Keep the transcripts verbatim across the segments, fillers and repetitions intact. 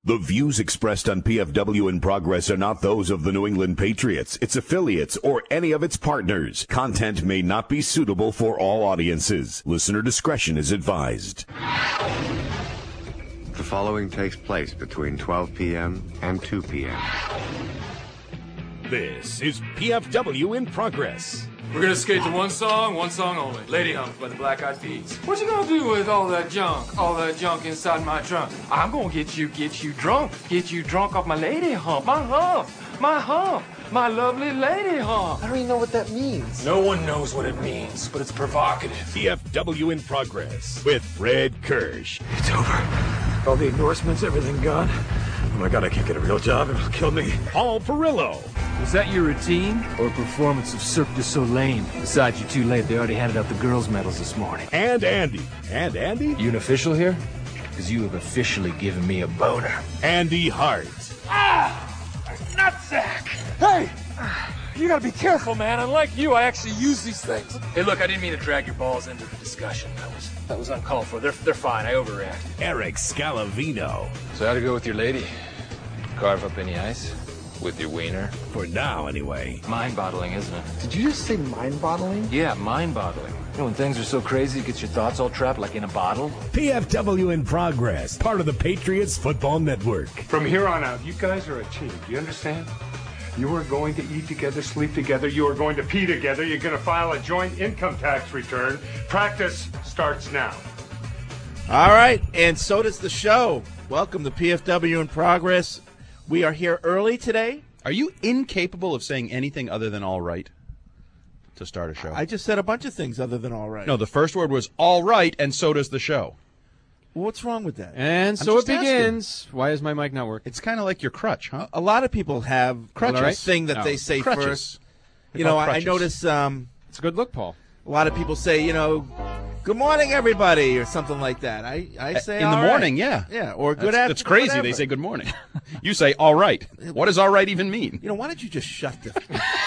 The views expressed on P F W in Progress are not those of the New England Patriots, its affiliates, or any of its partners. Content may not be suitable for all audiences. Listener discretion is advised. The following takes place between twelve p.m. and two p.m. This is P F W in Progress. We're gonna skate to one song, one song only. Lady Hump by the Black Eyed Peas. What you gonna do with all that junk, all that junk inside my trunk? I'm gonna get you, get you drunk, get you drunk off my lady hump, my hump, my hump, my lovely lady hump. I don't even know what that means. No one knows what it means, but it's provocative. P F W in Progress with Fred Kirsch. It's over. All the endorsements, everything gone. Oh my God, I can't get a real job. It'll kill me. Paul Perillo. Was that your routine or a performance of Cirque du Soleil? Besides, you're too late. They already handed out the girls' medals this morning. And Andy. And Andy? You an official here? Because you have officially given me a boner. Andy Hart. Ah! Nutsack! Hey! You gotta be careful, man. Unlike you, I actually use these things. Hey, look, I didn't mean to drag your balls into the discussion. That was that was uncalled for. They're they're fine. I overreacted. Eric Scalavino. So how'd it go with your lady? Carve up any ice? With your wiener? For now, anyway. Mind-boggling, isn't it? Did you just say mind-boggling? Yeah, mind-boggling. You know, when things are so crazy, it gets your thoughts all trapped like in a bottle. P F W in Progress, part of the Patriots Football Network. From here on out, you guys are a team. Do you understand? You are going to eat together, sleep together. You are going to pee together. You're going to file a joint income tax return. Practice starts now. All right, and so does the show. Welcome to P F W in Progress. We are here early today. Are you incapable of saying anything other than all right to start a show? I just said a bunch of things other than all right. No, the first word was all right, and so does the show. Well, what's wrong with that? And so it begins. Asking. Why is my mic not working? It's kind of like your crutch, huh? A lot of people have crutches. Right? Thing that no. they say crutches. first. You know, I, I notice um, it's a good look, Paul. A lot of people say, you know, good morning, everybody, or something like that. I, I say in all the morning, right. yeah, yeah, or good that's, afternoon. That's crazy. Whatever. They say good morning. You say all right. What does all right even mean? You know, why don't you just shut the?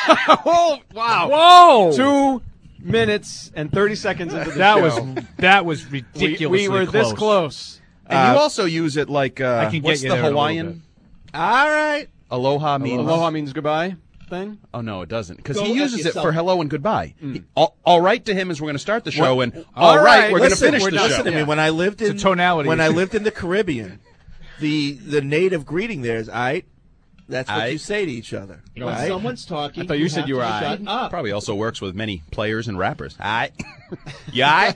Oh wow! Whoa! Two minutes and thirty seconds into the that show. was that was ridiculously We, we were close. this close. And Uh, you also use it like uh, I can get what's you the there in a little Hawaiian? All right. Aloha means Aloha means goodbye thing. Oh no, it doesn't, because Go he uses it yourself. for hello and goodbye. Mm. He, all, all right to him is we're going to start the show, What? and all right, right, we're going to Listen, finish we're the not- show. Listen to me. When I lived in It's a tonality when I issue. lived in the Caribbean, the the native greeting there is "aight." That's what Aight. you say to each other. When Right? someone's talking, I thought you said have you were to aight. shut up. Probably also works with many players and rappers. Aye. Yeah.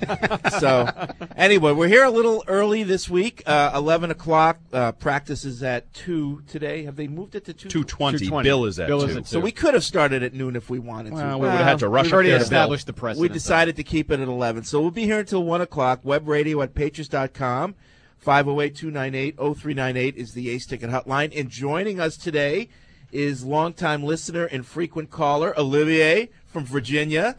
So, anyway, we're here a little early this week. Uh, Eleven o'clock. Uh, practice is at two today. Have they moved it to two? two twenty. two twenty. Bill is at Bill two. is at So we could have started at noon if we wanted Well, to. we would have had to rush We've up already there to Bill. established the precedent. We decided to keep it at eleven. So we'll be here until one o'clock. Web radio at patriots dot com. five oh eight, two nine eight, oh three nine eight is the Ace Ticket Hotline. And joining us today is longtime listener and frequent caller, Olivier from Virginia.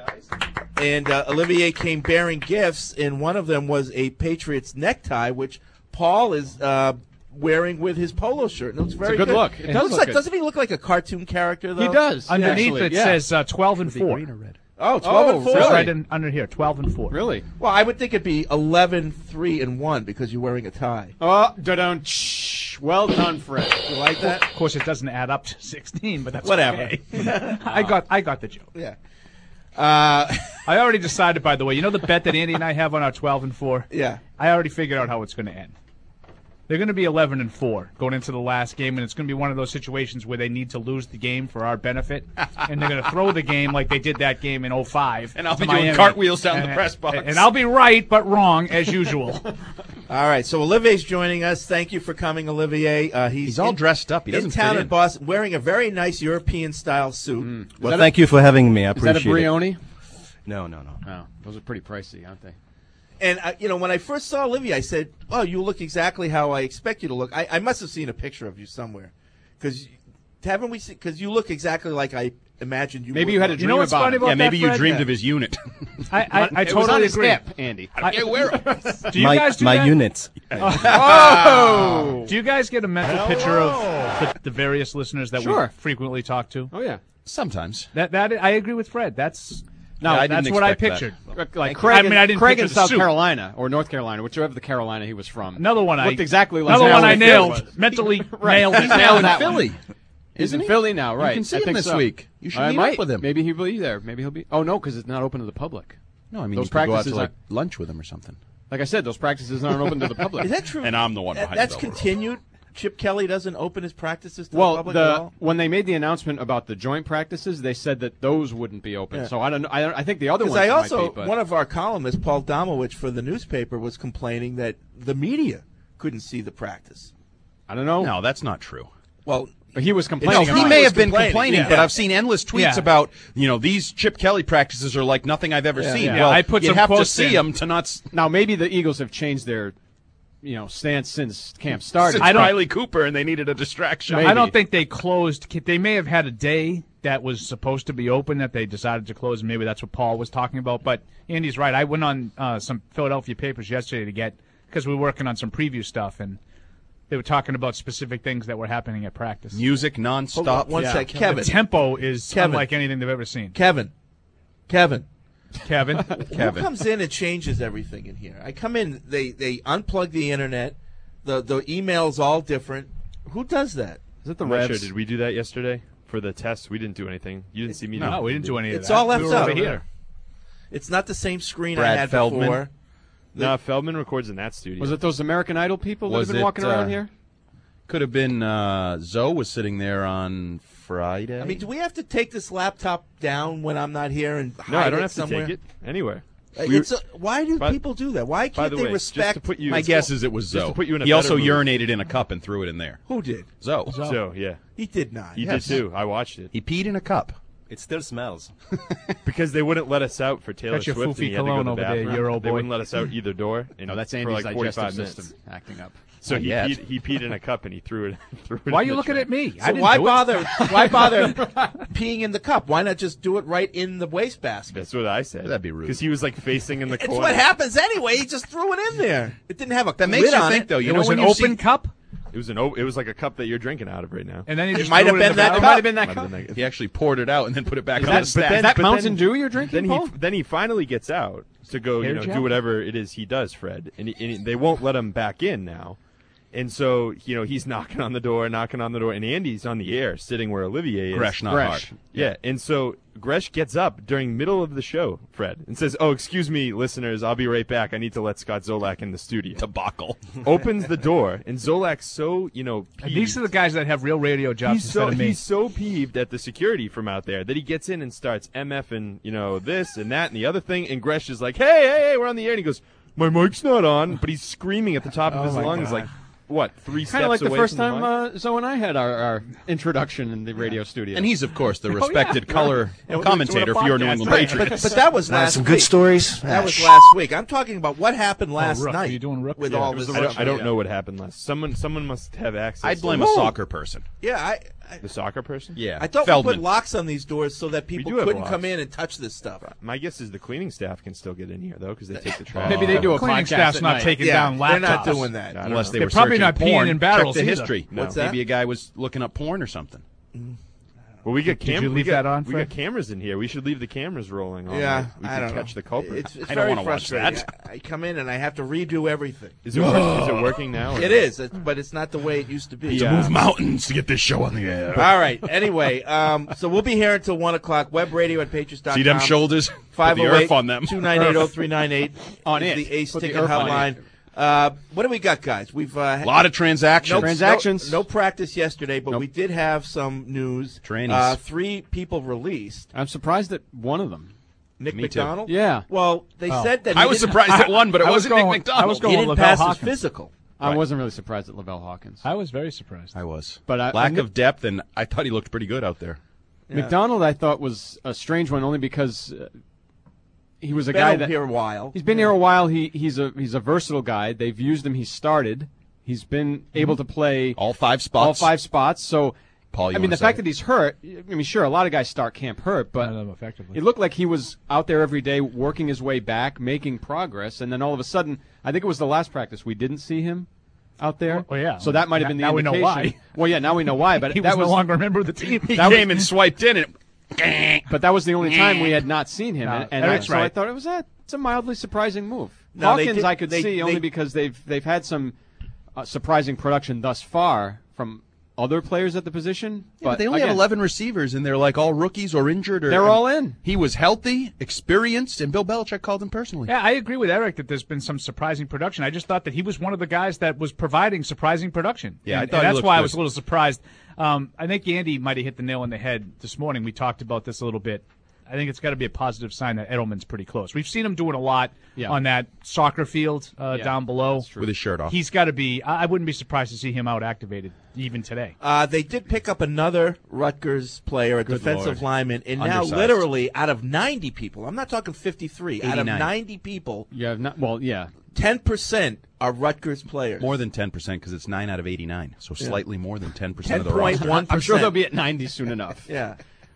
And uh, Olivier came bearing gifts, and one of them was a Patriots necktie, which Paul is uh, wearing with his polo shirt. And it looks very good look. It It does does look like, good. doesn't he look like a cartoon character, though? He does. Underneath actually, it yeah. says uh, twelve and four. Green or red? Oh, twelve Oh, and four. Says really? right in, under here, twelve and four. Really? Well, I would think it'd be eleven, three, and one because you're wearing a tie. Oh, da-dun, shh. Well done, Fred. You like that? Of course, it doesn't add up to sixteen, but that's Whatever. okay. I got I got the joke. Yeah. Uh, I already decided, by the way. You know the bet that Andy and I have on our twelve and four. yeah. I already figured out how it's going to end. They're going to be eleven and four going into the last game, and it's going to be one of those situations where they need to lose the game for our benefit, and they're going to throw the game like they did that game in oh five. And I'll to be doing Miami. cartwheels down and, the press box. And I'll be right, but wrong, as usual. All right. So Olivier's joining us. Thank you for coming, Olivier. Uh, he's He's all in, dressed up. He in doesn't town fit in in. Boston, wearing a very nice European-style suit. Well, thank you for having me. I Is that a appreciate it. Brioni? No, no, no. Oh, those are pretty pricey, aren't they? And uh, you know, when I first saw Olivier, I said, "Oh, you look exactly how I expect you to look." I, I must have seen a picture of you somewhere, because haven't we? Because you look exactly like I imagined you. Maybe would you had a look. dream You know what's about funny it. about Yeah, maybe that, you Fred? dreamed Yeah. of his unit. I, I, I It was totally on his agree. hip, Andy. I can't wear it. Do you my guys do my that? units. Oh! Do you guys get a mental picture of the, the various listeners that Sure. we frequently talk to? Oh, yeah. Sometimes. That that I agree with Fred. That's No, Yeah, I that's didn't what I expect pictured. Like, like I Craig, mean, in, I didn't Craig picture in the South suit. Carolina or North Carolina, whichever the Carolina he was from. Another one I looked exactly like another that. one I Nailed nailed. it. Mentally Right. nailed. He's it. nailed in that Philly. one. He's Isn't in he? Philly now, right? You can see I him think this so. week. You should I meet might. up with him. Maybe he'll be there. Maybe he'll be. Oh no, because it's not open to the public. No, I mean Those you could go out practices to like aren't- lunch with him or something. Like I said, those practices aren't open to the public. Is that true? And I'm the one That- behind That's the velvet rope. continued. Chip Kelly doesn't open his practices to the Well, public the, at all? when they made the announcement about the joint practices, they said that those wouldn't be open. Yeah. So I don't know. I, don't- I think the other Because ones I also, might be. But one of our columnists, Paul Domowitch for the newspaper, was complaining that the media couldn't see the practice. I don't know. No, that's not true. Well, But he was No, complaining. he about may it. have been complaining, complaining, yeah. but I've seen endless tweets Yeah. about, you know, these Chip Kelly practices are like nothing I've ever Yeah. seen. Yeah. Well, I put you some have to quotes see in. them to not s- Now maybe the Eagles have changed their, you know, stance since camp started. since I don't- Riley Cooper and they needed a distraction. Maybe. I don't think they closed. They may have had a day that was supposed to be open that they decided to close, and maybe that's what Paul was talking about. But Andy's right. I went on uh, some Philadelphia papers yesterday to get, because we were working on some preview stuff, and they were talking about specific things that were happening at practice. Music hold on nonstop. one Yeah. sec. The Kevin. tempo is Kevin. unlike anything they've ever seen. Kevin. Kevin. Kevin, Who Kevin. comes in and changes everything in here? I come in, they, they unplug the internet, the, the email's all different. Who does that? Is it the I'm not Revs? sure. Did we do that yesterday for the test? We didn't do anything. You didn't see me. no, we didn't do any of It's that. all left we were out. over here. It's not the same screen I Brad had Feldman. before. No, Feldman records in that studio. Was it those American Idol people that Was have been it, walking around uh, here? Could have been uh, Zoe was sitting there on Friday. I mean, do we have to take this laptop down when I'm not here and hide No, I don't it have somewhere? to take it anywhere. Uh, We- It's a, why do By- people do that? Why By can't the they way, just respect? to put you, My guess is it was just Zoe. to put you in a he also better mood. urinated in a cup and threw it in there. Who did? Zoe. So yeah, He did not. he Yes. did too. I watched it He peed in a cup. It still smells. because they wouldn't let us out for Taylor Got your Swift. foofy and he had to go cologne to the over there, bathroom. your old They boy. wouldn't let us out either door. And No, that's for Andy's like digestive forty-five minutes. system acting up. So Not he yet. peed, he peed in a cup and he threw it. Threw it Why are in you the looking trash. at me? I So didn't why do it. bother? Why bother peeing in the cup? Why not just do it right in the wastebasket? That's what I said. That'd be rude. Because he was like facing in the It's corner. what happens anyway. He just threw it in there. It didn't have a That lid makes you on think, it. though. You It know was when an you open see, cup, It was an. o- It was like a cup that you're drinking out of right now. and then he just might threw have it in been the that bathroom. It might have been that Might cup. have been that- he actually poured it out and then put it back Is on that, his but back. is that but Mountain then- Dew you're drinking, Then he Paul? then he finally gets out to go, Hair you know, gel? do whatever it is he does, Fred, and, he, and he- they won't let him back in now. And so, you know, he's knocking on the door, knocking on the door, and Andy's on the air, sitting where Olivier is. Gresh, not Gresh. hard. Yeah, and so Gresh gets up during middle of the show, Fred, and says, "Oh, excuse me, listeners, I'll be right back. I need to let Scott Zolak in the studio." Debacle. Opens the door, and Zolak's so, you know, And peeved. these are the guys that have real radio jobs He's instead so of me. he's so peeved at the security from out there that he gets in and starts MFing, you know, this and that and the other thing, and Gresh is like, "Hey, hey, hey, we're on the air," and he goes, "My mic's not on," but he's screaming at the top of Oh his my lungs, God. like, what, three steps Kind of like the away first from the time mic? uh, Zoe and I had our, our introduction in the radio studio. And he's, of course, the respected color Yeah, we're commentator doing a for your podcast. New England Right. Patriots. But that was Now, last some week. good stories. That Ah, was sh- last week. I'm talking about what happened last Rook. night Are you doing Rook? with Yeah, all it was this. I don't, stuff. I don't know what happened last. Someone, someone must have access. I'd blame to a Whoa. soccer person. Yeah, I, I, the soccer person. Yeah. I thought Feldman. we put locks on these doors so that people do have couldn't locks. come in and touch this stuff. My guess is the cleaning staff can still get in here though, because they take the trash. Maybe they do a Cleaning podcast staff's at not night. taking Yeah, down laptops. they're not doing that. I don't Unless know. they They're were probably searching not peeing porn. in barrels Check the either. history. No. What's that? Maybe a guy was looking up porn or something. Well, we got Did you cam- leave we got, that on, We Fred? got cameras in here. We should leave the cameras rolling. All Yeah, night. we I can don't catch know. the culprit. It's, it's I don't very wanna watch frustrating. that. I, I come in and I have to redo everything. Is it, work, is it working now? or It not? is, it's- but it's not the way it used to be. Yeah. Move mountains to get this show on the air. All right. Anyway, um, so we'll be here until one o'clock. Web radio at patriots dot com. See them shoulders? Put the earth on them. two nine eight oh three nine eight On is it. the Ace Put the Ticket earth on hotline. Uh, what do we got, guys? We've uh, A lot of transactions. no, Transactions. No, no practice yesterday, but Nope. we did have some news. Trainees. Uh, three people released. I'm surprised at one of them. Nick Me too. McDonald. Yeah. Well, they Oh. said that I he was didn't- surprised at one, but it I was wasn't going- Nick McDonald. I was he going didn't Lavelle pass Hawkins. his physical. I Right. wasn't really surprised at Lavelle Hawkins. I was very surprised. I was. But I- Lack I- of depth, and I thought he looked pretty good out there. McDonald, I thought, was a strange one only because uh, he was a Been guy over that here a while. he's been here a while. He he's a he's a versatile guy. They've used him. He's started. He's been able to play All five spots. all five spots. So, Paul, you I mean, wanna the say? fact that he's hurt. I mean, sure, a lot of guys start camp hurt, but None of them effectively. it looked like he was out there every day, working his way back, making progress, and then all of a sudden, I think it was the last practice we didn't see him out there. Well, yeah. So that might have been the Now we know indication. why. Well, yeah, now we know why. But he that was, was no longer a member of the team. He that came was- and swiped in, and but that was the only time we had not seen him, No, and, and Eric's I, so I right. thought it was a, it's a mildly surprising move. No, they Hawkins, did- I could they- see only they- because they've they've had some uh, surprising production thus far from other players at the position. Yeah, but but they only again, have eleven receivers, and they're like all rookies or injured. Or, They're all in. He was healthy, experienced, and Bill Belichick called him personally. Yeah, I agree with Eric that there's been some surprising production. I just thought that he was one of the guys that was providing surprising production. Yeah, I and, thought and he that's looked why I good. was a little surprised. Um, I think Andy might have hit the nail on the head this morning. We talked about this a little bit. I think it's got to be a positive sign that Edelman's pretty close. We've seen him doing a lot Yeah. on that soccer field uh, Yeah, down below with his shirt off. He's got to be. I I wouldn't be surprised to see him out activated even today. Uh, they did pick up another Rutgers player, a Good defensive Lord. lineman, and now Undersized. literally out of ninety people, I'm not talking fifty-three, out of eighty-nine. ninety people, You have not. Well, yeah. ten percent are Rutgers players. More than ten percent because it's nine out of eighty-nine, so slightly more than ten percent ten of the point roster. one percent. I'm sure they'll be at ninety soon enough. Yeah.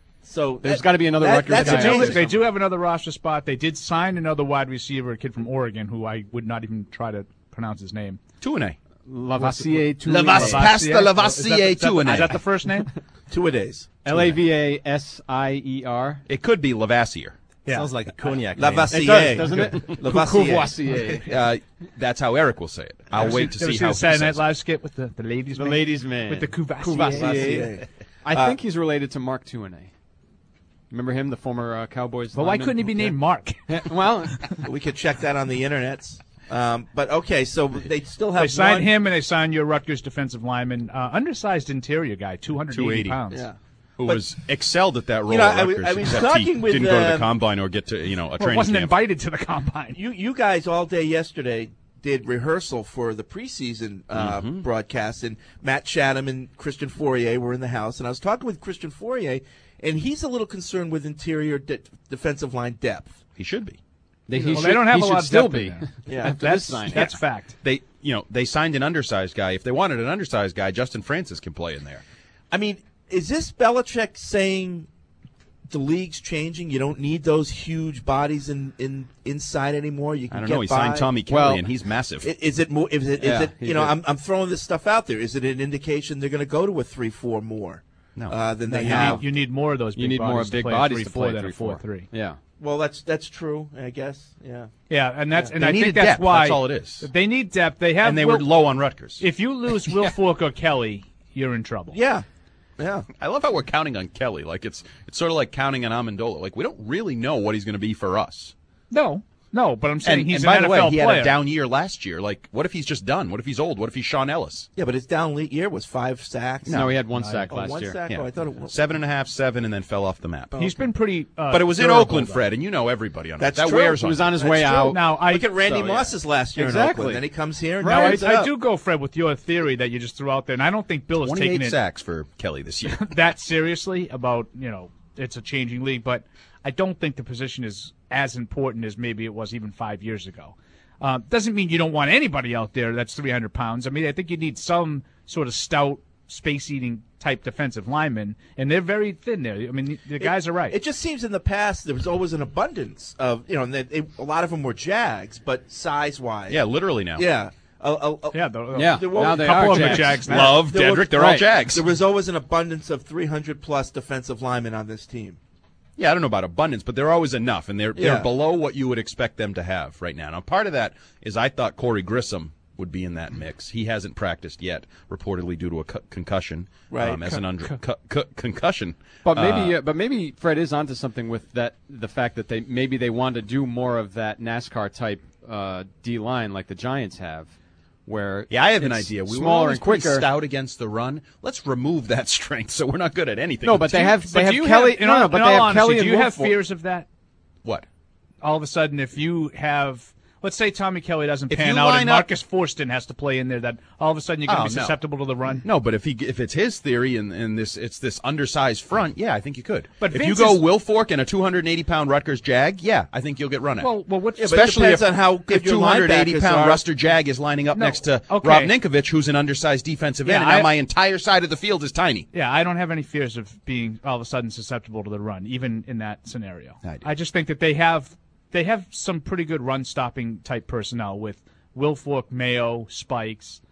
So There's that- got to be another that- Rutgers that's guy a out They do, there change. they do have another roster spot. They did sign another wide receiver, a kid from Oregon, who I would not even try to pronounce his name. Tuane. Lavassier to Lavas- Pasta Is that- Lavassier is that- Tuane. Is that the first name? Two a days. L A V A S I E R. It could be Lavassier. Yeah. Sounds like a cognac. name. Lavassier. It does, doesn't it? Lavassier. Courvoisier. Uh, that's how Eric will say it. I'll Ever wait to see- ever see see how the he Saturday Night says it. Live skit with the, the ladies The man? ladies' man. With the Courvoisier. Courvoisier. I Uh, think he's related to Mark Tuane. Remember him, the former uh, Cowboys But why lineman? couldn't he be named Mark? Yeah, well, We could check that on the internets. Um, but okay, so they still have They signed one- him and they signed your Rutgers defensive lineman, uh, undersized interior guy, two hundred eighty two eighty. pounds. Yeah. Who But- was excelled at that role You know, at I was- Rutgers, I was except he talking with, didn't go to the um, combine or get to you know a Well, training wasn't camp. invited to the combine. You you guys all day yesterday did rehearsal for the preseason uh, Mm-hmm. broadcast, and Matt Chatham and Christian Fourier were in the house, and I was talking with Christian Fourier, and he's a little concerned with interior de- defensive line depth. He should be. they, he Well, should, they don't have he a should lot of still depth in be. there. Yeah. After That's this sign. that's fact. They you know they signed an undersized guy. If they wanted an undersized guy, Justin Francis can play in there. I mean, is this Belichick saying the league's changing? You don't need those huge bodies in, in inside anymore. You can I don't get know. He by? signed Tommy Kelly, Well- and he's massive. I- Is it more? Is it? Is Yeah, it? he You know, did. I'm I'm throwing this stuff out there. Is it an indication they're going to go to a three four more? No. uh, than No, they you, have. need, you need more of those big You need bodies more to big play a bodies three to four play than three a four four. three. Yeah. Well, that's that's true. I guess. Yeah. Yeah, and that's and They I needed think that's depth. why That's all it is. They need depth. They have and they Will, were low on Rutgers. If you lose Will Fork or Kelly, you're in trouble. Yeah. Yeah. I love how we're counting on Kelly. Like it's it's sort of like counting on Amendola. Like we don't really know what he's going to be for us. No, no, but I'm saying And, he's and by an the N F L way, he player. had a down year last year. Like, what if he's just done? What if he's old? What if he's Sean Ellis? Yeah, but his down lead year was five sacks. No, he had one sack Oh, last one year. sack. Yeah. Oh, I thought it was. Seven and a half, seven, and then fell off the map. He's been pretty. Uh, But it was in durable, Oakland, though. Fred, and you know everybody on That's that. That true. wears He on was you. on his That's way true. out. Now I Look at Randy so, yeah. Moss's last year in Exactly. Oakland. Then he comes here and Now, I, rides it I up. do go, Fred, with your theory that you just threw out there, and I don't think Bill is taking twenty-eight it sacks for Kelly this year. that seriously about, you know, it's a changing league, but I don't think the position is as important as maybe it was even five years ago. Uh, doesn't mean you don't want anybody out there that's three hundred pounds. I mean, I think you need some sort of stout, space-eating type defensive lineman, and they're very thin there. I mean, the, the guys are right. It just seems in the past there was always an abundance of, you know, and they, they, a lot of them were Jags, but size-wise. Yeah, literally now. Yeah. A, a, a, yeah, the, Yeah, there were now a they couple are of them are Jags. Jags now. Love, There was- Dedrick, they're all right. Jags. There was always an abundance of three hundred plus defensive linemen on this team. Yeah, I don't know about abundance, but they're always enough, and they're Yeah. they're below what you would expect them to have right now. Now, part of that is I thought Corey Grissom would be in that mix. He hasn't practiced yet, reportedly due to a cu- concussion, Right. Um, as an under cu- cu- concussion. But maybe, Uh, uh, but maybe Fred is onto something with that. The fact that they maybe they want to do more of that NASCAR type uh, D line like the Giants have, where yeah, I have an it's idea. We were smaller always and quicker. pretty stout against the run. Let's remove that strength, so we're not good at anything. No, but they have But they do have you Kelly. have, in no, all, no, but in they all have honesty, Kelly do and you have Wilfork. fears of that? what? All of a sudden, if you have, let's say Tommy Kelly doesn't If pan you out line and up- Marcus Forston has to play in there, that all of a sudden you're going to Oh, be no. susceptible to the run? No, but if he if it's his theory and, and this it's this undersized front, yeah, I think you could. But if Vince you go is- Will Fork and a two hundred eighty pound Rutgers Jag, yeah, I think you'll get run at. Well, well, what, Yeah, but it Especially depends if, on how good if your two hundred eighty linebackers pound are. Ruster Jag is lining up No, next to okay. Rob Ninkovich, who's an undersized defensive Yeah, end, and now I- my entire side of the field is tiny. Yeah, I don't have any fears of being all of a sudden susceptible to the run, even in that scenario. I do. I just think that they have they have some pretty good run stopping type personnel with Will Fork, Mayo, Spikes.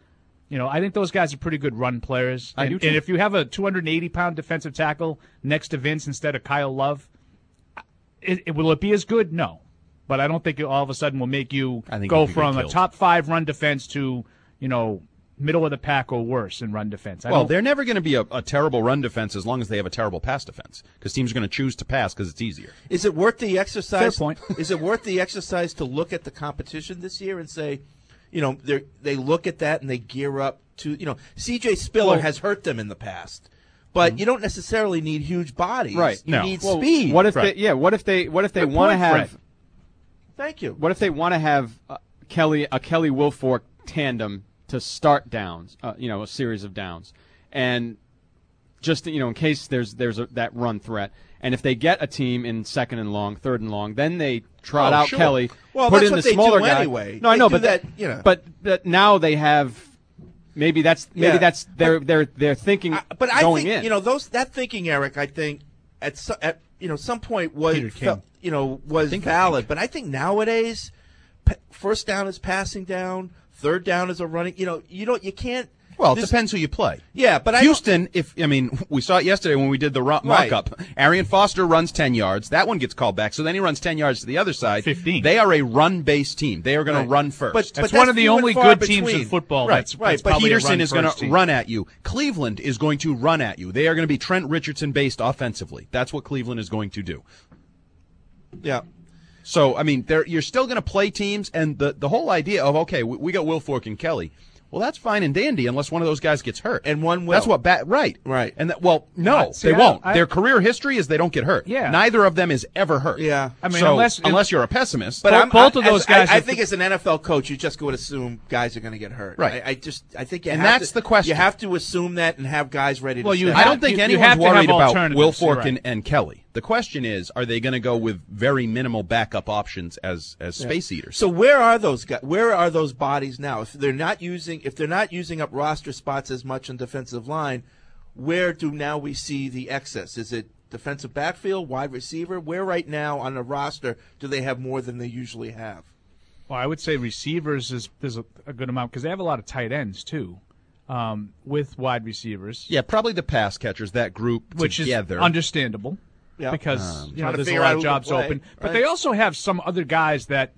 You know, I think those guys are pretty good run players. I and, do too. and if you have a two hundred eighty pound defensive tackle next to Vince instead of Kyle Love, it, it, will it be as good? No. But I don't think it all of a sudden will make you I think go you'll be from a killed. top five run defense to, you know, middle of the pack or worse in run defense. I Well, don't- they're never going to be a, a terrible run defense as long as they have a terrible pass defense, because teams are going to choose to pass because it's easier. Is it worth the exercise? Fair point. Is it worth the exercise to look at the competition this year and say, you know, they they look at that and they gear up to, you know, C J Spiller Well- has hurt them in the past, but you don't necessarily need huge bodies. Right. You No. need Well, speed. What if Right. they? Yeah. What if they? What if they Good want to point, have? Fred. Thank you. What if they want to have uh, Kelly a Kelly Wilfork tandem to start downs? Uh, you know, a series of downs, and just you know, in case there's there's a, that run threat. And if they get a team in second and long, third and long, then they trot Oh, out sure. Kelly, Well, put that's in what the they smaller do guy. anyway. No, I They know, do but that, you know. But but now they have. Maybe that's maybe Yeah. that's their their their thinking I- but I going think in. you know those that thinking, Eric. I think at so, at you know some point was Peter King. felt, you know was think- valid, but I think nowadays, p- first down is passing down, third down is a running. You know, you don't you can't. Well, it this- depends who you play. Yeah, but I Houston, if I mean, we saw it yesterday when we did the ro- Right. mock-up. Arian Foster runs ten yards. That one gets called back. So then he runs ten yards to the other side. fifteen. They are a run-based team. They are going Right. to run first. But- That's but one of the few and only far good teams between. in football. Right, that's, right, that's but probably a Peterson run is going first to team. run at you. Cleveland is going to run at you. They are going to be Trent Richardson-based offensively. That's what Cleveland is going to do. yeah. So, I mean, they're, you're still going to play teams, and the, the whole idea of, okay, we, we got Wilfork and Kelly. Well, that's fine and dandy unless one of those guys gets hurt. And one will. That's what bat right. Right. And that, well, no, Uh, see, they I- won't. I- Their career history is they don't get hurt. Yeah. Neither of them is ever hurt. Yeah. I mean, So, unless unless you're a pessimist. But Both- I'm, both I, of those as- guys I, I are- think as an N F L coach, you just go to assume guys are going to get hurt. Right. I, I just I think you And have that's to, the question. You have to assume that and have guys ready to. Well, you step I have- don't think you- you anyone's have to have worried about alternatives, you're Wilfork right. and, and Kelly. The question is, are they going to go with very minimal backup options as as space eaters? So where are those guys? Where are those bodies now? If they're not using, if they're not using up roster spots as much on defensive line, where do now we see the excess? Is it defensive backfield, wide receiver? Where right now on the roster do they have more than they usually have? Well, I would say receivers is there's a, a good amount because they have a lot of tight ends too, um, with wide receivers, yeah, probably the pass catchers, that group which together. is understandable Yeah. because Um, you trying know to there's a figure lot out of who to jobs play, open. But right. they also have some other guys that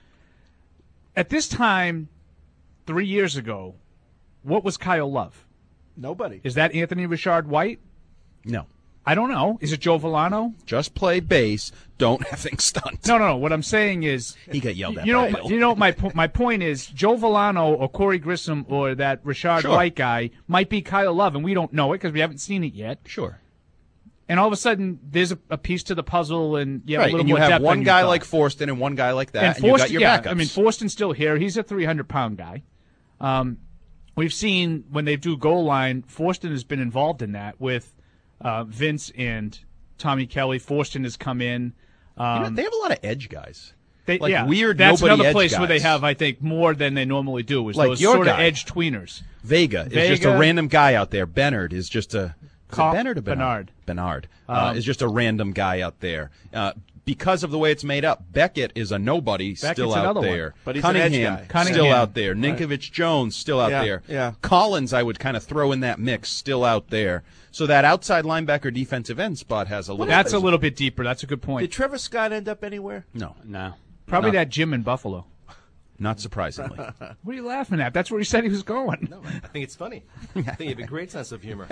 at this time, three years ago, what was Kyle Love? Nobody. Is that Anthony Richard White? No. I don't know. Is it Joe Volano? Just play base. Don't have things stunt. No, no, no. What I'm saying is, He got yelled at You know, by Bill. you know. My po- my point is, Joe Volano or Corey Grissom or that Richard Sure. White guy might be Kyle Love, and we don't know it because we haven't seen it yet. Sure. And all of a sudden, there's a, a piece to the puzzle, and you have a Right, little and you more have depth one than you guy thought. like Forston and one guy like that, and, and, you got Forston- your yeah, backups. I mean, Forston's still here. He's a three hundred pound guy. Um, we've seen when they do goal line, Forston has been involved in that with uh, Vince and Tommy Kelly. Forston has come in. Um, You know, they have a lot of edge guys. They, like yeah, weird That's nobody another edge place where they guys. have, I think, more than they normally do. Is Like those your sort of guy. edge tweeners. Vega, is just a Vega- random guy out there. Bennard is just a is it Ca- Bennard or Bernard. Bernard uh, Um, is just a random guy out there. Uh, because of the way it's made up, Beckett is a nobody Becket's still out another one. there. But he's an edge Cunningham, guy. Cunningham. still out there. Ninkovich Jones still out Yeah, there. yeah. Collins, I would kind of throw in that mix, still out there. So that outside linebacker defensive end spot has a little. That's a little bit deeper. That's a good Did point. Trevor Scott end up anywhere? no, no. Probably No. that gym in Buffalo. not surprisingly. What are you laughing at? That's where he said he was going. No, I think it's funny. I think you have a great sense of humor.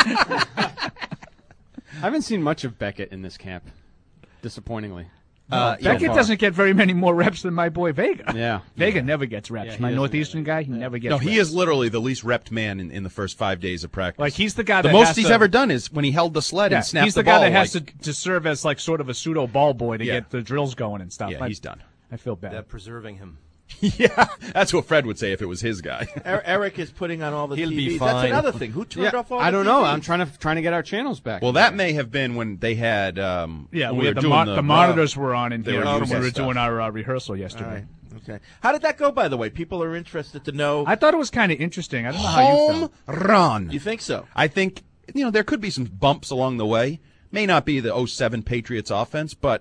I haven't seen much of Beckett in this camp, disappointingly. Uh, so Beckett far. doesn't get very many more reps than my boy Vega. Yeah. Vega never gets reps. Yeah, he my doesn't Northeastern guy, he never gets No, reps. he is literally the least repped man in, in the first five days of practice. Like, he's the guy the that most has he's to- ever done is when he held the sled Yeah, and snapped he's the, the, guy ball. that has like- to, to serve as like sort of a pseudo ball boy to Yeah. get the drills going and stuff. Yeah, I- he's done. I feel bad. They're preserving him. Yeah, that's what Fred would say if it was his guy. Er- Eric is putting on all the He'll T be Vs. That's fine. another thing. Who turned Yeah, off all I the don't know. T Vs? I'm trying to trying to get our channels back. Well, that may have been when they had. Um, yeah, when we we had were the, doing mon- the, the monitors were on in they here were when using we were stuff. doing our uh, rehearsal All yesterday. right. Okay. How did that go, by the way? People are interested to know. I thought it was kind of interesting. I don't know how you Home felt. run. You think so? I think you know there could be some bumps along the way. May not be the oh seven Patriots offense, but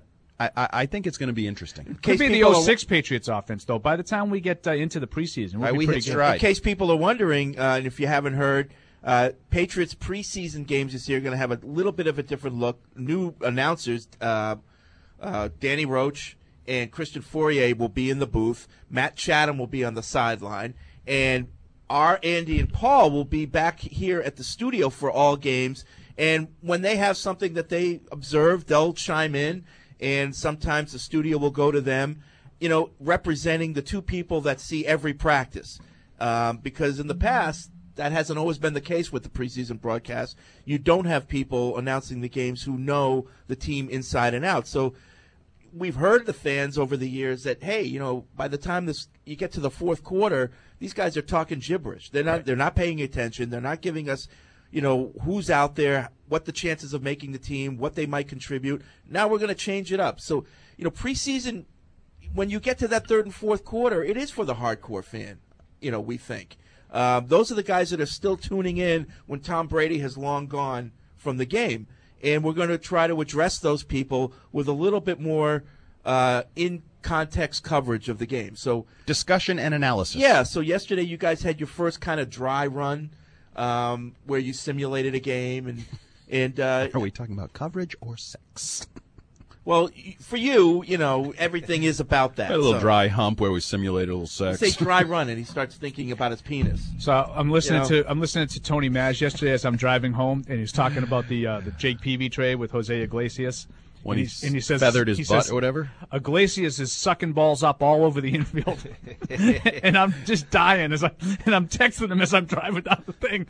I, I, I think it's going to be interesting. Could be the oh six Patriots offense, though. By the time we get uh, into the preseason, we'll right, be we pretty hit good. stride. In case people are wondering, uh, and if you haven't heard, uh, Patriots preseason games this year are going to have a little bit of a different look. New announcers, uh, uh, Danny Roach and Christian Fourier will be in the booth. Matt Chatham will be on the sideline. And our Andy and Paul will be back here at the studio for all games. And when they have something that they observe, they'll chime in. And sometimes the studio will go to them, you know, representing the two people that see every practice. Um, because in the past, that hasn't always been the case with the preseason broadcast. You don't have people announcing the games who know the team inside and out. So we've heard the fans over the years that, hey, you know, by the time this you get to the fourth quarter, these guys are talking gibberish. They're not right. They're not paying attention. They're not giving us, you know, who's out there, what the chances of making the team, what they might contribute. Now we're going to change it up. So, you know, preseason, when you get to that third and fourth quarter, it is for the hardcore fan, you know, we think. Uh, those are the guys that are still tuning in when Tom Brady has long gone from the game. And we're going to try to address those people with a little bit more uh, in-context coverage of the game. So discussion and analysis. Yeah, so yesterday you guys had your first kind of dry run um, where you simulated a game. and and uh, Are we talking about coverage or sex? Well, for you, you know, everything is about that. A little so. dry hump where we simulated a little sex. Say dry run, and he starts thinking about his penis. So I'm listening You know? to I'm listening to Tony Maz yesterday as I'm driving home, and he's talking about the uh, the Jake Peavy trade with Jose Iglesias. When and he's and he says, feathered his he butt says, or whatever? Iglesias is sucking balls up all over the infield. And I'm just dying as I and I'm texting him as I'm driving down the thing.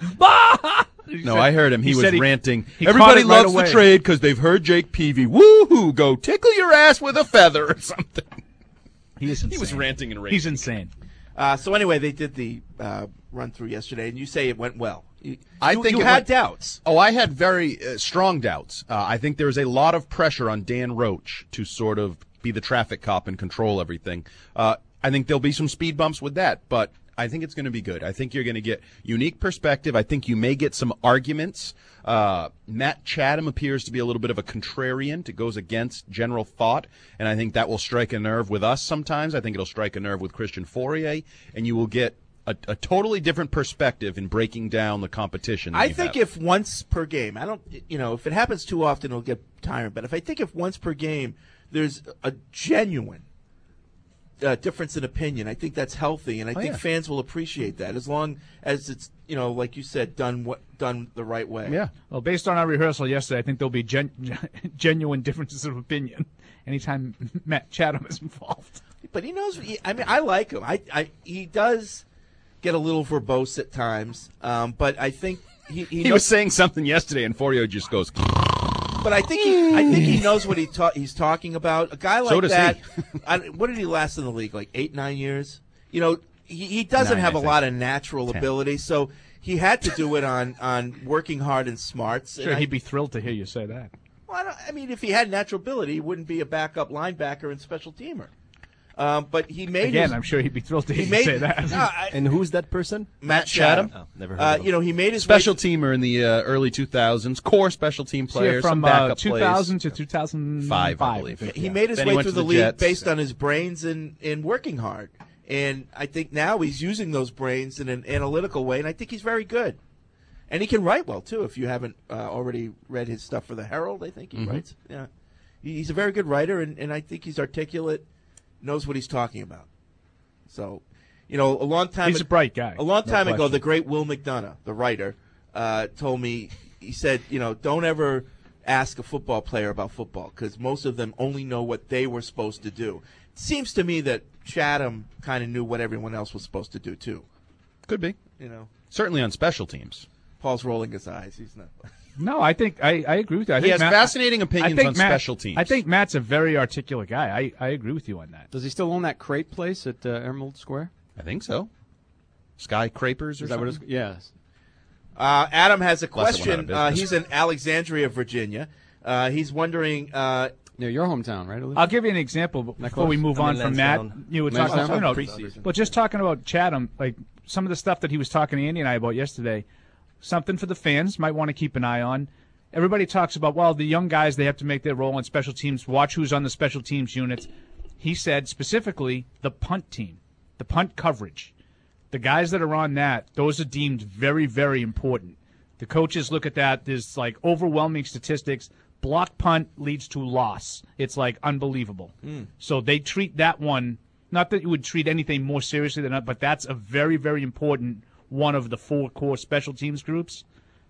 He No, said- I heard him. He, was said ranting. he Everybody caught it right loves away. the trade because they've heard Jake Peavy. Woo-hoo, go tickle your ass with a feather or something. He is He was insane. ranting and raving. He's insane. Uh, so anyway, they did the uh, run-through yesterday, and you say it went well. You, I you, think you it had went- doubts. Oh, I had very uh, strong doubts. Uh, I think there was a lot of pressure on Dan Roach to sort of be the traffic cop and control everything. Uh, I think there'll be some speed bumps with that, but I think it's going to be good. I think you're going to get unique perspective. I think you may get some arguments. Uh, Matt Chatham appears to be a little bit of a contrarian. It goes against general thought, and I think that will strike a nerve with us sometimes. I think it'll strike a nerve with Christian Fourier, and you will get a, a totally different perspective in breaking down the competition. I think if once per game, I don't, you know, if it happens too often, it'll get tiring. But if I think if once per game, there's a genuine uh, difference in opinion, I think that's healthy, and I Oh, think yeah. fans will appreciate that as long as it's, you know, like you said, done what done the right way. Yeah. Well, based on our rehearsal yesterday, I think there'll be gen- genuine differences of opinion anytime Matt Chatham is involved. But he knows. He, I mean, I like him. I, I he does get a little verbose at times, um, but I think he he, He knows, was saying something yesterday, and Fourier just goes. But I think he, I think he knows what he ta- he's talking about. A guy like So does that. he. I, what did he last in the league? Like eight, nine years. You know, he, he doesn't Nine, have I a think. lot of natural Ten. ability, so he had to do it on on working hard and smarts. Sure, and I, he'd be thrilled to hear you say that. well, I, don't, I mean, if he had natural ability, he wouldn't be a backup linebacker and special teamer. Um, but he made Again, his, I'm sure he'd be thrilled to hear he you made say that. No, I- And who's that person? Matt Chatham. Oh, never heard Uh, of him. you know, he made his Special way, teamer in the uh, early two thousands, core special team So player, yeah, some from backup uh, two thousand plays. to two thousand Five, five, I believe. think, He yeah. made his Then he way went through to the, the league Jets. based on his brains and, and working hard. And I think now he's using those brains in an analytical way, and I think he's very good. And he can write well, too, if you haven't uh, already read his stuff for the Herald, I think he Mm-hmm. writes. Yeah, he- He's a very good writer, and, and I think he's articulate, knows what he's talking about. So, you know, a long time He's a bright guy. A long No time ago, question. the great Will McDonough, the writer, uh, told me, he said, you know, don't ever ask a football player about football because most of them only know what they were supposed to do. It seems to me that Chatham kind of knew what everyone else was supposed to do, too. Could be. You know, Certainly on special teams. Paul's rolling his eyes. He's not. No, I think I, I agree with you. I He think has Matt, fascinating I opinions think on Matt- special teams. I think Matt's a very articulate guy. I, I agree with you on that. Does he still own that crepe place at uh, Emerald Square? I think so. Skyscrapers or Is that what something? it's? Yes. Uh, Adam has a Bless him, went question. out Uh, of he's business. in Alexandria, Virginia. Uh, he's wondering. Uh, Near your hometown, right? Olivia? I'll give you an example b- before we move I'm on in from Matt. Lansdowne. You were Lansdowne? talking, you know, Preseason. but just talking about Chatham, like some of the stuff that he was talking to Andy and I about yesterday, something for the fans might want to keep an eye on. everybody talks about, well, the young guys, they have to make their role on special teams. Watch who's on the special teams units. He said specifically the punt team, the punt coverage. The guys that are on that, those are deemed very, very important. The coaches look at that. There's like overwhelming statistics. Block punt leads to loss. It's like unbelievable. Mm. So they treat that one, not that you would treat anything more seriously than that, but that's a very, very important one of the four core special teams groups.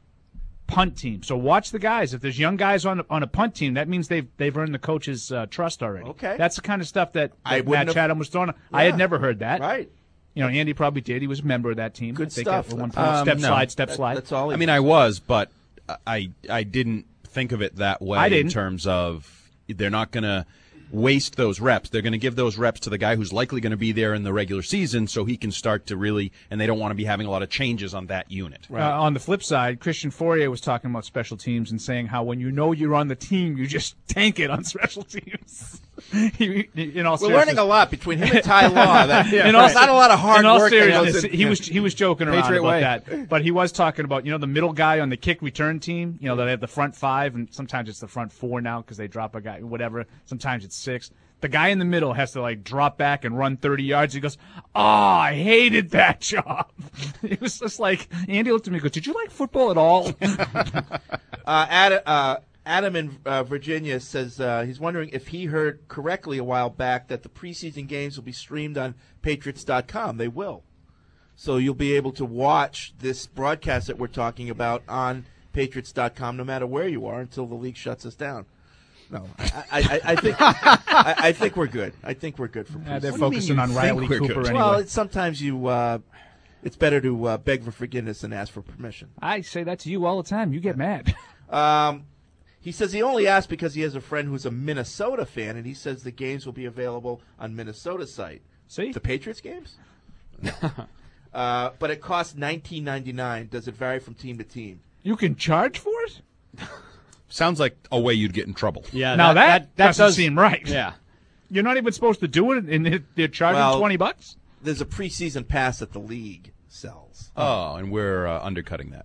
Punt team. So watch the guys. If there's young guys on on a punt team, that means they've they've earned the coach's uh, trust already. Okay. That's the kind of stuff that, I that wouldn't Matt have- Chatham was throwing. Yeah. I had never heard that. Right. You know, Andy probably did. He was a member of that team. Good I think stuff. At one point. Um, step no. slide, step That- slide. That's all. He I mean, I was, but I I didn't think of it that way I in didn't. terms of they're not going to waste those reps. They're going to give those reps to the guy who's likely going to be there in the regular season so he can start to really, and they don't want to be having a lot of changes on that unit. Uh, on the flip side, Christian Fourier was talking about special teams and saying how when you know you're on the team, you just tank it on special teams. he, in all We're seriousness- learning a lot between him and Ty Law. That, Yeah, in right. all, not a lot of hard in all work. that seriousness, goes in- he was he was joking around Patriot about way. that, but he was talking about, you know, the middle guy on the kick return team. You know, that they have the front five, and sometimes it's the front four now because they drop a guy, whatever. Sometimes it's six. The guy in the middle has to like drop back and run thirty yards. He goes, "Oh, I hated that job." It was just like Andy looked at me and goes, "Did you like football at all?" Uh, Adam, uh, Adam in uh, Virginia says uh, he's wondering if he heard correctly a while back that the preseason games will be streamed on Patriots dot com. They will. So you'll be able to watch this broadcast that we're talking about on Patriots dot com no matter where you are until the league shuts us down. No, I, I, I, I think I, I think we're good. I think we're good for Uh, they're preseason. focusing on Riley we're Cooper good? anyway. Well, it's, sometimes you uh, it's better to uh, beg for forgiveness than ask for permission. I say that to you all the time. You get mad. Um, he says he only asked because he has a friend who's a Minnesota fan, and he says the games will be available on Minnesota's site. See? The Patriots games? uh, but it costs nineteen ninety-nine. Does it vary from team to team? You can charge for it? Sounds like a way you'd get in trouble. Yeah, Now that, that doesn't does seem right. Yeah. You're not even supposed to do it, and it- they're charging Well- twenty bucks. There's a preseason pass that the league sells. Oh, and we're uh, undercutting that.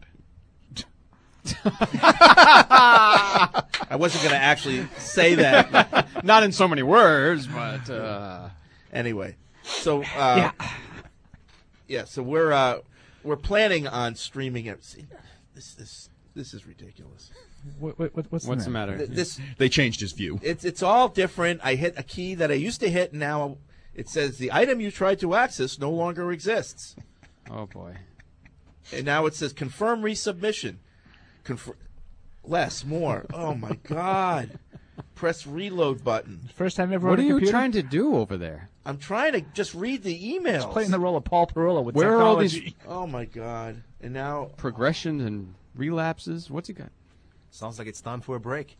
I wasn't going to actually say that. Not in so many words, but uh, Anyway, so uh, Yeah. yeah, so we're uh, we're planning on streaming it. See, this this this is ridiculous. What, what, what's what's the matter? matter? Th- This They changed his view. It's it's all different. I hit a key that I used to hit, and now it says the item you tried to access no longer exists. Oh boy. And now it says confirm resubmission. Confirm less, more. Oh my God! Press reload button. First time ever What on are a you computer? trying to do over there? I'm trying to just read the emails. Playing the role of Paul Perillo with Where are all technology. these- Oh my God! And now Progressions and relapses. What's he got? Sounds like it's time for a break.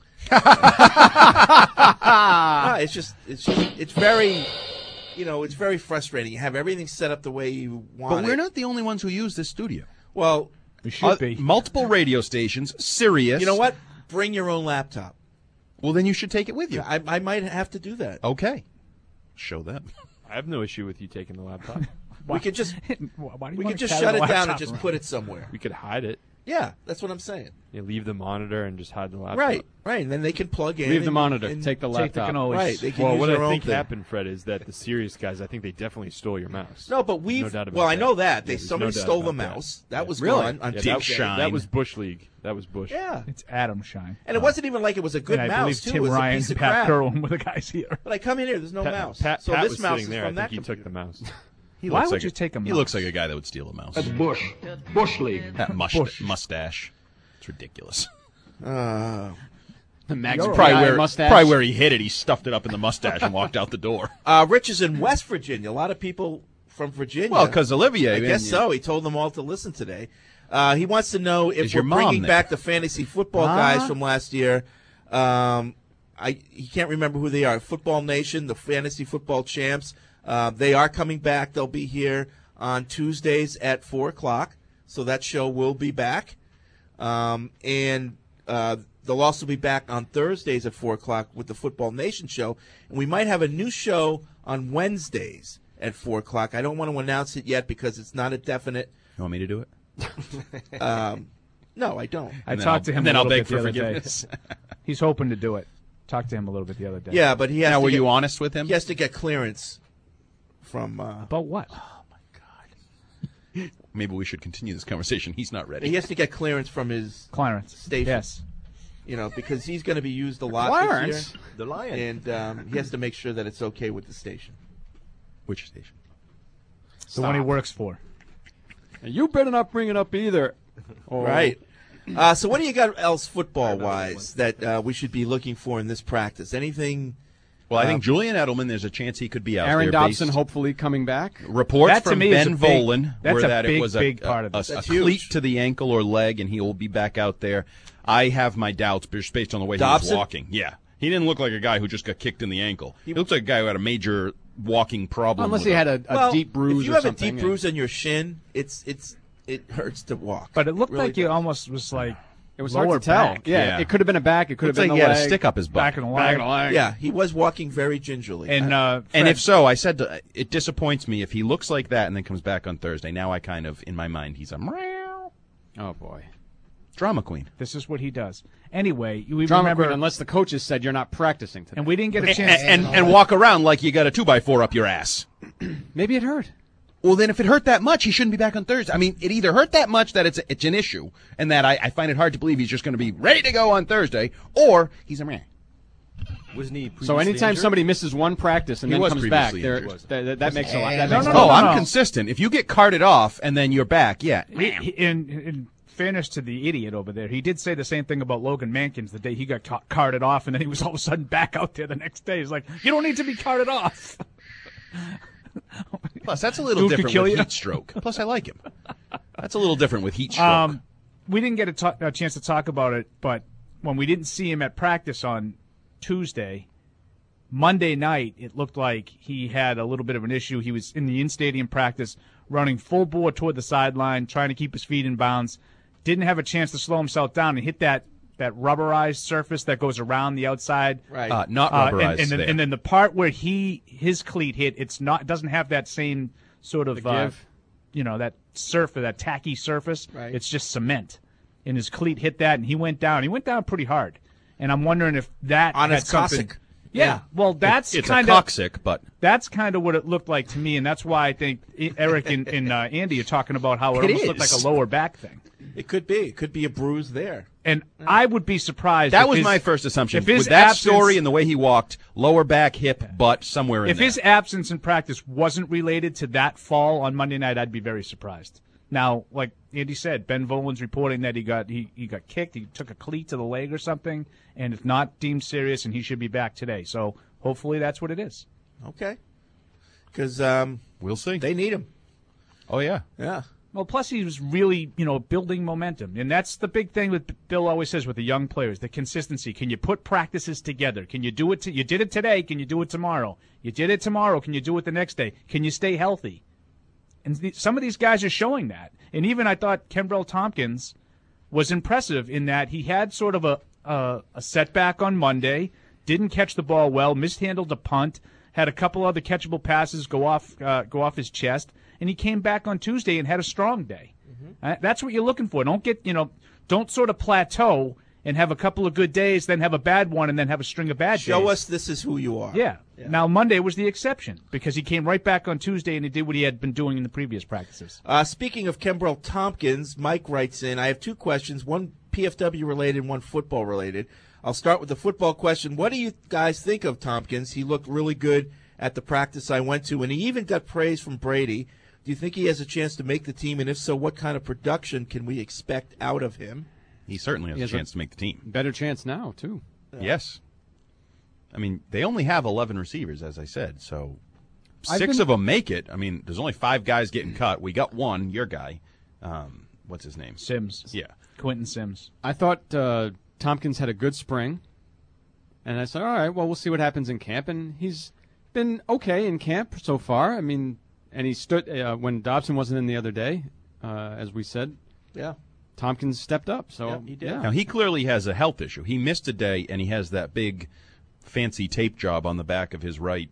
ah, it's just it's just, it's very, you know, it's very frustrating. You have everything set up the way you want. But we're it. not the only ones who use this studio. Well, We should Uh, be. multiple radio stations, Sirius. you know what? Bring your own laptop. Well, then you should take it with you. I, I might have to do that. Okay. Show them. I have no issue with you taking the laptop. We could just Why do you we want could to just carry shut the it down and laptop just around? put it somewhere. We could hide it. Yeah, that's what I'm saying. You leave the monitor and just hide the laptop. Right, right. And then they can plug in. Leave the and- monitor. and- Take the Take the laptop. cannoli. Right, they can Well, use what their I own think thing. happened, Fred, is that the serious guys, I think they definitely stole your mouse. No, but we've. No doubt about well, I that. know that Yeah, they there's somebody no doubt stole the about that. mouse. That, Yeah. was Really? gone on Yeah, Tuesday. that, Shine. that was Bush League. That was Bush. Yeah, It's Adam Shine. and it wasn't even like it was a good and I mouse believe too. Tim it was Ryan a piece and of Pat crap. Kerwin were the guys here. But I come in here. There's no Pat, mouse. Pat, so Pat this was mouse sitting is there. I from think that he took computer. the mouse. He Why looks would like you take a He mouse? looks like a guy that would steal a mouse. That's Bush. Bush League. That mush- Bush. mustache. It's ridiculous. Uh, The Max You're Probably Guy where, mustache. probably where he hid it. He stuffed it up in the mustache and walked out the door. uh, Rich is in West Virginia. A lot of people from Virginia. Well, because Olivier. I man, guess so. He told them all to listen today. Uh, he wants to know if Is your we're mom bringing there? back the fantasy football guys from last year. Um, I he can't remember who they are. Football Nation, the fantasy football champs. Uh, they are coming back. They'll be here on Tuesdays at four o'clock. So that show will be back, um, and uh, they'll also be back on Thursdays at four o'clock with the Football Nation show. And we might have a new show on Wednesdays at four o'clock. I don't want to announce it yet because it's not a definite. You want me to do it? Um, No, I don't. I And then talked to I'll- him and then a I'll little beg bit the for other day. forgiveness. He's hoping to do it. Talked to him a little bit the other day. Yeah, but he has Now, to were get, you honest with him? He has to get clearance from. Uh, About what? Maybe we should continue this conversation. He's not ready. he has to get clearance from his Clarence. station. Yes. You know, because he's going to be used a lot Clarence? this year. The Lion. And um, he has to make sure that it's okay with the station. Which station? The one he works for. And you better not bring it up either. Oh. Right. Uh, so what do you got else football-wise that uh, we should be looking for in this practice? Anything? Well, I uh, think Julian Edelman, there's a chance he could be out Aaron there. Dobson based- hopefully coming back. Reports That, to from me, is Ben a big- Volen that's were a that big, it was a, big part a, of this. a, a That's cleat huge. to the ankle or leg, and he will be back out there. I have my doubts just based on the way he Dobson? was walking. Yeah. He didn't look like a guy who just got kicked in the ankle. He, looks like a guy who had a major walking problem. Unless with he a- had a, a well, deep bruise if you or have something. a deep bruise on your shin, it's it's it hurts to walk. But it looked Really like you does. almost was like It was lower hard to tell. back. Yeah, Yeah. it could have been a back. It could Looks have been like he the had a leg. stick up his butt. Back in the Back leg. of the leg. Yeah, he was walking very gingerly. And uh, And Fred, if so, I said to, it disappoints me if he looks like that and then comes back on Thursday. Now I kind of, in my mind, he's a meow. Oh boy, Drama queen. this is what he does. Anyway, we drama remember, queen. Unless the coaches said you're not practicing today, and we didn't get a And, chance. and, and walk around like you got a two by four up your ass. maybe it hurt. Well, then if it hurt that much, he shouldn't be back on Thursday. I mean, it either hurt that much that it's it's an issue, and that I, I find it hard to believe he's just going to be ready to go on Thursday, or he's a man. Wasn't he So previously anytime injured? somebody misses one practice and He then was comes back, previously there- injured. that, that, that makes a lot. That No, makes no, a no, oh, lot. no, I'm no. consistent. If you get carted off and then you're back, yeah. He- he- in, in fairness to the idiot over there, he did say the same thing about Logan Mankins the day he got ca- carted off, and then he was all of a sudden back out there the next day. He's like, you don't need to be carted off. Plus, that's a little Dude could different kill with you. heat stroke. Plus, I like him. That's a little different with heat stroke. Um, we didn't get a, ta- a chance to talk about it, but when we didn't see him at practice on Tuesday, Monday night, it looked like he had a little bit of an issue. He was in the in-stadium practice, running full bore toward the sideline, trying to keep his feet in bounds. Didn't have a chance to slow himself down and hit that, that rubberized surface that goes around the outside. Right. uh, not Uh, rubberized and, and, then, there. and then the part where he his cleat hit, it's not it doesn't have that same sort of The uh, give. you know, that surface, that tacky surface. Right. It's just cement. And his cleat hit that, and he went down. He went down pretty hard. And I'm wondering if that On had his something. cossack. Yeah, Yeah. well, that's it's kind a of coccyx, but that's kind of what it looked like to me, and that's why I think Eric and, and uh, Andy are talking about how it, It almost looked like is. a lower back thing. It could be. It could be a bruise there. And I would be surprised. that if was his- my first assumption. if his With that absence- story and the way he walked, lower back, hip, butt, somewhere in If there. his absence in practice wasn't related to that fall on Monday night, I'd be very surprised. Now, like Andy said, Ben Volen's reporting that he got he, he got kicked, he took a cleat to the leg or something, and it's not deemed serious, and he should be back today. So hopefully that's what it is. Okay. Because um, We'll see. they need him. oh, yeah. Yeah. Well, plus he was really, you know, building momentum, and that's the big thing that Bill always says with the young players: the consistency. Can you put practices together? Can you do it? To, you did it today. Can you do it tomorrow? You did it tomorrow. Can you do it the next day? Can you stay healthy? And the, some of these guys are showing that. And even I thought Kenbrell Tompkins was impressive in that he had sort of a a, a setback on Monday, didn't catch the ball well, mishandled a punt, had a couple other catchable passes go off uh, go off his chest, and he came back on Tuesday and had a strong day. Uh, that's what you're looking for. Don't get you know, don't sort of plateau and have a couple of good days, then have a bad one, and then have a string of bad Show days. us this is who you are. Yeah. Now Monday was the exception because he came right back on Tuesday and he did what he had been doing in the previous practices. Uh, speaking of Kenbrell Tompkins, Mike writes in, I have two questions, one P F W related, one football related. I'll start with the football question. What do you guys think of Tompkins? He looked really good at the practice I went to, and he even got praise from Brady. Do you think he has a chance to make the team? And if so, what kind of production can we expect out of him? He certainly has He a has a- chance to make the team. Better chance now too. Yes. I mean, they only have eleven receivers, as I said, so I've six been- of them make it. I mean, there's only five guys getting cut. We got one, your guy. Um, what's his name? Sims. Yeah. Quentin Sims. I thought uh, Tompkins had a good spring, and I said, all right, well, we'll see what happens in camp. And he's been okay in camp so far. I mean, and he stood uh, when Dobson wasn't in the other day, uh, as we said. Yeah. Tompkins stepped up. So Yeah, he did. yeah. Now, he clearly has a health issue. He missed a day, and he has that big, fancy tape job on the back of his right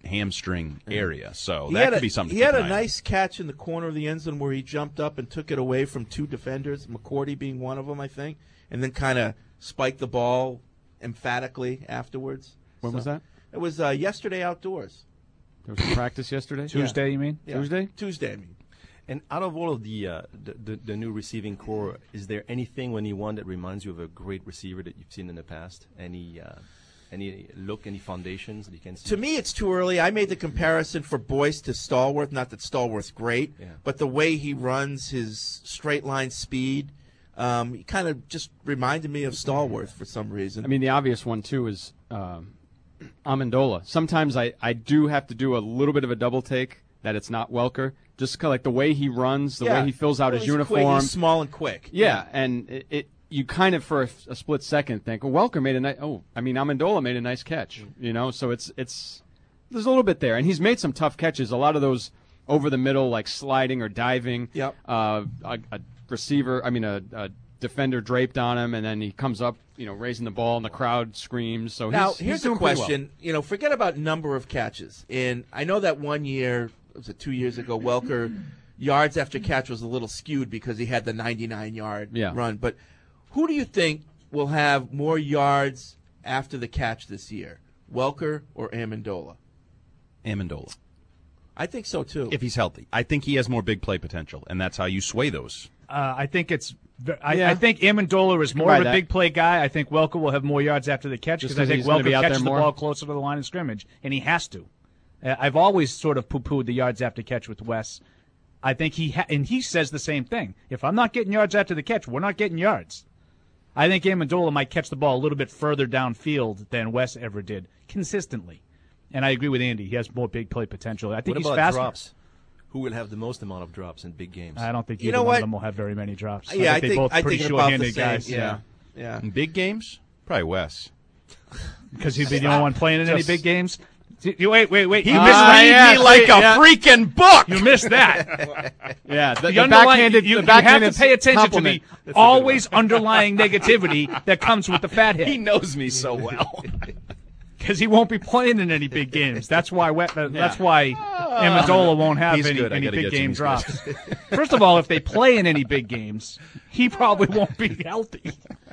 hamstring area. So He that had could a, be something. He to had keep a an eye on. nice catch in the corner of the end zone where he jumped up and took it away from two defenders, McCourty being one of them, I think, and then kind of spiked the ball emphatically afterwards. When was that? It was uh, yesterday outdoors. There was a practice yesterday? Tuesday, you mean? Yeah. Tuesday? Tuesday, I mean. And out of all of the, uh, the, the the new receiving core, is there anything, anyone that reminds you of a great receiver that you've seen in the past? Any uh, any look, any foundations that you can see? To me, it's too early. I made the comparison for Boyce to Stallworth. Not that Stallworth's great, Yeah. but the way he runs, his straight line speed, um, he kind of just reminded me of Stallworth for some reason. I mean, the obvious one, too, is um, Amendola. Sometimes I, I do have to do a little bit of a double take that it's not Welker. Just kind of like the way he runs, the Yeah. way he fills out Well, his he's quick, uniform. he's small and quick. Yeah, and it, it you kind of for a, a split second think, well, Welker made a nice. Oh, I mean, Amendola made a nice catch. You know, so it's it's there's a little bit there, and he's made some tough catches. A lot of those over the middle, like sliding or diving. Yep. Uh, a, a receiver, I mean, a, a defender draped on him, and then he comes up, you know, raising the ball, and the crowd screams. So Now, he's, here's he's the doing pretty well. question. You know, forget about number of catches. And I know that one year, was it two years ago, Welker yards after catch was a little skewed because he had the ninety-nine yard Yeah. run. But who do you think will have more yards after the catch this year, Welker or Amendola? Amendola. I think so too. If he's healthy, I think he has more big play potential, and that's how you sway those. Uh, I think it's. I, Yeah. I think Amendola is more buy of a that. big play guy. I think Welker will have more yards after the catch Just because I 'cause think he's gonna Welker be out there catches the more? ball closer to the line of scrimmage, and he has to. Uh, I've always sort of poo-pooed the yards after catch with Wes. I think he ha- and he says the same thing. If I'm not getting yards after the catch, we're not getting yards. I think Amendola might catch the ball a little bit further downfield than Wes ever did consistently. And I agree with Andy. He has more big play potential. I think What he's about faster. drops? Who will have the most amount of drops in big games? I don't think You either know one what? of them will have very many drops. yeah, I I think think they're both I pretty think about the short-handed same. guys. Yeah, yeah. In big games, probably Wes. Because he'd be the only one playing in any big games. You, wait, wait, wait. He You was missed reading yeah, me like see, a yeah. freaking book. You missed that. Yeah, the, The the underlying- backhanded. you, the you have backhanded to pay attention compliment. to the always underlying negativity that comes with the fat He head. knows me so well. Because he won't be playing in any big games. That's why. we- uh, That's why Amendola won't have He's any, good. I any gotta big get to him. game He's drops. First of all, if they play in any big games, he probably won't be healthy.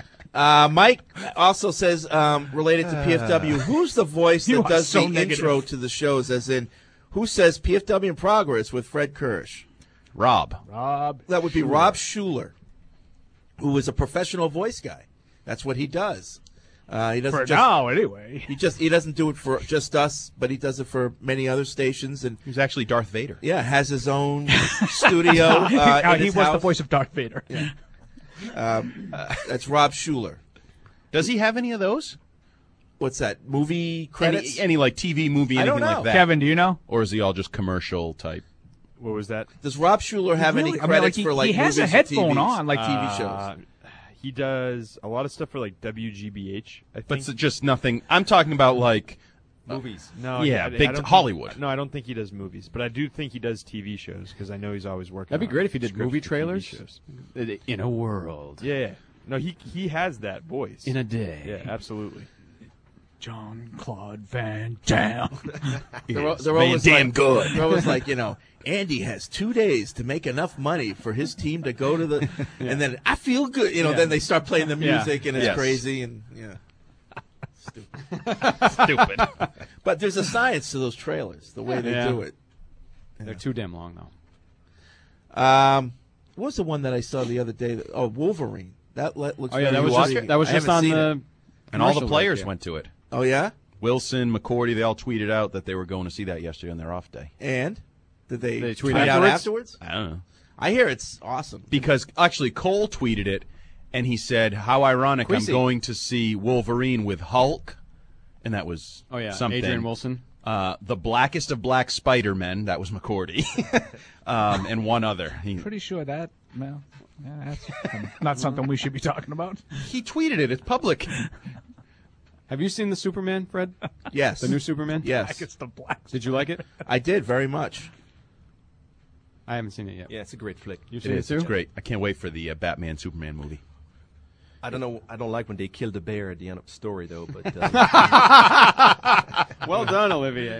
Uh, Mike also says, um, related to P F W, who's the voice You that are does so the negative. intro to the shows? As in, who says P F W in progress with Fred Kirsch? Rob. Rob. That would be Rob Schuler, who is a professional voice guy. That's what he does. Uh, he doesn't For just, now, anyway. He just he doesn't do it for just us, but he does it for many other stations. And He was actually Darth Vader. yeah, has his own studio. Uh, Uh, in he his was the house. voice of Darth Vader. Um, that's Rob Schuler. Does he have any of those? What's that? Movie credits? Any, any like T V movie, I anything don't know. like that? Kevin, do you know? Or is he all just commercial type? What was that? Does Rob Schuler have any Really? I mean, credits like, he- for like he has a movies and headphone T Vs? on, like T V shows? Uh, he does a lot of stuff for like W G B H. I think. But it's just nothing. I'm talking about like Movies. No, Yeah, I- I big don't t- think- Hollywood. no, I don't think he does movies, but I do think he does T V shows because I know he's always working. That'd be on great if he did scripts movie for T V trailers. shows. In a world. Yeah, yeah. No, he he has that voice. In a day. Yeah, absolutely. John Claude Van Damme. They're, al- they're Van always Damme like, good. They're always like, you know, Andy has two days to make enough money for his team to go to the, and then I feel good. You know, Yeah. then they start playing the Yeah. music and it's Yes. crazy and yeah, stupid. stupid. But there's a science to those trailers, the way they Yeah. do it. They're too damn long, though. Um, what was the one that I saw the other day? That, oh, Wolverine. That le- looks. Oh yeah, very that was intriguing. just that was I just haven't on seen the. it. And all the commercial players right there. went to it. Oh yeah, Wilson, McCourty, they all tweeted out that they were going to see that yesterday on their off day. and did they, They tweet tweeted it out afterwards? afterwards? I don't know. I hear it's awesome. Because actually Cole tweeted it, and he said, how ironic, Queasy. I'm going to see Wolverine with Hulk. And that was Oh yeah, something. Adrian Wilson. Uh, the blackest of black Spider-Men, that was McCourty. um, and one other. He, Pretty sure that, well, yeah, that's um, not something we should be talking about. he tweeted it. It's public. Have you seen the Superman, Fred? Yes, The new Superman? Yes, It's the black. Did you like it? I did very much. I haven't seen it yet. Yeah, it's a great flick. You've It seen it, is. too? It's great. I can't wait for the uh, Batman Superman movie. I don't know. I don't like when they kill the bear at the end of the story, though. But uh, Well done, Olivier.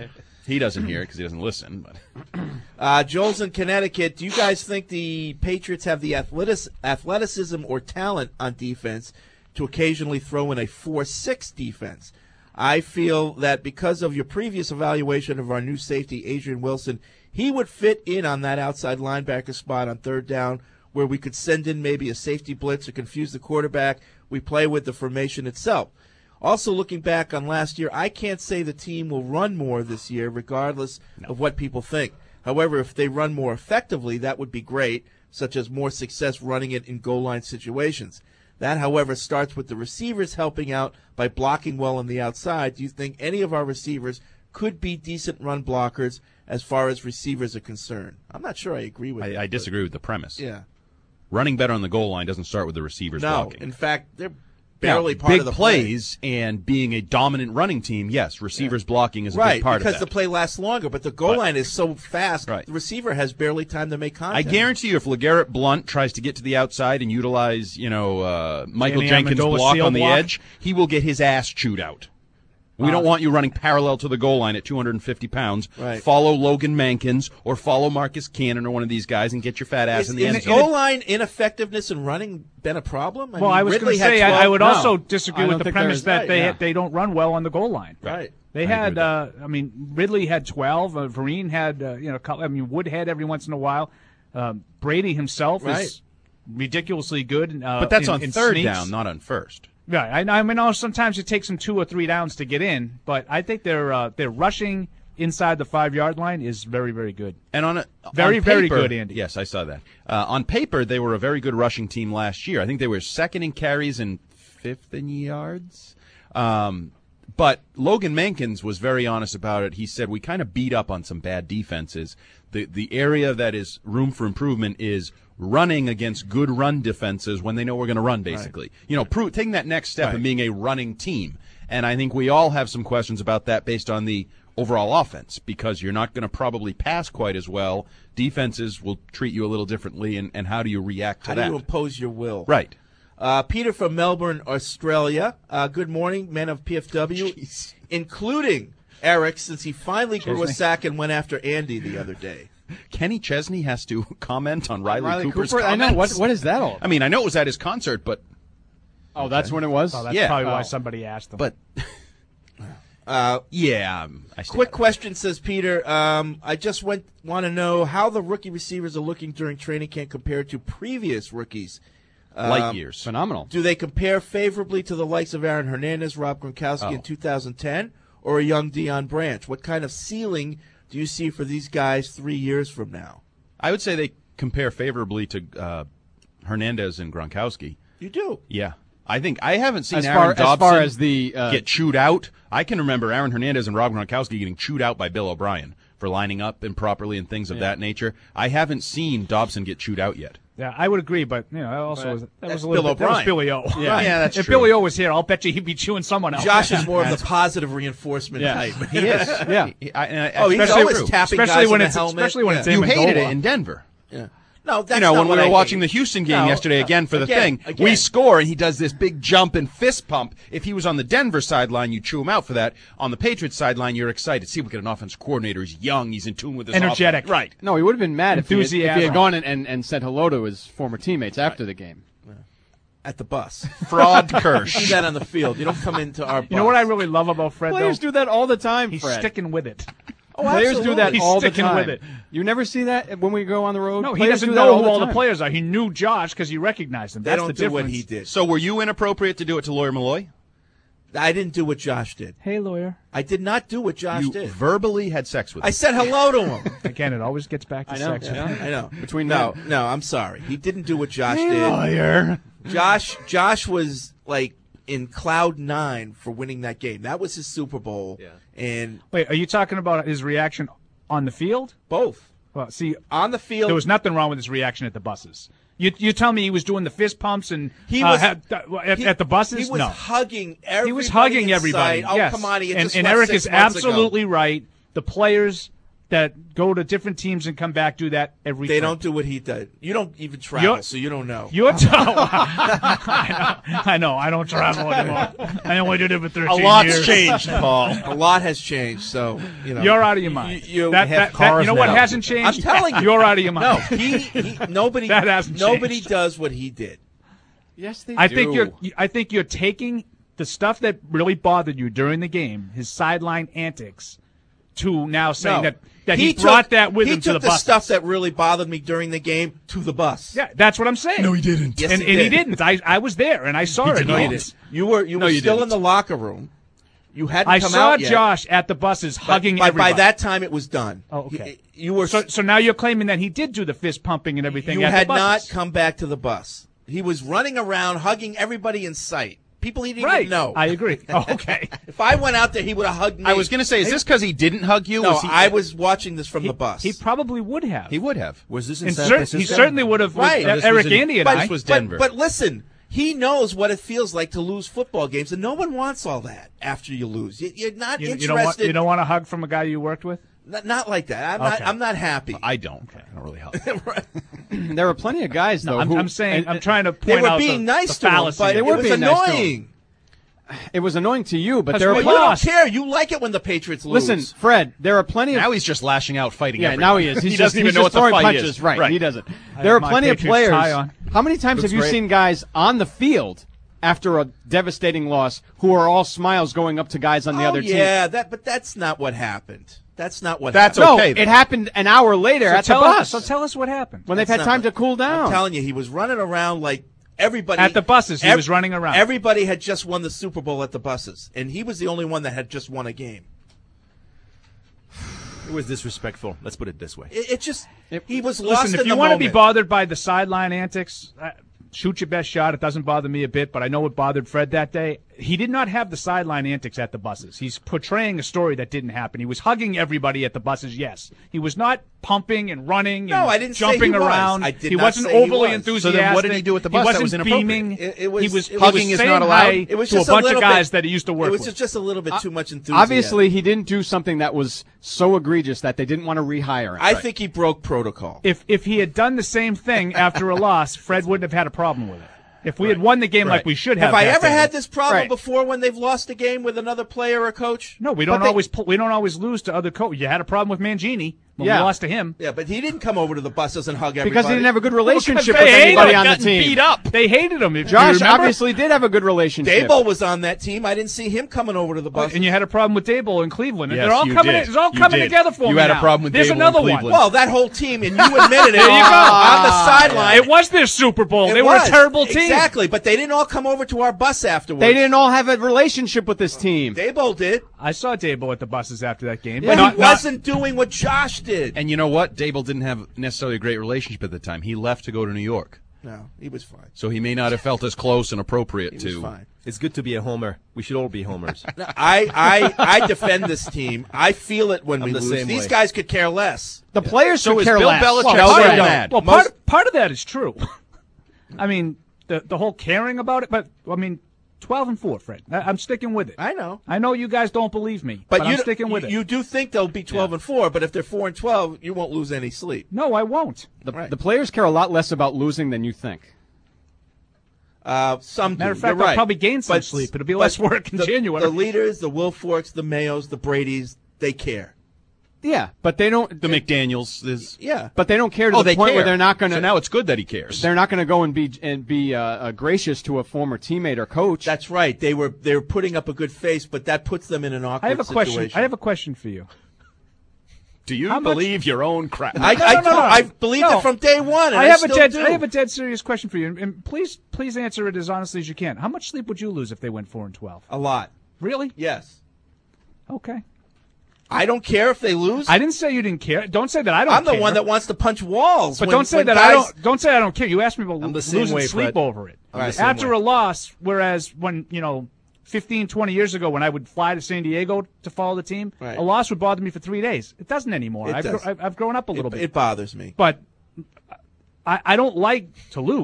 He doesn't hear it because he doesn't listen. But Uh, Joel's in Connecticut. Do you guys think the Patriots have the athletic- athleticism or talent on defense to occasionally throw in a four six defense? I feel that because of your previous evaluation of our new safety, Adrian Wilson, he would fit in on that outside linebacker spot on third down where we could send in maybe a safety blitz or confuse the quarterback. We play with the formation itself. Also, looking back on last year, I can't say the team will run more this year regardless no. of what people think. However, if they run more effectively, that would be great, such as more success running it in goal line situations. That, however, starts with the receivers helping out by blocking well on the outside. Do you think any of our receivers could be decent run blockers as far as receivers are concerned? I'm not sure I agree with that. I, I disagree with the premise. Yeah. Running better on the goal line doesn't start with the receivers no, blocking. In fact, they're barely now, part big of the plays play. And being a dominant running team, yes, receivers yeah. blocking is a right, big part of that. Right, because the play lasts longer, but the goal but, line is so fast, right. the receiver has barely time to make contact. I guarantee you if LeGarrette Blount tries to get to the outside and utilize, you know, uh, Michael Danny Jenkins' Amendola block seal on the block. edge, he will get his ass chewed out. We Uh, don't want you running parallel to the goal line at two hundred fifty pounds. Right. Follow Logan Mankins or follow Marcus Cannon or one of these guys and get your fat ass is, in the is end zone. goal line ineffectiveness in running been a problem? I well, mean, I was Ridley going to say, had I, I would no. also disagree I with don't the think premise there is- that they right, yeah. they don't run well on the goal line. Right. They I agree had, with uh, I mean, Ridley had twelve. Uh, Vereen had, uh, you know, a couple, I mean, Woodhead every once in a while. Um, Brady himself Right. is ridiculously good. Uh, But that's in, on in third sneaks. down, not on first. Right. I, I mean, sometimes it takes them two or three downs to get in, but I think their uh, their rushing inside the five yard line is very, very good. And on a very, on very paper- good, Andy. Yes, I saw that. Uh, on paper, they were a very good rushing team last year. I think they were second in carries and fifth in yards. Um, but Logan Mankins was very honest about it. He said we kind of beat up on some bad defenses. The the area that is room for improvement is running against good run defenses when they know we're going to run, basically. Right. You know, pro- taking that next step right. and being a running team. And I think we all have some questions about that based on the overall offense, because you're not going to probably pass quite as well. Defenses will treat you a little differently, and, and how do you react to how that? How do you impose your will? Right. Uh, Peter from Melbourne, Australia. Uh, good morning, men of P F W, Jeez. including Eric, since he finally grew a Chesney. sack and went after Andy the other day. Kenny Chesney has to comment on Riley, Riley Cooper's Cooper? comments. I know. What, what is that all about? I mean, I know it was at his concert, but Oh, that's when it was? Oh, that's Yeah. probably why Oh. somebody asked them. but Uh, yeah. um, I quick question, says Peter. Um, I just went, want to know how the rookie receivers are looking during training camp compared to previous rookies. Um, light years. Phenomenal. Do they compare favorably to the likes of Aaron Hernandez, Rob Gronkowski Oh. in two thousand ten, or a young Deion Branch? What kind of ceiling do you see for these guys three years from now? I would say they compare favorably to uh, Hernandez and Gronkowski. You do. Yeah. I think I haven't seen As Aaron far, as Dobson far as the uh, get chewed out. I can remember Aaron Hernandez and Rob Gronkowski getting chewed out by Bill O'Brien for lining up improperly and things of Yeah. that nature. I haven't seen Dobson get chewed out yet. yeah, I would agree, but you know, that also But was that that's was a little Bill bit, that was O'Brien. Billy O. Yeah, yeah, that's if true. Billy O was here, I'll bet you he'd be chewing someone else. Josh is more of the positive reinforcement Yeah. type. He is. Yeah. He- I- and I- Oh, he's especially- always tapping especially guys when in it's the helmet. especially when Yeah. it's You hated Amendola. it in Denver. Yeah. No, that's you know, not when we what were I watching hate. the Houston game No, yesterday no, again for the again, thing, again. we score and he does this big jump and fist pump. If he was on the Denver sideline, you chew him out for that. On the Patriots sideline, you're excited. See, we get an offensive coordinator. He's young. He's in tune with this Energetic. offense. Right. No, he would have been mad if he, had, if he had Enthusiasm. gone and, and, and said hello to his former teammates after the game. At the bus. Fraud Do Kirsch. that on the field. You don't come into our bus. You know what I really love about Fred, Players though? do that all the time, He's Fred. sticking with it. Oh, Players do that He's all the sticking time. with it. You never see that when we go on the road? No, he Players doesn't do that know who the all the time. players are. He knew Josh because he recognized him. They That's don't the do difference. what he did. So were you inappropriate to do it to Lawyer Malloy? I didn't do what Josh did. Hey, lawyer. I did not do what Josh You did. verbally had sex with him. I said hello to him. Again, it always gets back to I know. sex. Yeah. I know. Between no, men. no, I'm sorry. He didn't do what Josh did. Lawyer. Josh, Josh was like in cloud nine for winning that game. That was his Super Bowl. Yeah. And Wait, are you talking about his reaction on the field? both Well, see, on the field. there was nothing wrong with his reaction at the buses. You you tell me he was doing the fist pumps and He uh, was- had- at, he- at the buses? He was no. hugging everybody. He was hugging in everybody. sight. Oh, yes. come on. He had and just and left Eric six is months ago. absolutely right. The players that go to different teams and come back do that every They trip. don't do what he did. You don't even travel, You're- so you don't know. You're t- I, know, I know. I don't travel anymore. I only did it for thirteen A lot's years. changed, Paul. A lot has changed. So you know, You're out of your mind. You, you That- have that- that- cars you know what now. hasn't changed? I'm telling you, You're out of your mind. No, he, he nobody. That hasn't nobody changed. does what he did. Yes, they I do. think you're. I think you're taking the stuff that really bothered you during the game, his sideline antics, to now saying No. that that he, took- brought that with he him to took the bus. stuff that really bothered me during the game to the bus. Yeah, that's what I'm saying. No, he didn't. Yes, and, he and he did. didn't. I I was there and I saw it. No, you Yes. didn't. You were you No, were you still didn't. in the locker room. You hadn't I come saw out yet. Josh at the buses But hugging by, everybody. by that time, it was done. Oh, okay. He- you were so, so now you're claiming that he did do the fist pumping and everything. You at had the not buses. come back to the bus. He was running around hugging everybody in sight. People he didn't Right. even know. I agree. Oh, okay. If I went out there, he would have hugged me. I was going to say, is this because he didn't hug you? No, Was he- I was watching this from He, the bus. he probably would have. He would have. Was this in And San cer- Francisco? he certainly would have. With, Right. uh, No, this Eric was in- Andy and but, I. This was but- Denver. But, listen, he knows what it feels like to lose football games, and no one wants all that after you lose. You, you're not you, interested. you don't want. You don't want a hug from a guy you worked with. Not, not like that. I'm Okay. not. I'm not happy. I don't. I don't really hug. There were plenty of guys though. No, I'm, who, I'm saying. and- I'm trying to point They were out being the, nice the to him, fallacy. but They it were was being nice to him. annoying. It was annoying to you, but That's there what were you You don't lost. care. You like it when the Patriots lose. Listen, Fred, there are plenty of Now he's just lashing out, fighting. yeah. everyone. Now he is. He's he just, doesn't even he's know just what the throwing fight punches. is. Right, he doesn't. I There are have my plenty of Patriots players. tie on. How many times Looks have you great. seen guys on the field after a devastating loss who are all smiles going up to guys on the oh, other team? yeah, that. But that's not what happened. That's not what. That's happened. No, okay, then. it happened an hour later So at the tell bus us. So tell us what happened. when they've That's had not time what- to cool down. I'm telling you, he was running around like everybody At the buses, he ev- was running around. Everybody had just won the Super Bowl at the buses, and he was the only one that had just won a game. It was disrespectful. Let's put it this way. It, it just he was lost Listen, if in you the want to be moment. bothered by the sideline antics, uh, shoot your best shot. It doesn't bother me a bit, but I know it bothered Fred that day. He did not have the sideline antics at the buses. He's portraying a story that didn't happen. He was hugging everybody at the buses, yes. He was not pumping and running No, and I didn't say jumping he was. around. I did he not wasn't say he overly was. enthusiastic. So then what did he do at the bus He that wasn't was inappropriate? beaming. It- it was- he was, it he was- Hugging is saying not allowed? hi It was to a just bunch little of guys bit, that he used to work It was with. just, just a little bit too much enthusiasm. Obviously, he didn't do something that was so egregious that they didn't want to rehire him. I think he broke protocol. If if he had done the same thing after a loss, Fred wouldn't have had a problem with it. If we had won the game like Right. we should have, Have I that ever day- had this problem Right. before when they've lost a game with another player or coach? No, we don't But they- always pull, we don't always lose to other coaches. You had a problem with Mangini when Yeah. we lost to him. Yeah, but he didn't come over to the buses and hug everybody. because he didn't have a good relationship They with hated anybody him, on the gotten team. Beat up. They hated him. If- do you Josh remember? obviously did have a good relationship. Dable was on that team. I didn't see him coming over to the bus. And you had a problem with Dable in Cleveland. Yes, They're all you coming. did. It's all You coming did. together for You me had a now. problem with There's Dable in another one. Cleveland. well, that whole team, and you admitted it There you go. on the sideline. It was their Super Bowl. It They were was. a terrible team. Exactly, but they didn't all come over to our bus afterwards. They didn't all have a relationship with this team. Dable did. I saw Dable at the buses after that game. But But not, he wasn't doing what Josh did. And you know what? Dable didn't have necessarily a great relationship at the time. He left to go to New York, No, he was fine. so he may not have felt as close and appropriate He to. was fine. It's good to be a homer. We should all be homers. No, I, I, I defend this team. I feel it when I'm we the lose. same These way. guys could care less. The players So could is care Bill less. Belichick Well, so they they don't. don't. well, Most- part part of that is true. I mean, the the whole caring about it, but I mean, twelve and four, Fred. I, I'm sticking with it. I know. I know you guys don't believe me, But, but, you, I'm sticking with you, it. you do think they'll be twelve and four, but if they're four and twelve, you won't lose any sleep. no, I won't. The, Right. the players care a lot less about losing than you think. Uh, some Matter do. of fact, You're I'll right. probably gain some But- sleep. It'll be but less work in the, January. The leaders, the Wilforks, the Mayos, the Bradys, they care. Yeah, but they don't. The McDaniels is. Yeah. But they don't care to Oh, the they point care. where they're not going So to. now it's good that he cares. They're not going to go and be and be uh, uh, gracious to a former teammate or coach. That's right. They were they were putting up a good face, but that puts them in an awkward I have a question. situation. I have a question for you. Do you How much- believe your own crap? I, No, I, no, no, do. no. I believed No. it from day one. And I I, have a still dead. do. I have a dead serious question for you, and, and please, please answer it as honestly as you can. How much sleep would you lose if they went four and twelve? a lot. Really? Yes. Okay. I don't care if they lose. I didn't say you didn't care. Don't say that I don't. I'm the care. one that wants to punch walls. But when- don't say when that guys, I don't. Don't say I don't care. You asked me about I'm the same losing way, sleep Fred. over it. I'm the same After way. a loss, whereas when you know, fifteen, twenty years ago, when I would fly to San Diego to follow the team, Right. a loss would bother me for three days. It doesn't anymore. It I've, does. gr- I've I've grown up a little It, bit. it bothers me. But I, I don't like to lose.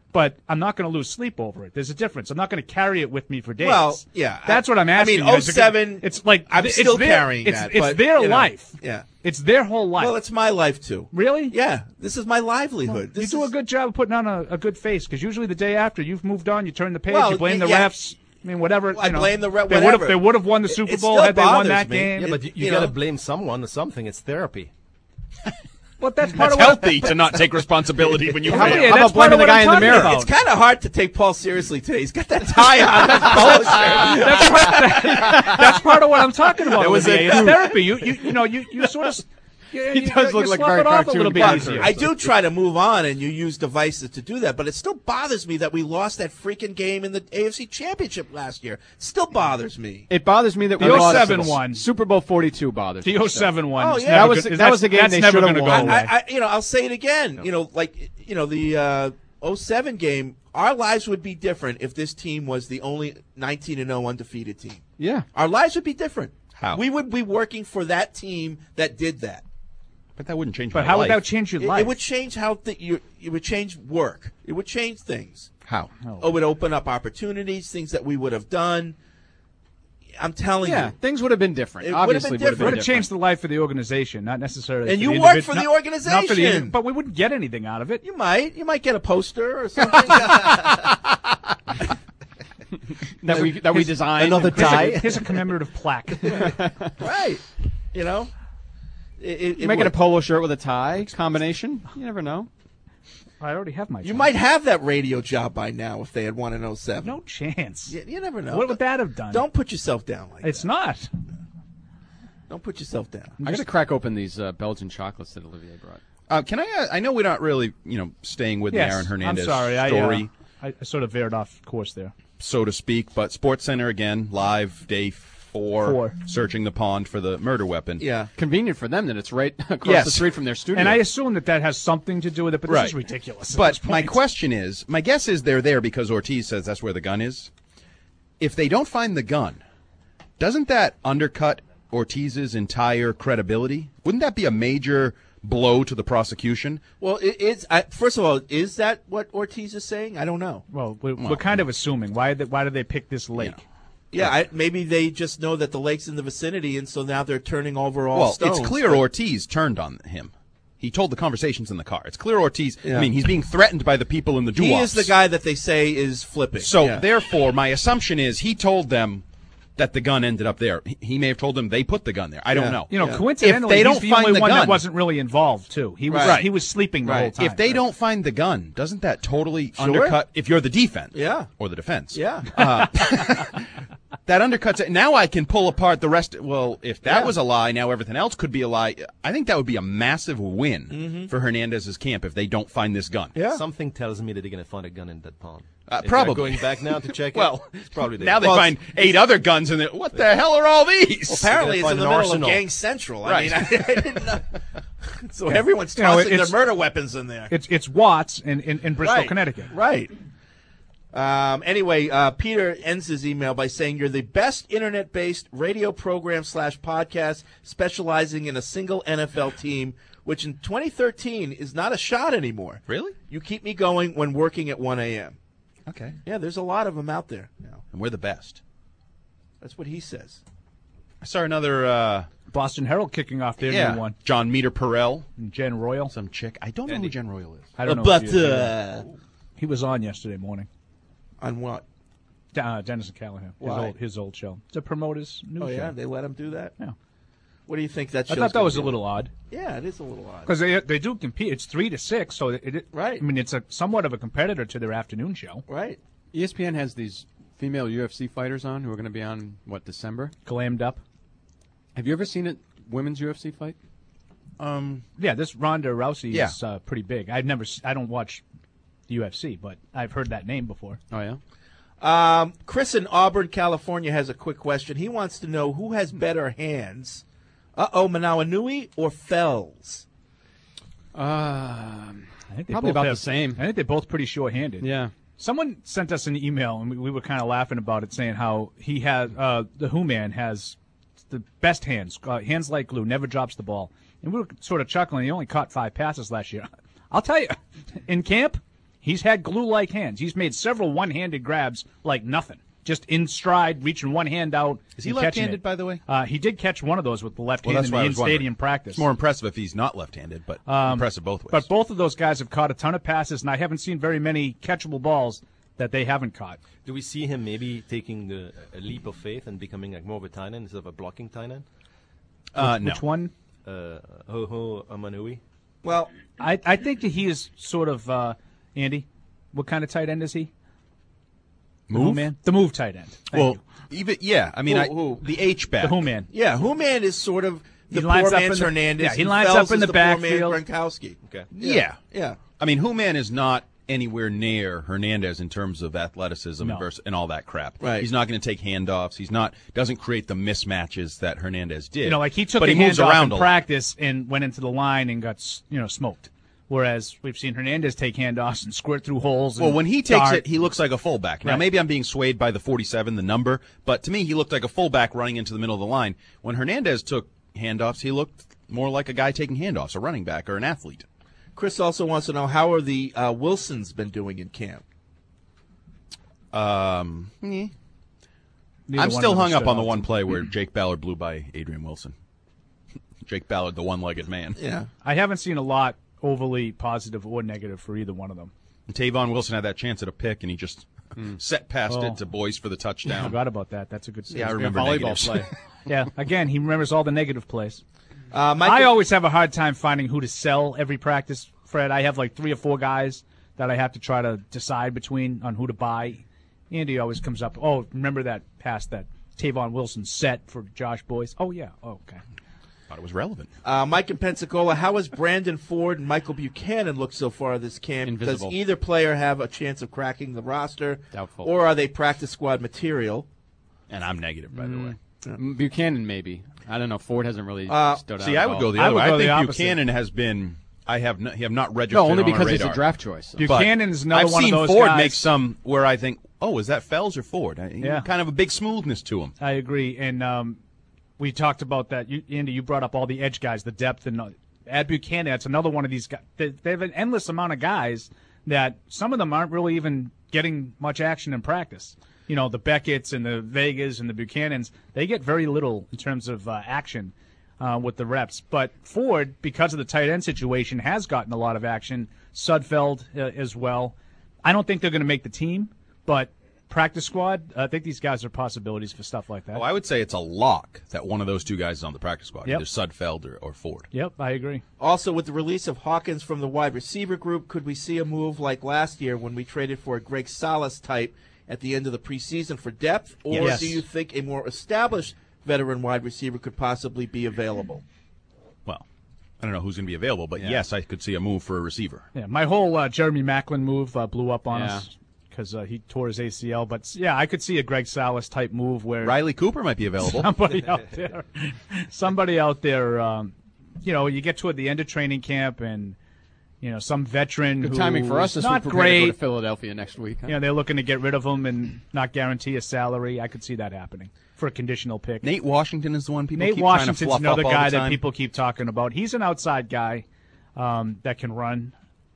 but I'm not going to lose sleep over it. There's a difference. I'm not going to carry it with me for days. Well, yeah. That's what I'm asking. I mean, you. oh Is it seven, gonna- It's like I'm it's still their, carrying it's, that, It's but, their you know, life. yeah. It's their whole life. Well, it's my life, too. Really? Yeah. This is my livelihood. You This do is, a good job of putting on a, a good face, because usually the day after you've moved on, you turn the page, Well, you blame the yeah. refs. I mean, whatever. I you know, blame the ref- They would whatever. have. They would have won the It- Super it Bowl still had they won bothers that me. game. Yeah, but you, you, you got to know. blame someone or something. It's therapy. But that's part That's of what, healthy to not take responsibility when you How, fail. yeah, How that's about blaming part of the what guy I'm in the talking mirror? about. It's kind of hard to take Paul seriously today. He's got that tie on. That's polo shirt. that's, part, that, that's part of what I'm talking about. There was Olivier. a- It's therapy. You, you, you know, you, you sort of. You, He you, does you look like slough very it off a cartoon little bit character. easier. I do try to move on, and you use devices to do that, but it still bothers me that we lost that freaking game in the A F C Championship last year. It still bothers me. It bothers me that The we lost oh seven one. Super Bowl forty-two bothers me. The oh seven one. Oh, is yeah. never That was- go- that that's- was the game that's they never should've gonna go won. away. I, I, you know, I'll say it again. You know, like you know the uh, oh seven game. Our lives would be different if this team was the only nineteen and oh undefeated team. Yeah. Our lives would be different. How? We would be working for that team that did that. But that wouldn't change But my how life. would that change your It, life? it would change how th- you. It would change work. It would change things. How? Oh, it would open up opportunities, things that we would have done. I'm telling Yeah, you. things would have been different. It would have Obviously, been would have It been would different. have changed the life of the organization, not necessarily. And for you the work individ- for the not- not for the organization. individ- but we wouldn't get anything out of it. You might. You might get a poster or something. that we that we designed. Another and- Here's a, die. here's a commemorative plaque. right. You know. It, it, You make it a would. polo shirt with a tie combination. You never know. I already have my. You job. might have that radio job by now if they had won in oh seven. No chance. You, you never know. What would that have done? Don't put yourself down like It's that. not. Don't put yourself down. I'm gonna crack open these uh, Belgian chocolates that Olivier brought. Uh, can I? Uh, I know we're not really, you know, staying with Yes, the Aaron Hernandez I'm sorry. story, I, uh, I, I sort of veered off course there. so to speak. But Sports Center again, live day four, Four. searching the pond for the murder weapon. Yeah. Convenient for them that it's right across Yes. the street from their studio. And I assume that that has something to do with it, but this Right. is ridiculous. at But this my point. question is, my guess is they're there because Ortiz says that's where the gun is. If they don't find the gun, doesn't that undercut Ortiz's entire credibility? Wouldn't that be a major blow to the prosecution? Well, it, it's I, first of all, is that what Ortiz is saying? I don't know. Well, we're, we're kind of assuming. Why did, why did they pick this lake? Yeah, I, maybe they just know that the lake's in the vicinity, and so now they're turning over all Well, stones. it's clear but- Ortiz turned on him. He told the conversations in the car. It's clear Ortiz. Yeah. I mean, he's being threatened by the people in the He doo-wops. is the guy that they say is flipping. So Yeah. therefore, my assumption is he told them that the gun ended up there. He- He may have told them they put the gun there. I don't Yeah. know. You know, Yeah. coincidentally, If they don't he's the find only the one gun- that wasn't really involved too. He was Right. he was sleeping the Right. whole time. If they don't find the gun, doesn't that totally Sure. undercut if you're the defense? Yeah. Or the defense. Yeah. Uh, that undercuts it. Now I can pull apart the rest. Well, if that Yeah. was a lie, now everything else could be a lie. I think that would be a massive win Mm-hmm. for Hernandez's camp if they don't find this gun. Yeah. Something tells me that they're going to find a gun in that pond. Uh, If they're probably. going back now to check Well, it. It's probably there. now they Well, find eight other guns and what the hell are all these? Well, apparently, They're it's in gonna the find middle an of arsenal. Gang Central. I Right. mean, I, I didn't know. So everyone's You know, tossing their it's- murder weapons in there. it's it's Watts in, in, in Bristol, Right. Connecticut. Right. Um, anyway, uh, Peter ends his email by saying, "You're the best internet-based radio program slash podcast specializing in a single N F L team, which in twenty thirteen is not a shot anymore. Really? You keep me going when working at one a.m. Okay. Yeah, there's a lot of them out there now. And we're the best. That's what he says. I saw another, uh, Boston Herald kicking off their yeah, new one. John Meter Perel, And Jen Royal. some chick. I don't know who Jen Royal is. I don't know. but if he, is uh, either. He was on yesterday morning. on what? Uh, Dennis and Callahan. His Why? old, his old show. To promote his new Oh show. yeah, they let him do that. Yeah. What do you think that? I show's thought that gonna was be a little odd. Yeah, it is a little odd. Because they they do compete. It's three to six, so it, it Right. I mean, it's a somewhat of a competitor to their afternoon show. Right. E S P N has these female U F C fighters on who are going to be on what December. Glammed up. Have you ever seen a women's U F C fight? Um, Yeah, this Ronda Rousey Yeah. is uh, pretty big. I've never, s- I don't watch the U F C, but I've heard that name before. Oh yeah. Um, Chris in Auburn, California, has a quick question. He wants to know who has better hands. Uh oh, Manawa Nui or Fells? Um, I think they Probably both about have- the same. I think they're both pretty short-handed. yeah. Someone sent us an email, and we, we were kind of laughing about it, saying how he has uh, the Who Man has the best hands, uh, hands like glue, never drops the ball. And we were sort of chuckling. He only caught five passes last year. I'll tell you, in camp, He's had glue-like hands. He's made several one-handed grabs like nothing. Just in stride, reaching one hand out. Is he and catching left-handed, it. by the way? Uh, he did catch one of those with the left Well, hand that's in why I the was wondering. in-stadium practice. It's more impressive if he's not left-handed, but Um, impressive both ways. But both of those guys have caught a ton of passes, and I haven't seen very many catchable balls that they haven't caught. Do we see him maybe taking the a leap of faith and becoming like more of a tight end instead of a blocking tight end? Uh, which, which one? Uh, Ho Ho Amanui. Well, I, I think that he is sort of, uh, Andy, what kind of tight end is he? The Move? Who man? The move tight end. Thank well, you. even yeah, I mean, Who- I, who? the H back. The who man. Yeah, who man is sort of the He lines poor up man's in the- Hernandez. yeah, he and lines Fells up in is the the poor man's backfield. Gronkowski. Okay. Yeah. Yeah. I mean, Human is not anywhere near Hernandez in terms of athleticism No. and, vers- and all that crap. Right. He's not going to take handoffs. He's not doesn't create the mismatches that Hernandez did. You know, like he took but a he moves handoff around in a lot. practice and went into the line and got s- you know smoked. Whereas we've seen Hernandez take handoffs and squirt through holes. And Well, when he takes dart. it, he looks like a fullback. Now, Right. maybe I'm being swayed by the forty-seven, the number, but to me, he looked like a fullback running into the middle of the line. When Hernandez took handoffs, he looked more like a guy taking handoffs, a running back or an athlete. Chris also wants to know how are the uh, Wilsons been doing in camp? Um, eh. Neither I'm one still of them hung up stood on the out one to me. play where Jake Ballard blew by Adrian Wilson. Jake Ballard, the one-legged man. Yeah. I haven't seen a lot overly positive or negative for either one of them. And Tavon Wilson had that chance at a pick, and he just set past Oh. it to Boyce for the I touchdown. forgot about that. That's a good. Yeah, I save. remember volleyball negatives. play. Yeah, again, he remembers all the negative plays. Uh, Mike, I always have a hard time finding who to sell every practice, Fred. I have like three or four guys that I have to try to decide between on who to buy. Andy always comes up, oh, remember that pass that Tavon Wilson set for Josh Boyce? Oh, yeah. Oh, okay. Thought it was relevant. uh, Mike in Pensacola, how has Brandon Ford and Michael Buchanan looked so far this camp? Invisible. Does either player have a chance of cracking the roster? Doubtful. Or are they practice squad material? And I'm negative, by the way. Mm, Buchanan, maybe. I don't know. Ford hasn't really Uh, stood out. See, at I would all. go the I other would way. go I the think opposite. Buchanan has been. I have not, have not registered. No, only on because our he's a radar. draft choice. But Buchanan is another I've one seen of those Ford guys. make some where I think, oh, is that Fells or Ford? I, Yeah. Kind of a big smoothness to him. I agree. And um, we talked about that. You, Andy, you brought up all the edge guys, the depth. And uh, Ed Buchanan, that's another one of these guys. They, they have an endless amount of guys that some of them aren't really even getting much action in practice. You know, the Beckett's and the Vegas and the Buchanans, they get very little in terms of uh, action uh, with the reps. But Ford, because of the tight end situation, has gotten a lot of action. Sudfeld uh, as well. I don't think they're going to make the team, but practice squad, I think these guys are possibilities for stuff like that. Oh, I would say it's a lock that one of those two guys is on the practice squad, Yep. either Sudfeld or, or Ford. Yep, I agree. Also, with the release of Hawkins from the wide receiver group, could we see a move like last year when we traded for a Greg Salas type at the end of the preseason for depth? Or Yes. do you think a more established veteran wide receiver could possibly be available? Well, I don't know who's going to be available, but Yeah. yes, I could see a move for a receiver. Yeah, my whole uh, Jeremy Maclin move uh, blew up on Yeah. us because uh, he tore his A C L. But yeah, I could see a Greg Salas type move where Riley Cooper might be available. somebody out there, somebody out there, um, you know, you get toward the end of training camp and you know some veteran. Good who timing for us is as we not prepare great. to go to Philadelphia next week. Huh? You know, they're looking to get rid of him and not guarantee a salary. I could see that happening for a conditional pick. Nate Washington is the one people Nate keep trying to Washington's fluff another up all guy the that time. people keep talking about. He's an outside guy um, that can run.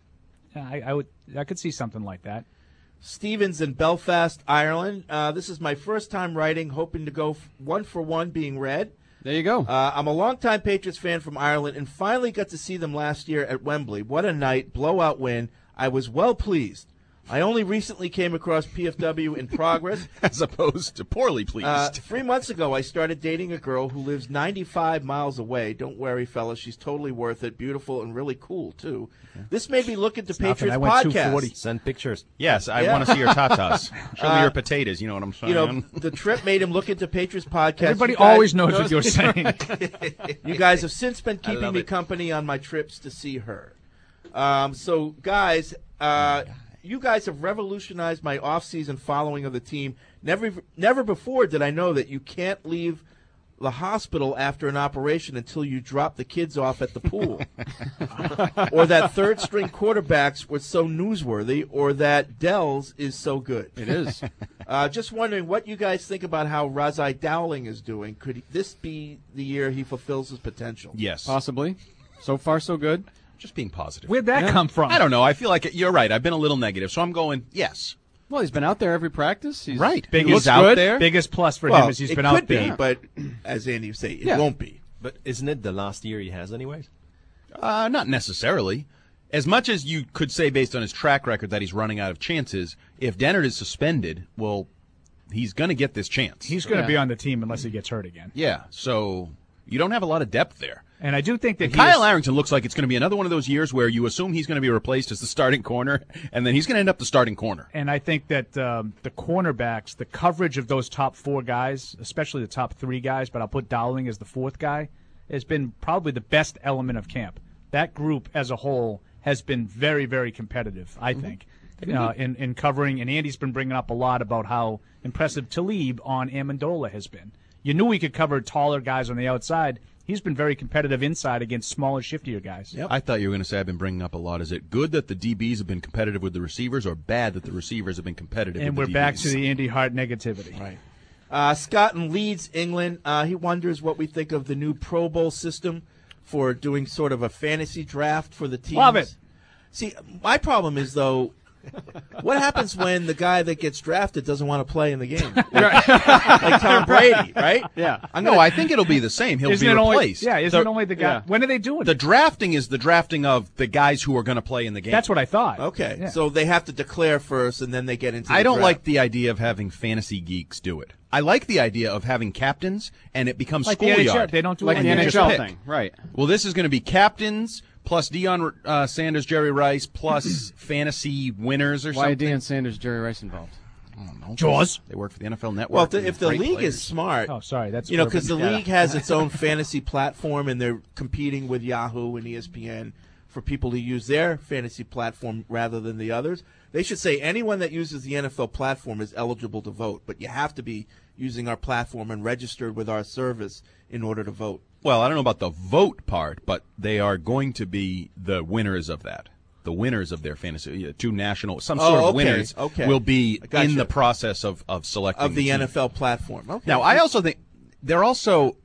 I, I would, I could see something like that. Stevens in Belfast, Ireland. Uh, this is my first time writing, hoping to go f- one for one being read. There you go. Uh, I'm a longtime Patriots fan from Ireland and finally got to see them last year at Wembley. What a night, blowout win. I was well pleased. I only recently came across P F W in progress. As opposed to poorly pleased. Uh, three months ago, I started dating a girl who lives ninety-five miles away. Don't worry, fellas. She's totally worth it. Beautiful and really cool, too. This made me look into nothing. Patriots I went two forty. podcasts. Send pictures. yes, I Yeah. want to see your tatas. Show me Uh, your potatoes. You know what I'm saying? You know, the trip made him look into Patriots podcasts. Everybody You guys- always knows what you're saying. You guys have since been keeping love me it. company on my trips to see her. Um, so, guys, uh, you guys have revolutionized my off-season following of the team. Never, never before did I know that you can't leave the hospital after an operation until you drop the kids off at the pool, or that third-string quarterbacks were so newsworthy, or that Dell's is so good. It is. Uh, just wondering what you guys think about how Razai Dowling is doing. Could this be the year he fulfills his potential? yes. Possibly. So far, so good. Just being positive. Where'd that Yeah. come from? I don't know. I feel like it, you're right. I've been a little negative, so I'm going yes. Well, he's been out there every practice. He's, Right. Biggest, He looks out good, there. Biggest plus for well, him is he's it been could out there. be, but as Andy would say, it Yeah. won't be. But isn't it the last year he has, anyways? Uh, not necessarily. As much as you could say based on his track record that he's running out of chances, if Dennard is suspended, well, he's going to get this chance. He's going to Yeah. be on the team unless he gets hurt again. yeah, so you don't have a lot of depth there. And I do think that And he Kyle is- Arrington looks like it's going to be another one of those years where you assume he's going to be replaced as the starting corner, and then he's going to end up the starting corner. And I think that um, the cornerbacks, the coverage of those top four guys, especially the top three guys, but I'll put Dowling as the fourth guy, has been probably the best element of camp. That group as a whole has been very, very competitive, I think, uh, in, in covering. And Andy's been bringing up a lot about how impressive Talib on Amendola has been. You knew he could cover taller guys on the outside. He's been very competitive inside against smaller, shiftier guys. I thought you were going to say I've been bringing up a lot. Is it good that the D Bs have been competitive with the receivers, or bad that the receivers have been competitive And we're with the back D Bs? to the Andy Hart negativity. Right. Uh, Scott in Leeds, England. Uh, he wonders what we think of the new Pro Bowl system for doing sort of a fantasy draft for the teams. Love it. See, my problem is, though, what happens when the guy that gets drafted doesn't want to play in the game? Like, like Tom Brady, right? Yeah. I know. I think it'll be the same. He'll Isn't be it only, replaced. yeah, isn't the, it only the guy? yeah. When are they doing the it? drafting is the drafting of the guys who are going to play in the game. That's what I thought. Okay, Yeah. so they have to declare first, and then they get into the I don't draft. like the idea of having fantasy geeks do it. I like the idea of having captains, and it becomes Like the N H L, schoolyard. they don't do like it the like N that. H L pick. thing, right? Well, this is going to be captains plus Deion uh, Sanders, Jerry Rice, plus fantasy winners or Why something. Deion Sanders, Jerry Rice involved? I don't know. Jaws. They work for the N F L Network. Well, if the, and if the great league players. is smart, Oh, sorry, that's you know, urban. because the Yeah. league has its own fantasy platform, and they're competing with Yahoo and E S P N for people to use their fantasy platform rather than the others. They should say anyone that uses the N F L platform is eligible to vote, but you have to be using our platform and registered with our service in order to vote. Well, I don't know about the vote part, but they are going to be the winners of that. The winners of their fantasy, two national, some Oh, sort of okay, winners okay. will be I gotcha. in the process of, of selecting Of the team. N F L platform. Okay. Now, I also think they're also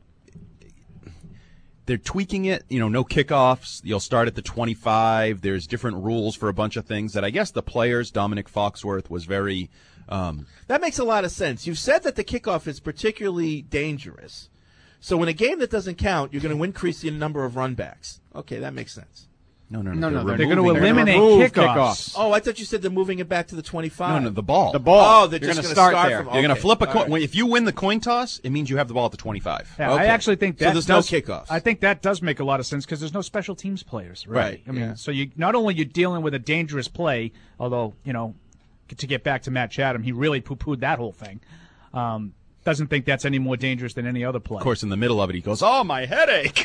they're tweaking it. You know, no kickoffs. You'll start at the twenty-five. There's different rules for a bunch of things that I guess the players, Dominic Foxworth, was very. Um, That makes a lot of sense. You've said that the kickoff is particularly dangerous. So in a game that doesn't count, you're going to increase the number of runbacks. Okay, that makes sense. no, no, No, no. no, They're going to removing- eliminate remove kickoffs. kickoffs. Oh, I thought you said they're moving it back to the twenty-five. No, no, the ball. The ball. Oh, they're You're just gonna gonna start start there. from- You're going to Okay, flip a all coin. right. If you win the coin toss, it means you have the ball at the twenty-five. Yeah, Okay. I actually think So that there's no does, kickoffs. I think that does make a lot of sense because there's no special teams players, right? Right, I mean, yeah. so you not only you're dealing with a dangerous play, although you know, to get back to Matt Chatham, he really poo-pooed that whole thing. Um, doesn't think that's any more dangerous than any other play. Of course, in the middle of it, he goes, "Oh, my headache."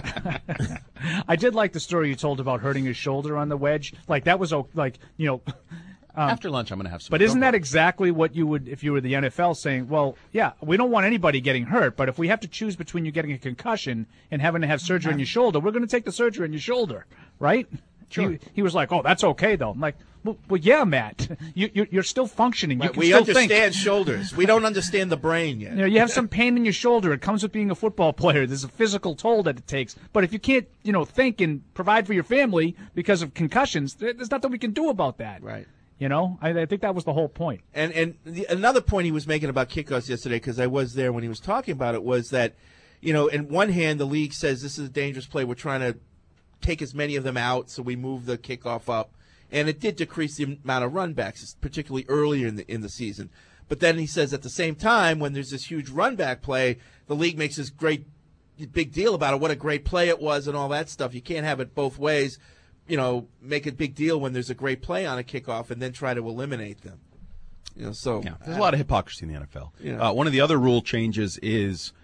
I did like the story you told about hurting his shoulder on the wedge. Like that was o- like you know. After lunch, I'm going to have some. But isn't that gumbo. exactly what you would if you were the N F L saying, well, yeah, we don't want anybody getting hurt, but if we have to choose between you getting a concussion and having to have surgery on your shoulder, we're going to take the surgery on your shoulder, right? Sure. He, he was like, oh, that's okay, though. I'm like, well, well yeah, Matt, you, you, you're still functioning. You Right, can we still understand think. shoulders. We don't understand the brain yet. You know, you have some pain in your shoulder. It comes with being a football player. There's a physical toll that it takes. But if you can't, you know, think and provide for your family because of concussions, there- there's nothing we can do about that. Right. You know, I, I think that was the whole point. And and the, another point he was making about kickoffs yesterday, because I was there when he was talking about it, was that, you know, in one hand the league says this is a dangerous play. We're trying to take as many of them out, so we move the kickoff up, and it did decrease the amount of runbacks, particularly earlier in the in the season. But then he says at the same time, when there's this huge runback play, the league makes this great big deal about it. What a great play it was, and all that stuff. You can't have it both ways. You know, make a big deal when there's a great play on a kickoff, and then try to eliminate them. You know, so Yeah, there's a lot of hypocrisy in the N F L. Yeah. Uh, one of the other rule changes is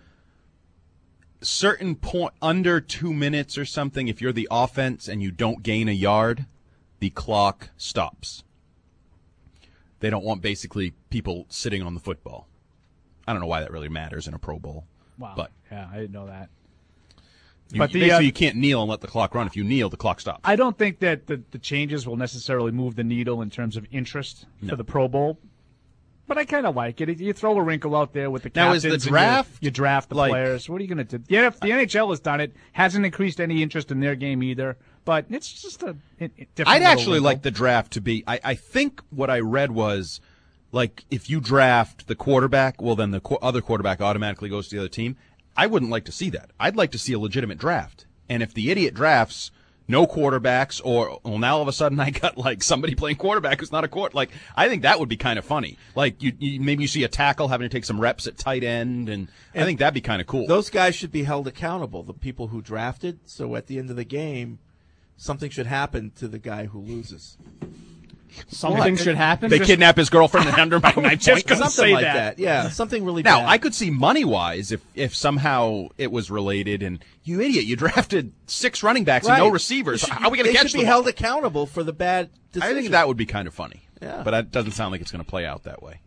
certain point under two minutes or something. If you're the offense and you don't gain a yard, the clock stops. They don't want basically people sitting on the football. I don't know why that really matters in a Pro Bowl. Wow. But yeah, I didn't know that. you, But the, basically uh, you can't kneel and let the clock run. If you kneel, the clock stops. I don't think that the, the changes will necessarily move the needle in terms of interest No. for the Pro Bowl. But I kind of like it. You throw a wrinkle out there with the Now, captains. is the and you- draft, You, draft the like- players. What are you going to do? Yeah, if the N H L has done it. Hasn't increased any interest in their game either. But it's just a, a different I'd little actually wrinkle. like the draft to be. I, I think what I read was, like, if you draft the quarterback, well, then the qu- other quarterback automatically goes to the other team. I wouldn't like to see that. I'd like to see a legitimate draft. And if the idiot drafts no quarterbacks, or well, now all of a sudden I got like somebody playing quarterback who's not a quarter. Like, I think that would be kind of funny. Like, you, you maybe you see a tackle having to take some reps at tight end, and, and I think that'd be kind of cool. Those guys should be held accountable, the people who drafted. So at the end of the game, something should happen to the guy who loses. Something What? should happen. They kidnap his girlfriend and hand her back nine just points. gonna Something say like that. that. Yeah, something really Now, bad. I could see money wise if if somehow it was related, and you idiot, you drafted six running backs and no Right. receivers. They should- How are we going to they catch should them? be all? held accountable for the bad decision. I think that would be kind of funny. Yeah. But that doesn't sound like it's going to play out that way.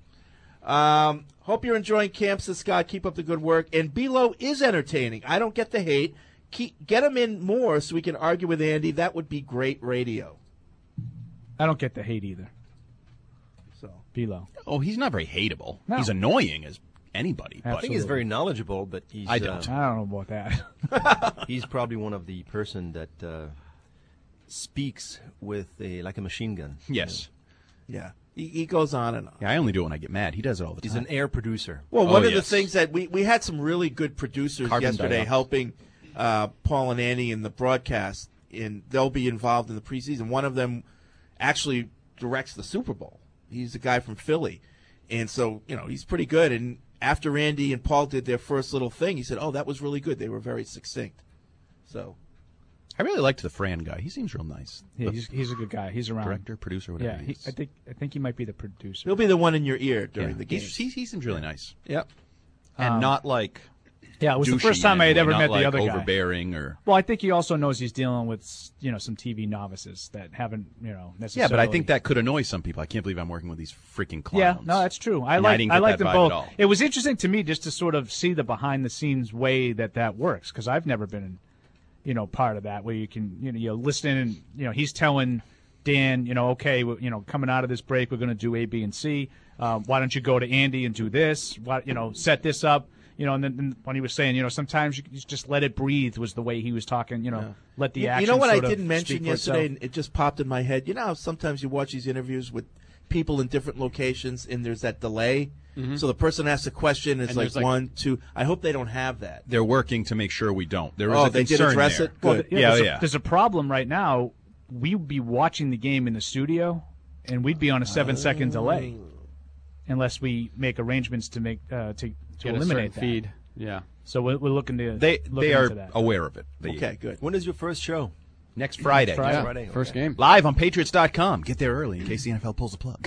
Um, hope you're enjoying camp, says Scott. Keep up the good work. And Belo is entertaining. I don't get the hate. Keep, get him in more so we can argue with Andy. That would be great radio. I don't get the hate either. So Belo. Oh, he's not very hateable. No. He's annoying as anybody. I But think he's very knowledgeable, but he's I don't. uh, I don't know about that. he's probably one of the person that uh, speaks with a like a machine gun. Yes. yeah, he, he goes on and on. Yeah, I only do it when I get mad. He does it all the He's time. an air producer. Well, Oh, one of the yes. things that we, we had some really good producers Carbon yesterday dioxide. helping uh, Paul and Annie in the broadcast, and they'll be involved in the preseason. One of them actually directs the Super Bowl. He's a guy from Philly, and so you know he's pretty good. And after Andy and Paul did their first little thing, he said, "Oh, that was really good. They were very succinct." So I really liked the Fran guy. He seems real nice. Yeah, The he's, he's a good guy. He's around. director, producer, whatever. Yeah, he he, is. I think I think he might be the producer. he'll be the one in your ear during Yeah. the game. He's- He, he seems really nice. Yep. And Um, not like Yeah, it was the douchey first time in I had any way, ever not met like the other guy. overbearing or. Well, I think he also knows he's dealing with you know some T V novices that haven't you know Yeah, necessarily. but I think that could annoy some people. I can't believe I'm working with these freaking clowns. Yeah, no, that's true. I And I like didn't I, get like that them vibe both. at all. It was interesting to me just to sort of see the behind the scenes way that that works because I've never been, you know, part of that where you can you know you're listening and you know he's telling Dan you know okay we- you know coming out of this break we're going to do A, B, and C. Uh, why don't you go to Andy and do this? Why you know set this up? You know, and then and when he was saying, you know, sometimes you just let it breathe was the way he was talking. You know, let the You- action. You know what I sort of didn't speak mention for yesterday, itself. and it just popped in my head. You know how sometimes you watch these interviews with people in different locations, and there's that delay? Mhm. So the person asks a question, it's And like, there's like- one, two. I hope they don't have that. They're working to make sure we don't. There is Oh, a they did concern address there. it? Well, Good. yeah, Yeah, there's, yeah. A, there's a problem right now. We'd be watching the game in the studio, and we'd be on a seven-second delay, unless we make arrangements to make uh, to to Get a eliminate certain that. feed. Yeah. So we're, we're looking to They looking they are into that. aware of it. They- Okay, good. When is your first show? Next Friday. Friday. Yeah, Friday, First okay. game. Live on Patriots dot com. Get there early in case the N F L pulls the plug.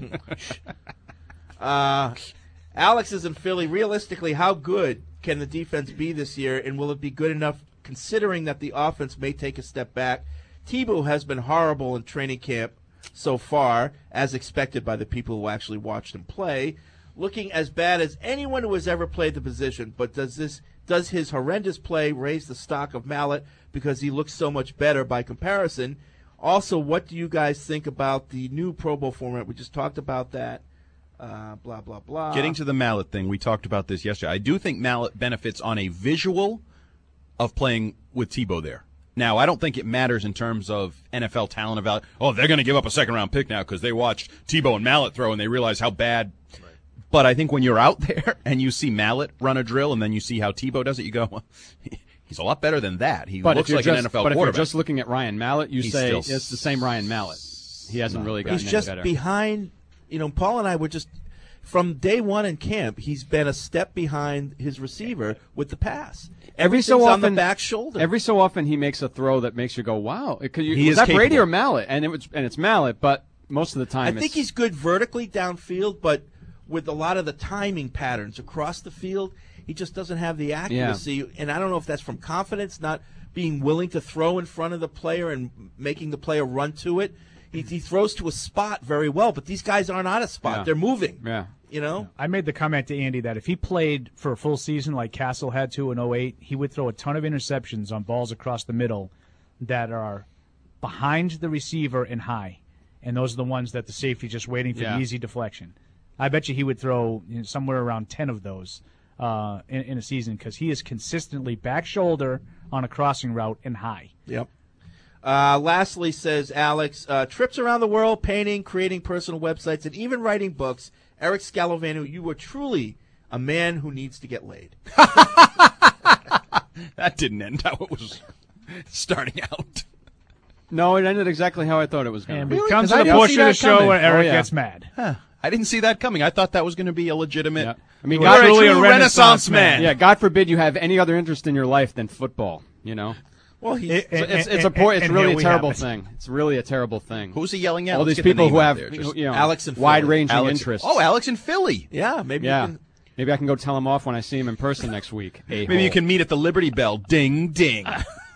Uh, Alex is in Philly. Realistically, how good can the defense be this year, and will it be good enough considering that the offense may take a step back? Tebow has been horrible in training camp so far, as expected by the people who actually watched him play, looking as bad as anyone who has ever played the position. But does this does his horrendous play raise the stock of Mallett because he looks so much better by comparison? Also, what do you guys think about the new Pro Bowl format? We just talked about that. Uh, blah, blah, blah. Getting to the Mallet thing, we talked about this yesterday. I do think Mallet benefits on a visual of playing with Tebow there. Now, I don't think it matters in terms of N F L talent evaluation. Oh, they're going to give up a second-round pick now because they watched Tebow and Mallet throw and they realize how bad. Right. But I think when you're out there and you see Mallet run a drill and then you see how Tebow does it, you go, well, he's a lot better than that. He But looks if you're like just, an N F L but if you're quarterback. just looking at Ryan Mallett, you He's say still it's the same Ryan Mallett. He hasn't really gotten He's any just better. behind, you know, Paul and I were just, from day one in camp, he's been a step behind his receiver with the pass. Every so Everything's often, on the back shoulder. Every so often, he makes a throw that makes you go, "Wow!" It, you, He was is that Brady capable. or Mallett? And it was, and it's Mallett, but most of the time, I it's, think he's good vertically downfield, but with a lot of the timing patterns across the field, he just doesn't have the accuracy. And I don't know if that's from confidence, not being willing to throw in front of the player and making the player run to it. He, he throws to a spot very well, but these guys aren't on a spot. Yeah. They're moving. Yeah. You know? I made the comment to Andy that if he played for a full season like Castle had to in oh eight, he would throw a ton of interceptions on balls across the middle that are behind the receiver and high. And those are the ones that the safety just waiting for Yeah. the easy deflection. I bet you he would throw you know, somewhere around ten of those uh, in, in a season because he is consistently back shoulder on a crossing route and high. Yep. Uh, lastly, says Alex, uh, trips around the world, painting, creating personal websites, and even writing books. Eric Scalovanu, you were truly a man who needs to get laid. That didn't end how it was starting out. No, it ended exactly how I thought it was going to And be. we come to I the didn't portion see of the that show coming. where Eric Oh, yeah. gets mad. Huh. I didn't see that coming. I thought that was going to be a legitimate. Yeah. I mean, You're God, a You're a true true Renaissance Renaissance man. man. yeah, God forbid you have any other interest in your life than football. You know, Well, he's, It- it's, And- it's, it's a and- poor, it's and really here a we terrible have it. thing. It's really a terrible thing. Who's he yelling at? All Let's these get the people name who out have there. you Just know, Alex in Philly. wide-ranging Alex- interests. Oh, Alex in Philly. yeah, maybe yeah. you can. Maybe I can go tell him off when I see him in person next week. Maybe you can meet at the Liberty Bell. Ding, ding.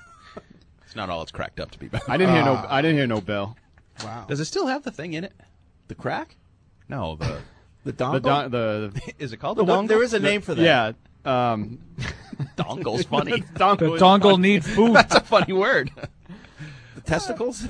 It's not all it's cracked up to be. I didn't hear no. I didn't hear no bell. Wow. Does it still have the thing in it? The crack? No, the The The, dongle? don- the, is it called The the one- dongle? there is a name for that. yeah. Um, Dongle's funny. dongle The is dongle fun. need food. That's a funny word. The testicles?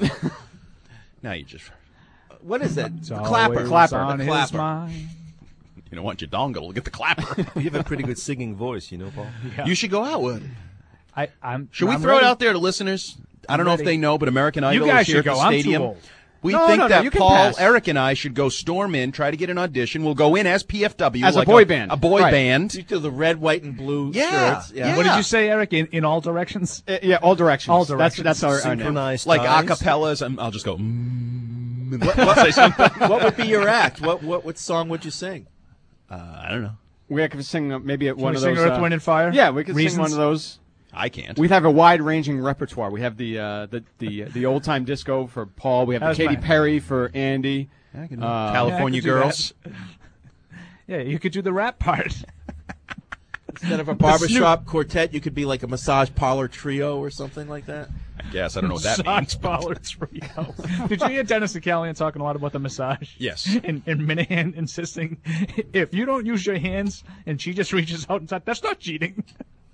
Now you just What is that? It's The clapper. always Clapper. on The his clapper. mind. you don't want your dongle. Look at the clapper. You have a pretty good singing voice, you know, Paul. Yeah. You should go out with. I, I'm, Should we I'm throw ready. it out there to listeners? I don't know if ready. they know, but American Idol guys is here should at the go. I'm too stadium. old. We No, think no, no, that you can Paul, pass. Eric, and I should go storm in, try to get an audition. We'll go in as P F W. As a like boy band. A boy Right. band. You do the red, white, and blue Yeah. shirts. Yeah. What did Yeah. you say, Eric? In, in all directions? Uh, yeah, all directions. All directions. That's, that's our, our name. Synchronized Like times. acapellas. and I'll just go, mm, and What, I'll say something. what would be your act? What what what song would you sing? Uh, I don't know. We could sing uh, maybe at Can one we of sing those. Earth, uh, Wind, and Fire? Yeah, we could Reasons? sing one of those. I can't. We have a wide-ranging repertoire. We have the uh, the the the old time disco for Paul. We have That the was Katy mine. Perry for Andy. I can do Uh, California Yeah, I could do Girls. Yeah, you could do the rap part. Instead of a barbershop quartet, you could be like a massage parlor trio or something like that. I guess. I don't know what that means. Massage parlor trio. Did you hear Dennis and Callahan talking a lot about the massage? Yes. And, and Minahan insisting, if you don't use your hands and she just reaches out and touch, that's not cheating.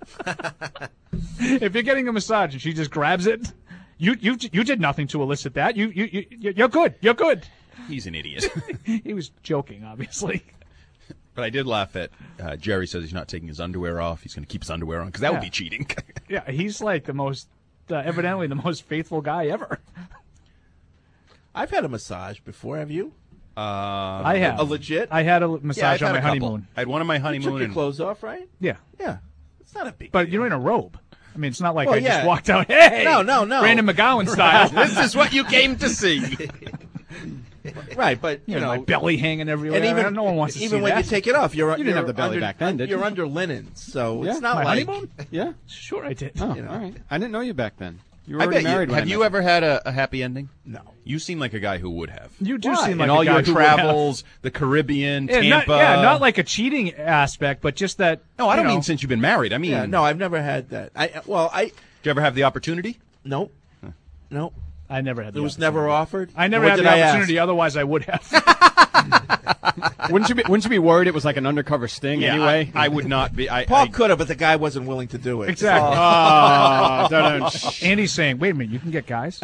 If you're getting a massage and she just grabs it, you you you did nothing to elicit that. You you you you're good. You're good. He's an idiot. He was joking, obviously. But I did laugh at uh, Jerry says he's not taking his underwear off. He's going to keep his underwear on because that would Yeah. be cheating. Yeah, he's like the most, uh, evidently the most faithful guy ever. I've had a massage before. Have you? Uh, I have A legit? I had a yeah, I've massage had on my a couple. honeymoon. I had one on my You honeymoon. took your and clothes off, right? Yeah, Yeah. It's not a big but deal. you're in a robe. I mean, it's not like Well, I yeah. just walked out. Hey, No, no, no. Brandon McGowan style. this is what you came to see. Right, but, you You know, know. my belly hanging everywhere. and even no one wants to even see when that. you take it off, you're You didn't you're have the belly under, back then, did You're you? under linen, so Yeah, it's not my like honeymoon. Yeah. Sure, I did. Oh, You know. all right. I didn't know you back then. You were I already bet you, married. when I have you met ever had a, a happy ending? No. You seem like a guy who would have. You do Why? seem In like all a guy your who would have- travels, the Caribbean, Yeah, Tampa. not, yeah, not like a cheating aspect, but just that. No, I you don't know, mean since you've been married. I mean, Yeah, no, I've never had that. I well, I did you ever have the opportunity? nope, nope. I never had. It The was opportunity. never offered. I never Nor had did the I ask. opportunity. Otherwise, I would have. wouldn't you be Wouldn't you be worried it was like an undercover sting anyway? I, I would not be. I, Paul I, could have, but the guy wasn't willing to do it. Exactly. Oh, don't- don't- Andy's saying, "Wait a minute, you can get guys."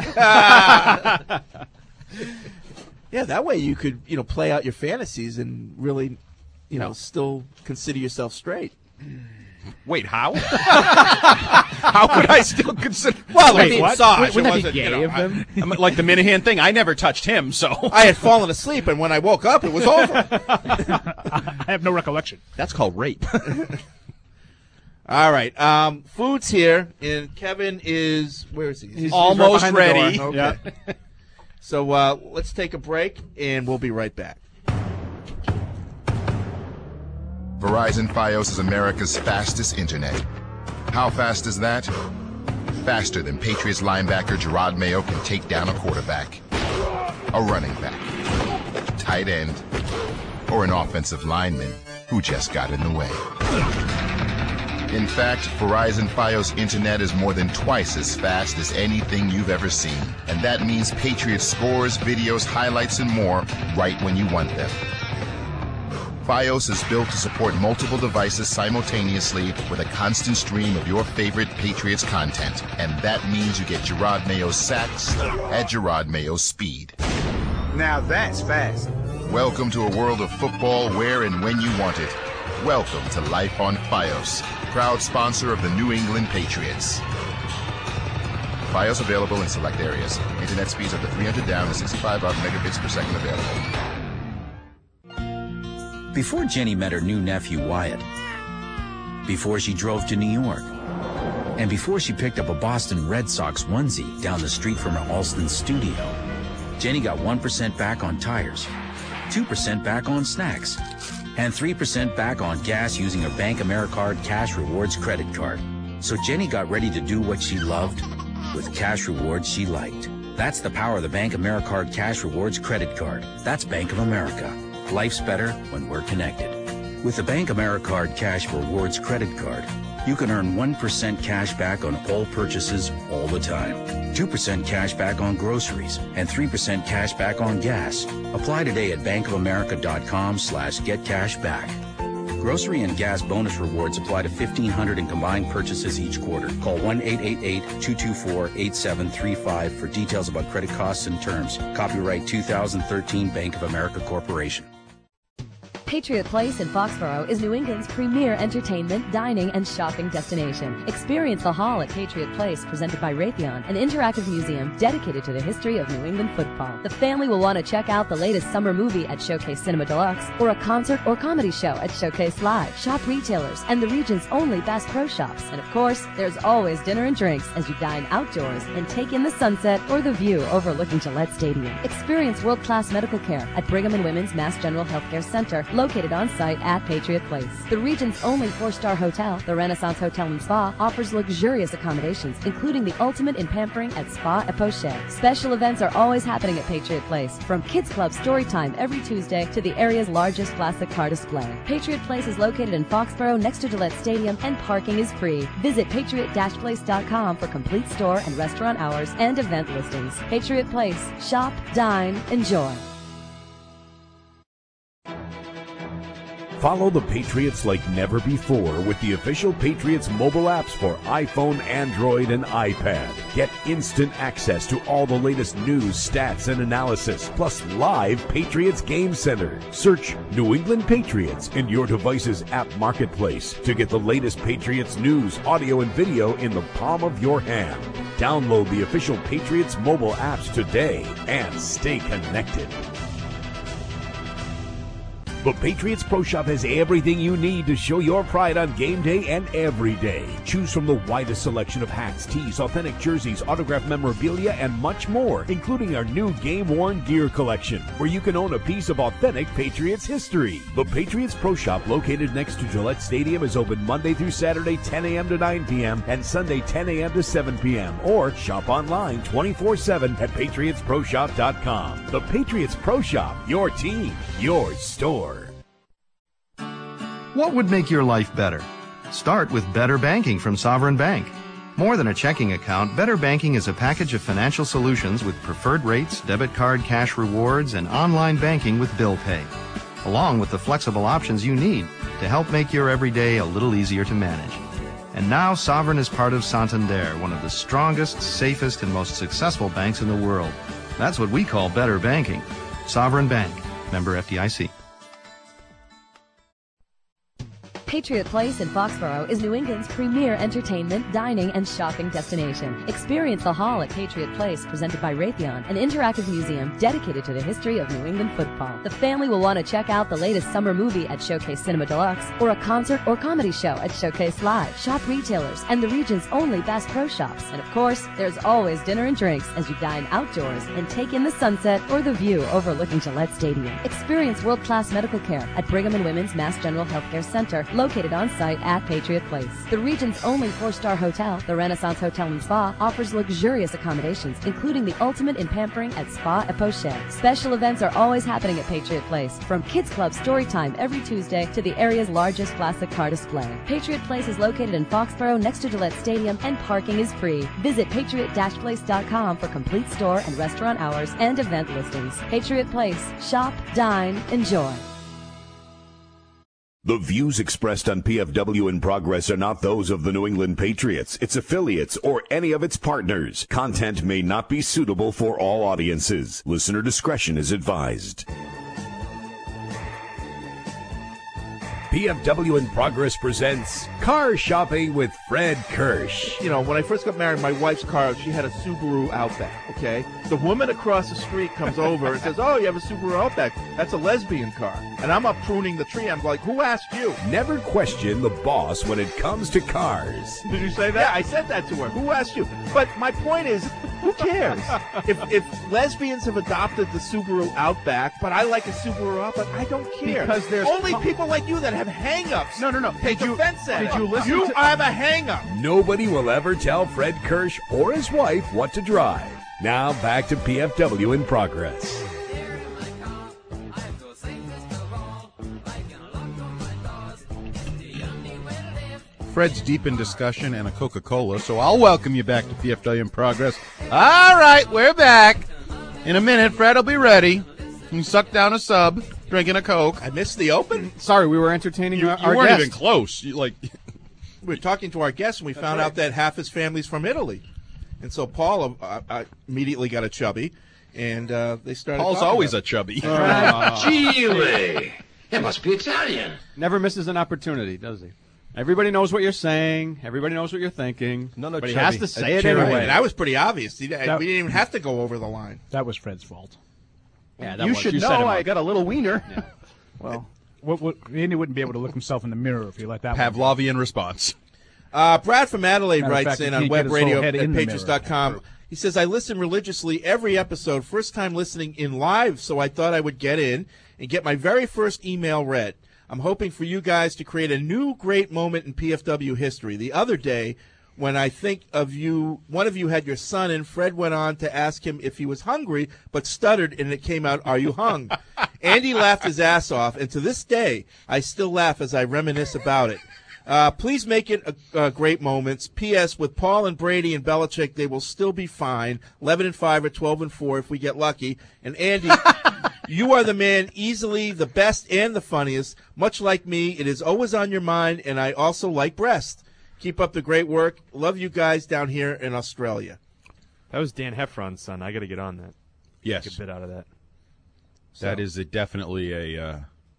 Yeah, that way you could, you know, play out your fantasies and really, you know, still consider yourself straight. Wait, how? How could I still consider? Well, Wait, I mean, what? massage. Wouldn't it that be wasn't, you gay know, of them? I, I'm like the Minahan thing. I never touched him, so I had fallen asleep, and when I woke up, it was over. I have no recollection. that's called rape. All right, um, food's here, and Kevin is where is he? He's almost right behind the ready. door. Okay. So uh, let's take a break, and we'll be right back. Verizon Fios is America's fastest internet. How fast is that? Faster than Patriots linebacker Gerard Mayo can take down a quarterback, a running back, tight end, or an offensive lineman who just got in the way. In fact, Verizon Fios internet is more than twice as fast as anything you've ever seen. And that means Patriots scores, videos, highlights, and more right when you want them. Fios is built to support multiple devices simultaneously with a constant stream of your favorite Patriots content. And that means you get Gerard Mayo's sacks at Gerard Mayo's speed. Now that's fast. Welcome to a world of football where and when you want it. Welcome to Life on Fios, proud sponsor of the New England Patriots. Fios available in select areas. Internet speeds up to three hundred down to sixty-five up megabits per second available. Before Jenny met her new nephew Wyatt, before she drove to New York, and before she picked up a Boston Red Sox onesie down the street from her Alston studio, Jenny got one percent back on tires, two percent back on snacks, and three percent back on gas using her Bank AmeriCard Cash Rewards credit card. So Jenny got ready to do what she loved with cash rewards she liked. That's the power of the Bank AmeriCard Cash Rewards credit card. That's Bank of America. Life's better when we're connected. With the Bank AmeriCard Cash Rewards credit card, you can earn one percent cash back on all purchases all the time, two percent cash back on groceries, and three percent cash back on gas. Apply today at bankofamerica.com slash get cash back. Grocery and gas bonus rewards apply to fifteen hundred in combined purchases each quarter. Call one eight eight eight, two two four, eight seven three five for details about credit costs and terms. Copyright two thousand thirteen Bank of America Corporation. Patriot Place in Foxborough is New England's premier entertainment, dining, and shopping destination. Experience the Hall at Patriot Place, presented by Raytheon, an interactive museum dedicated to the history of New England football. The family will want to check out the latest summer movie at Showcase Cinema Deluxe, or a concert or comedy show at Showcase Live. Shop retailers and the region's only Bass Pro Shops. And of course, there's always dinner and drinks as you dine outdoors and take in the sunset or the view overlooking Gillette Stadium. Experience world-class medical care at Brigham and Women's Mass General Healthcare Center, located on site at Patriot Place. The region's only four-star hotel, the Renaissance Hotel and Spa, offers luxurious accommodations, including the ultimate in pampering at Spa et Poche. Special events are always happening at Patriot Place, from Kids Club story time every Tuesday to the area's largest classic car display. Patriot Place is located in Foxborough next to Gillette Stadium, and parking is free. Visit patriot dash place dot com for complete store and restaurant hours and event listings. Patriot Place. Shop, dine, enjoy. Follow the Patriots like never before with the official Patriots mobile apps for iPhone, Android, and iPad. Get instant access to all the latest news, stats, and analysis, plus live Patriots Game Center. Search New England Patriots in your device's app marketplace to get the latest Patriots news, audio, and video in the palm of your hand. Download the official Patriots mobile apps today and stay connected. The Patriots Pro Shop has everything you need to show your pride on game day and every day. Choose from the widest selection of hats, tees, authentic jerseys, autographed memorabilia, and much more, including our new game-worn gear collection, where you can own a piece of authentic Patriots history. The Patriots Pro Shop, located next to Gillette Stadium, is open Monday through Saturday, ten a.m. to nine p.m., and Sunday, ten a.m. to seven p.m., or shop online twenty-four seven at patriots pro shop dot com. The Patriots Pro Shop, your team, your store. What would make your life better? Start with Better Banking from Sovereign Bank. More than a checking account, Better Banking is a package of financial solutions with preferred rates, debit card cash rewards, and online banking with bill pay, along with the flexible options you need to help make your everyday a little easier to manage. And now Sovereign is part of Santander, one of the strongest, safest, and most successful banks in the world. That's what we call Better Banking. Sovereign Bank. Member F D I C. Patriot Place in Foxborough is New England's premier entertainment, dining, and shopping destination. Experience the Hall at Patriot Place, presented by Raytheon, an interactive museum dedicated to the history of New England football. The family will want to check out the latest summer movie at Showcase Cinema Deluxe, or a concert or comedy show at Showcase Live. Shop retailers and the region's only Bass Pro Shops. And of course, there's always dinner and drinks as you dine outdoors and take in the sunset or the view overlooking Gillette Stadium. Experience world-class medical care at Brigham and Women's Mass General Healthcare Center, located on site at Patriot Place. The region's only four-star hotel, the Renaissance Hotel and Spa, offers luxurious accommodations, including the ultimate in pampering at Spa et Poche. Special events are always happening at Patriot Place, from Kids Club story time every Tuesday to the area's largest classic car display. Patriot Place is located in Foxborough next to Gillette Stadium, and parking is free. Visit patriot dash place dot com for complete store and restaurant hours and event listings. Patriot Place. Shop, dine, enjoy. The views expressed on P F W in Progress are not those of the New England Patriots, its affiliates, or any of its partners. Content may not be suitable for all audiences. Listener discretion is advised. P F W in Progress presents Car Shopping with Fred Kirsch. You know, when I first got married, my wife's car, she had a Subaru Outback, okay? The woman across the street comes over and says, oh, you have a Subaru Outback. That's a lesbian car. And I'm up pruning the tree. I'm like, who asked you? Never question the boss when it comes to cars. Did you say that? Yeah, I said that to her. Who asked you? But my point is, who cares? if, if lesbians have adopted the Subaru Outback, but I like a Subaru Outback, I don't care. Because there's only co- people like you that have hang-ups. No, no, no. Take Did you, offense at did it. you listen You to... have a hang-up. Nobody will ever tell Fred Kirsch or his wife what to drive. Now back to P F W in Progress. Fred's deep in discussion and a Coca-Cola, so I'll welcome you back to P F W in Progress. All right, we're back. In a minute, Fred will be ready. You suck down a sub, drinking a Coke. I missed the open. Sorry, we were entertaining You, our, you our weren't guest. even close. You, like, We were talking to our guest, and we found right. out that half his family's from Italy. And so Paul uh, uh, immediately got a chubby, and uh, they started Paul's talking always about a chubby. Uh, Chile. It must be Italian. Never misses an opportunity, does he? Everybody knows what you're saying. Everybody knows what you're thinking. No, no, but he chubby. has to say A it cherry. anyway. And that was pretty obvious. He, That- we didn't even have to go over the line. That was Fred's fault. Yeah, that You was- should set know him I up. got a little wiener. Well, what, what, Andy wouldn't be able to look himself in the mirror if he let that one go. Pavlovian response. Uh, Brad from Adelaide Matter of writes fact, in he on can't web get his radio whole head at in the patriots dot com. He says, I listen religiously every episode, first time listening in live, so I thought I would get in and get my very first email read. I'm hoping for you guys to create a new great moment in P F W history. The other day, when I think of you, one of you had your son in, Fred went on to ask him if he was hungry, but stuttered, and it came out, are you hung? Andy laughed his ass off, and to this day, I still laugh as I reminisce about it. Uh, please make it a, a great moments. P S. With Paul and Brady and Belichick, they will still be fine. eleven and five or twelve and four if we get lucky. And Andy, you are the man, easily the best and the funniest. Much like me, it is always on your mind, and I also like breast. Keep up the great work. Love you guys down here in Australia. That was Dan Heffron's son. I got to get on that. Yes. Get a bit out of that. That is a, definitely a uh,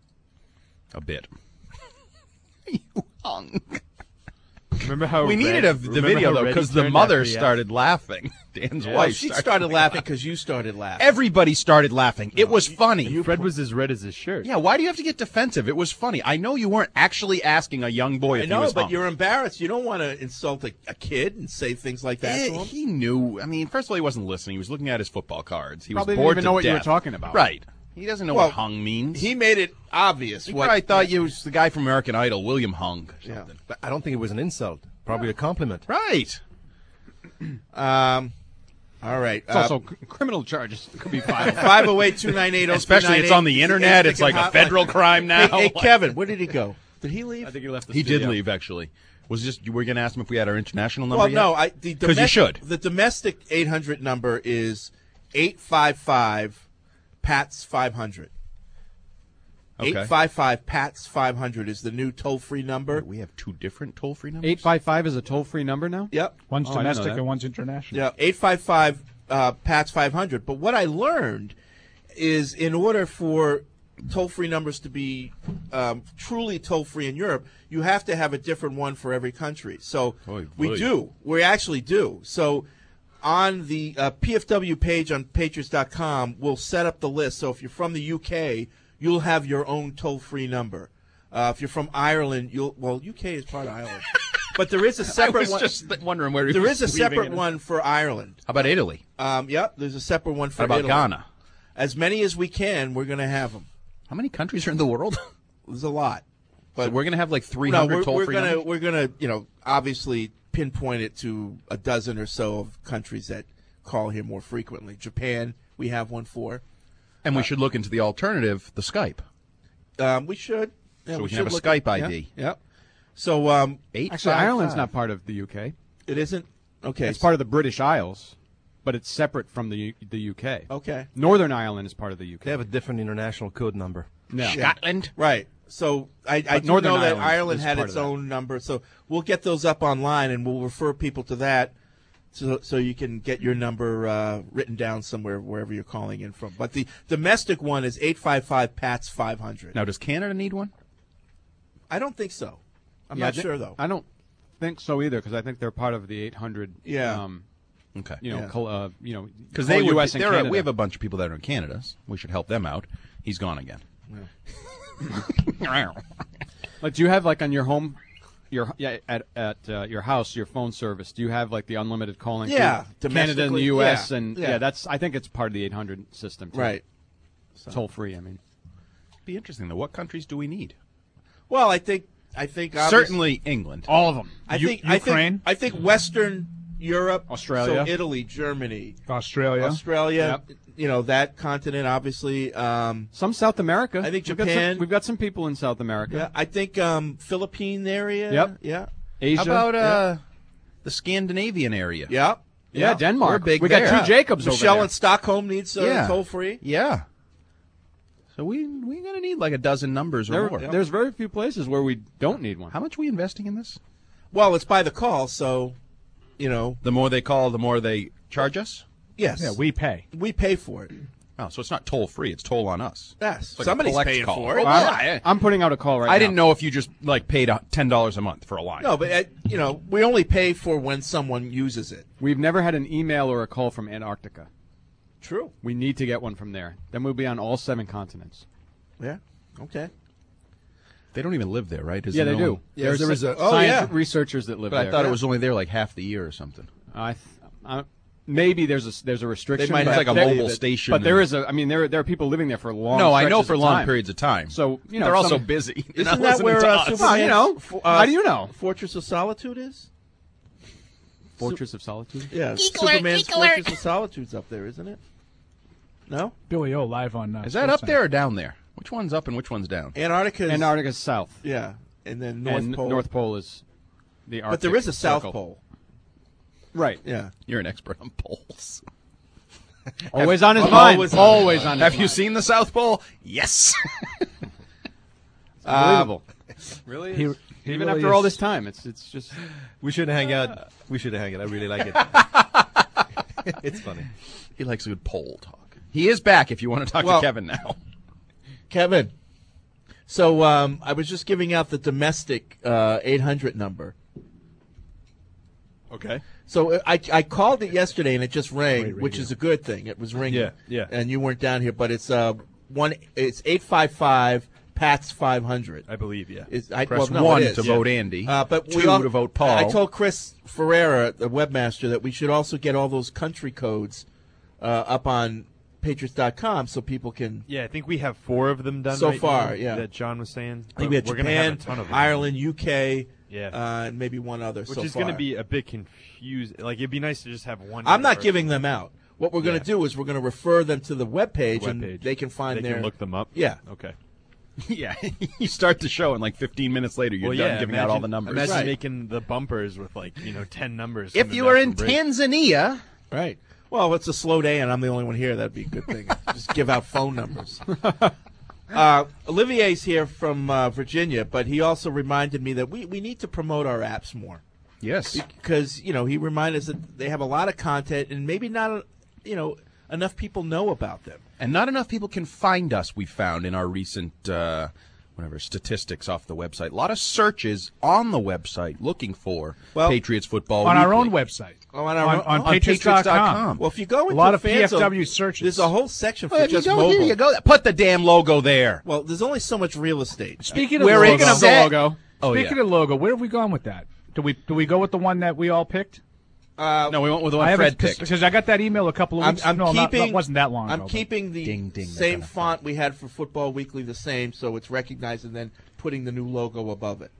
a bit. You hung. Remember how we Red, needed a, the remember video how though Reddy because the turned mother after he started laughing. Dan's Yeah. Well, wife she started, started laughing because you started laughing. Everybody started laughing. It was funny. asked? Fred was as red as his shirt. Yeah, why do you have to get defensive? It was funny. I know you weren't actually asking a young boy if I he know, was but hung. you're embarrassed. You don't want to insult a, a kid and say things like that Eh, to him. he knew. I mean, first of all, he wasn't listening. He was looking at his football cards. He Probably was didn't bored even to know what you were death. talking about. Right. He doesn't know Well, what hung means. He made it obvious. He what probably thought you was the guy from American Idol, William Hung. Or Yeah. something. But I don't think it was an insult. Probably a compliment. Right. Um, all right. It's also c- criminal charges that could be filed. five oh eight, two nine eight, oh three nine eight. Especially it's on the internet. It's like a federal crime now. Hey, hey, Kevin, where did he go? Did he leave? I think he left the He studio. did leave, actually. Was just you were going to ask him if we had our international number Well, yet? no. I the Because you domestic- should. The domestic eight hundred number is eight five five P A T S five hundred. Okay. eight five five P A T S five hundred is the new toll-free number. We have two different toll-free numbers? eight five five is a toll-free number now? Yep. One's Oh, I didn't know domestic that. and one's international. Yeah, eight five five uh, P A T S five hundred. But what I learned is in order for toll-free numbers to be um, truly toll-free in Europe, you have to have a different one for every country. So Oy we vey. do. We actually do. So on the uh, P F W page on patriots dot com, we'll set up the list. So if you're from the U K, you'll have your own toll-free number. Uh, if you're from Ireland, you'll well, U K is part of Ireland. But there is a separate I was one. just wondering where he There was is a leaving separate it. one for Ireland. How about Italy? Um, yep, there's a separate one for How about Italy. Ghana? As many as we can, we're going to have them. How many countries are in the world? There's a lot. So we're going to have like three No, hundred we're, toll-free we're gonna numbers? we're gonna you know obviously pinpoint it to a dozen or so of countries that call here more frequently. Japan, we have one for. And we should look into the alternative, the Skype. Um, we should. Yeah, So we can should have a look Skype at- I D. Yeah. Yep. So um, Eight Actually, five Ireland's five. not part of the U K. it isn't. Okay. It's part of the British Isles, but it's separate from the U- the U K. Okay. Northern Ireland is part of the U K. They have a different international code number. No. Scotland. Right. So I, I But do Northern know that Ireland Ireland is had part its of that. own number. So we'll get those up online, and we'll refer people to that, so so you can get your number uh, written down somewhere wherever you're calling in from. But the domestic one is eight five five P A T S five hundred. Now, does Canada need one? I don't think so. I'm Yeah, not I thi- sure though. I don't think so either because I think they're part of the eight hundred. Yeah. Um, Okay. You know, Yeah. col- uh, you know, Because call they would, U S and they're a- Canada. we have a bunch of people that are in Canada. So we should help them out. He's gone again. Like, do you have like on your home, your yeah at at uh, your house, your phone service? Do you have like the unlimited calling? Yeah, through Canada and the domestically, U S yeah, and yeah. yeah. that's I think it's part of the eight hundred system. Too. Right. Toll free. I mean, Be interesting though. What countries do we need? Well, I think I think obvious- Certainly England. all of them. I U- think I Ukraine? think I think Western Europe, Australia. so Italy, Germany, Australia. Australia. Yep. You know that continent, obviously. Um, Some South America. I think We've got some- Japan. We've got some people in South America. yeah, I think um, Philippine area. Yep. Yeah. Asia. How about uh, the Scandinavian area? Yeah. yeah, Denmark. We're big we got there. two Jacobs over Michelle there. in Stockholm needs uh, Yeah. toll free. Yeah. So we we're gonna need like a dozen numbers or There- more. There's very few places where we don't need one. How much are we investing in this? Well, it's by the call, so you know. The more they call, the more they charge us. Yes. Yeah, we pay. we pay for it. Oh, so it's not toll free; it's toll on us. Yes. It's like a Somebody's collect paying call. for it. Well, Yeah. I, I'm putting out a call right I now. didn't know if you just like paid uh, ten dollars a month for a line. No, but uh, you know, we only pay for when someone uses it. We've never had an email or a call from Antarctica. True. We need to get one from there. Then we'll be on all seven continents. Yeah. Okay. They don't even live there, right? Is yeah, there they no do. one- Yes, There's there a, is a- oh, science yeah. researchers that live But there. I thought Yeah. it was only there like half the year or something. I, th- I maybe there's a there's a restriction. They might but have It's like a to mobile that- station. But there and- is a. I mean, there there are people living there for long. No, I know stretches for of long time. periods of time. So you know, they're also some- busy. They're Isn't not that listening where to uh, us. Superman's, Well, you know, f- uh, how do you know? Fortress of Solitude is? Fortress of Solitude. Yeah, Geek alert, Superman's geek alert. Fortress of Solitude's up there, isn't it? No? Billy O live on. Uh, Is that up SportsCenter. there or down there? Which one's up and which one's down? Antarctica's Antarctica's south. Yeah, and then North and Pole. North Pole is the Arctic. but there is a South Circle. Pole. Right. Yeah. You're an expert on poles. Always on his Always mind. on his Always on his Have you mind. seen the South Pole? Yes. Unbelievable. really? He- is. he Even really after all is. this time, it's it's just. We should hang out. We should hang out. I really like it. It's funny. He likes a good pole talk. He is back if you want to talk Well- to Kevin now. Kevin. So um, I was just giving out the domestic uh, eight hundred number. Okay. So uh, I I called it yesterday and it just rang, Great which radio. is a good thing. It was ringing. Yeah, yeah. And you weren't down here, but it's uh one. It's eight five five PATS five hundred. I believe, yeah. Is I, Press well, no, one it is. to vote Andy. Uh, but we two all, to vote Paul. I told Chris Ferreira, the webmaster, that we should also get all those country codes uh, up on Patriots dot com so people can. Yeah, I think we have four of them done So right far, now yeah. that John was saying. I think we had But we're gonna have Japan, a ton of them. Ireland, U K, Yeah. uh, and maybe one other. Which so is far. going to be a bit confusing. Like, it'd be nice to just have one. I'm not universal- giving them out. What we're going to Yeah. do is we're going to refer them to the webpage, The and webpage. they can find They their. can look them up? Yeah. Okay. yeah, you start the show and like fifteen minutes later you're Well, done yeah, giving imagine, out all the numbers. Imagine Right. making the bumpers with like you know ten numbers. If coming you back are from in break. Tanzania, Right. Well, it's a slow day, and I'm the only one here. That'd be a good thing. Just give out phone numbers. Uh, Olivier's here from uh, Virginia, but he also reminded me that we, we need to promote our apps more. yes, Because, you know, he reminded us that they have a lot of content, and maybe not, you know, enough people know about them. and not enough people can find us. We found in our recent uh, whatever statistics off the website, a lot of searches on the website looking for Well, Patriots football on our Weekly. own website. Oh, on our on, own- on, on Patriots dot com. Well, if you go into a lot of fan P F zone, W searches. there's a whole section for Well, if you just go, mobile. here you go. Put the damn logo there. Well, there's only so much real estate. Speaking of We're logo, in the logo. Oh, speaking yeah. of logo, where have we gone with that? Do we do we go with the one that we all picked? Uh, No, we went with the I one Fred haven't picked. because I got that email a couple of I'm, weeks. I'm no, not, keeping. that wasn't that long I'm ago. but- keeping the Ding, ding, that same kind of font we had for Football Weekly, the same, so it's recognized, and then putting the new logo above it.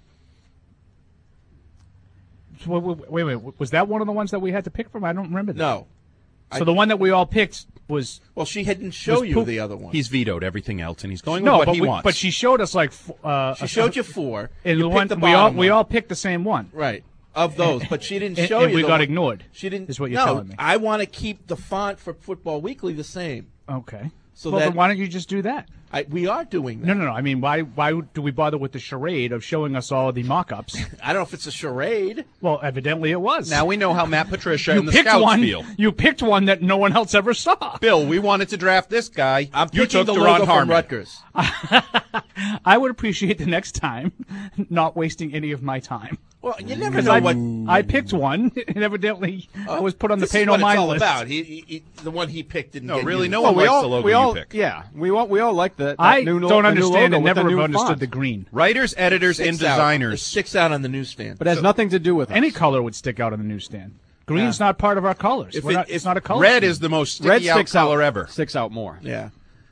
So, wait, wait, wait, was that one of the ones that we had to pick from? I don't remember that. No. So I- the one that we all picked was Well, she hadn't show Was you poop- the other one. He's vetoed everything else, and he's going no, with what but he we, wants. but she showed us like f- uh, She a- showed you four. and You the picked one the we all bottom we one. all picked the same one. Right. Of those, but she didn't And- show and you. we the got one- ignored, She didn't. is what you're no, telling me. I want to keep the font for Football Weekly the same. Okay. So well, that then why don't you just do that? I, we are doing that. No, no, no. I mean, why why do we bother with the charade of showing us all the mock-ups? I don't know if it's a charade. Well, evidently it was. now we know how Matt Patricia you and the picked scouts one. feel. You picked one that no one else ever saw. Bill, we wanted to draft this guy. I'm you picking took the Deron logo from Harmon. Rutgers. I would appreciate the next time not wasting any of my time. Well, you never Because know I, what. I picked one, and evidently I was put on the This pay is no what it's mind all list. about. He, he, he, the one he picked didn't No, get really, used. no Well, one we likes all, the logo we you all, picked. Yeah, we all, we all like the. that I new lo- don't the new understand logo and with the never have new understood font. the green. Writers, editors, and Sticks out. It designers. sticks out on the newsstand. But it has So- nothing to do with us. Any color would stick out on the newsstand. Green's not part of our colors. If We're it- not, if it's not a color. Red scheme. is the most sticky Red out sticks color out, ever. Sticks out more. Yeah.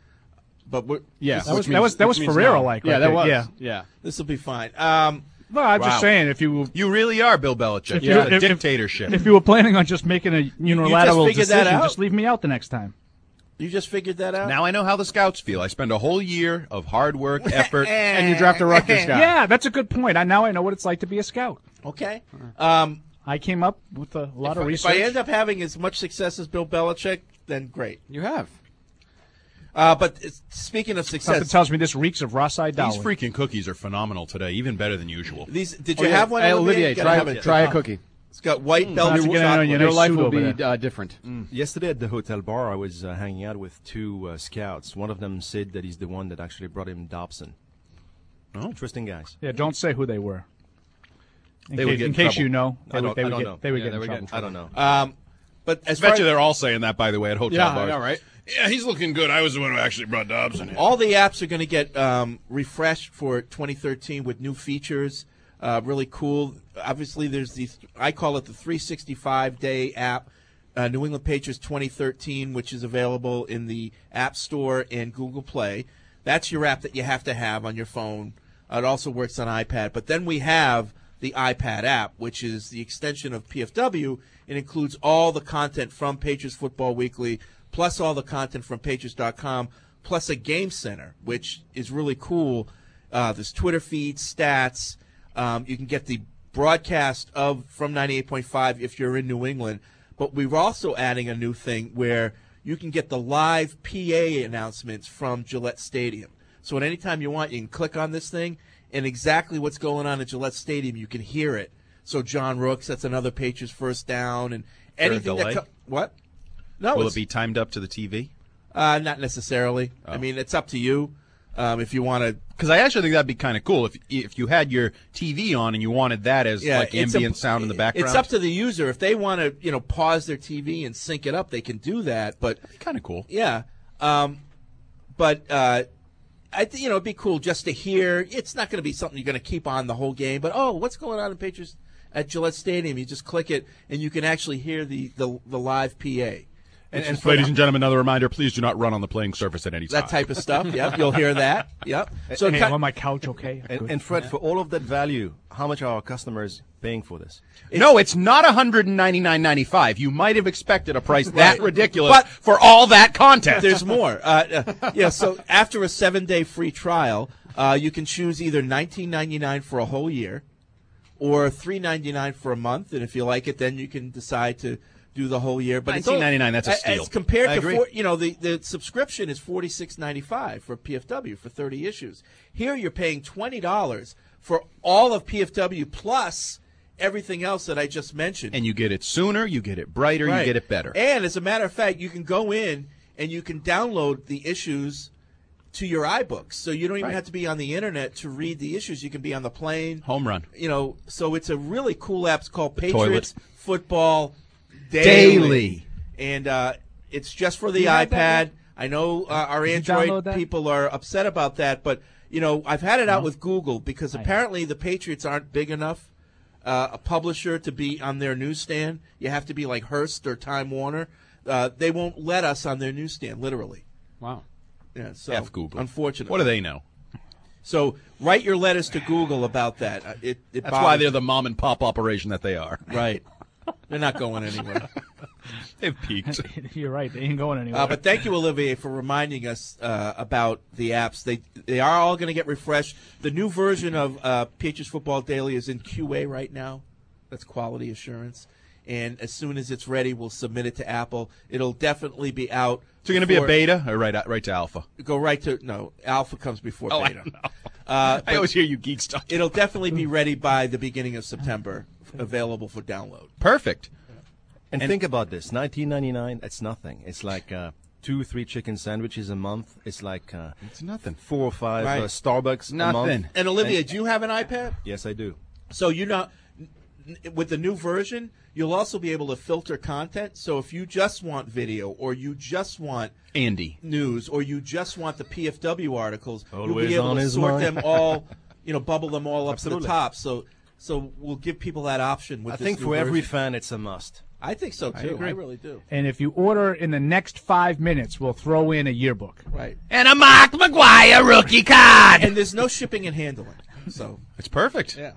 But we're, Yeah, That was which that means- was that was which means Ferrero no. like. Yeah, right that there. was. Yeah. Yeah. this will be fine. Um, Well, I'm Wow. just saying, if you You really are Bill Belichick. if You're you a if, dictatorship. if you were planning on just making a unilateral figured that decision, out? just leave me out the next time. you just figured that out? Now I know how the scouts feel. I spend a whole year of hard work, effort. And you draft a Rutgers guy. Yeah, that's a good point. I now I know what it's like to be a scout. Okay. Um, I came up with a lot if, of I- research. if I end up having as much success as Bill Belichick, then great. You have. Uh, but it's, speaking of Something success, tells me this reeks of Ross-eyed These Dollar. freaking cookies are phenomenal today, even better than usual. these did Oh, you yeah. have one? Hey, Olivier? Olivier, You gotta try, have it. try a Oh. cookie. It's got white Not Belgian to get on chocolate. your Your nice life suit will over be there. uh, different. Yesterday at the hotel bar, I was uh, hanging out with two uh, scouts. One of them said that he's the one that actually brought him Dobson. Oh. Interesting guys. Yeah, don't say who they were. In They would case, get in in case trouble. you know, they I would, don't- they I would don't get, know. they would Yeah, get they in would trouble. get in I don't know. Um, but as I bet far you they're all saying that, by the way, at hotel Yeah, I bars. know, right? Yeah, he's looking good. I was the one who actually brought Dobson in. all the apps are going to get um, refreshed for twenty thirteen with new features. Uh, really cool. Obviously, there's these. I call it the three sixty-five day app, uh, New England Patriots twenty thirteen, which is available in the App Store and Google Play. That's your app that you have to have on your phone. Uh, it also works on iPad. But then we have the iPad app, which is the extension of P F W. It includes all the content from Patriots Football Weekly, plus all the content from Patriots dot com, plus a game center, which is really cool. Uh, there's Twitter feeds, stats. Um, you can get the broadcast of from ninety-eight point five if you're in New England. But we're also adding a new thing where you can get the live P A announcements from Gillette Stadium. So at any time you want, you can click on this thing, and exactly what's going on at Gillette Stadium, you can hear it. So John Rooks, that's another Patriots first down, and there a anything delay? that co- what? No, Will it's- it be timed up to the T V? Uh, not necessarily. I Oh. mean, it's up to you um, if you want to. Because I actually think that'd be kind of cool if if you had your T V on and you wanted that as like it's ambient a- sound in the background. It's up to the user if they want to, you know, pause their T V and sync it up. They can do that, but kind of cool. Yeah, um, but uh, I think you know it'd be cool just to hear. It's not going to be something you're going to keep on the whole game, but oh, what's going on in Patriots at Gillette Stadium? You just click it and you can actually hear the the, the live P A. And, and ladies and gentlemen, another reminder: please do not run on the playing surface at any time. That type of stuff. Yep, you'll hear that. Yep. So hey, ki- I'm on my couch, okay? And, Good. and Fred, for all of that value, how much are our customers paying for this? no, it's not one hundred ninety-nine ninety-five. You might have expected a price that Right. ridiculous But- for all that content. There's more. Uh, uh, yeah. So after a seven-day free trial, uh, you can choose either nineteen ninety-nine for a whole year, or three ninety-nine for a month. And if you like it, then you can decide to do the whole year. But it's nineteen ninety-nine, that's a as- steal. As compared I to, agree. four, you know, the, the subscription is forty-six ninety-five for P F W for thirty issues. Here you're paying twenty dollars for all of P F W plus everything else that I just mentioned. And you get it sooner, you get it brighter, Right. you get it better. And as a matter of fact, you can go in and you can download the issues to your iBooks. So you don't even Right. have to be on the internet to read the issues. You can be on the plane. Home run. You know, so it's a really cool app. It's called The Patriots toilet. Football Daily. Daily. And uh, it's just for the You have iPad. that? I know uh, our Did you Android download that? people are upset about that, but you know, I've had it out No. with Google because apparently the Patriots aren't big enough uh, a publisher to be on their newsstand. You have to be like Hearst or Time Warner. Uh, they won't let us on their newsstand, literally. Wow. Yeah, so F Google. Unfortunately. What do they know? So write your letters to Google about that. Uh, It, it That's why bothers- they're the mom and pop operation that they are. right. They're not going anywhere. They've peaked. You're right. They ain't going anywhere. Uh, but thank you, Olivier, for reminding us uh, about the apps. They they are all going to get refreshed. The new version of uh, Patriots Football Daily is in Q A right now. That's quality assurance. And as soon as it's ready, we'll submit it to Apple. It'll definitely be out. So you're going to be a before- beta or right right to alpha? Go right to no. Alpha comes before Oh, I beta. don't know. Uh, I but always hear you geeks talk. It'll definitely be ready by the beginning of September, available for download. Perfect. And, And- think about this: nineteen ninety-nine. That's nothing. It's like uh, two, three chicken sandwiches a month. It's like uh, it's nothing. Four or five Right. uh, Starbucks a Nothing. month. And Olivia, do you have an iPad? Yes, I do. So you know, n- with the new version, you'll also be able to filter content. So if you just want video, or you just want Andy news, or you just want the P F W articles, you'll Always be able on to his sort mind. them all, you know, bubble them all up to Absolutely. the top. So, so we'll give people that option. With I this think new for every version. fan, it's a must. I think so I too. I, agree. really do. And if you order in the next five minutes, we'll throw in a yearbook. Right. And a Mark McGuire rookie card. And there's no shipping and handling. So it's perfect. Yeah.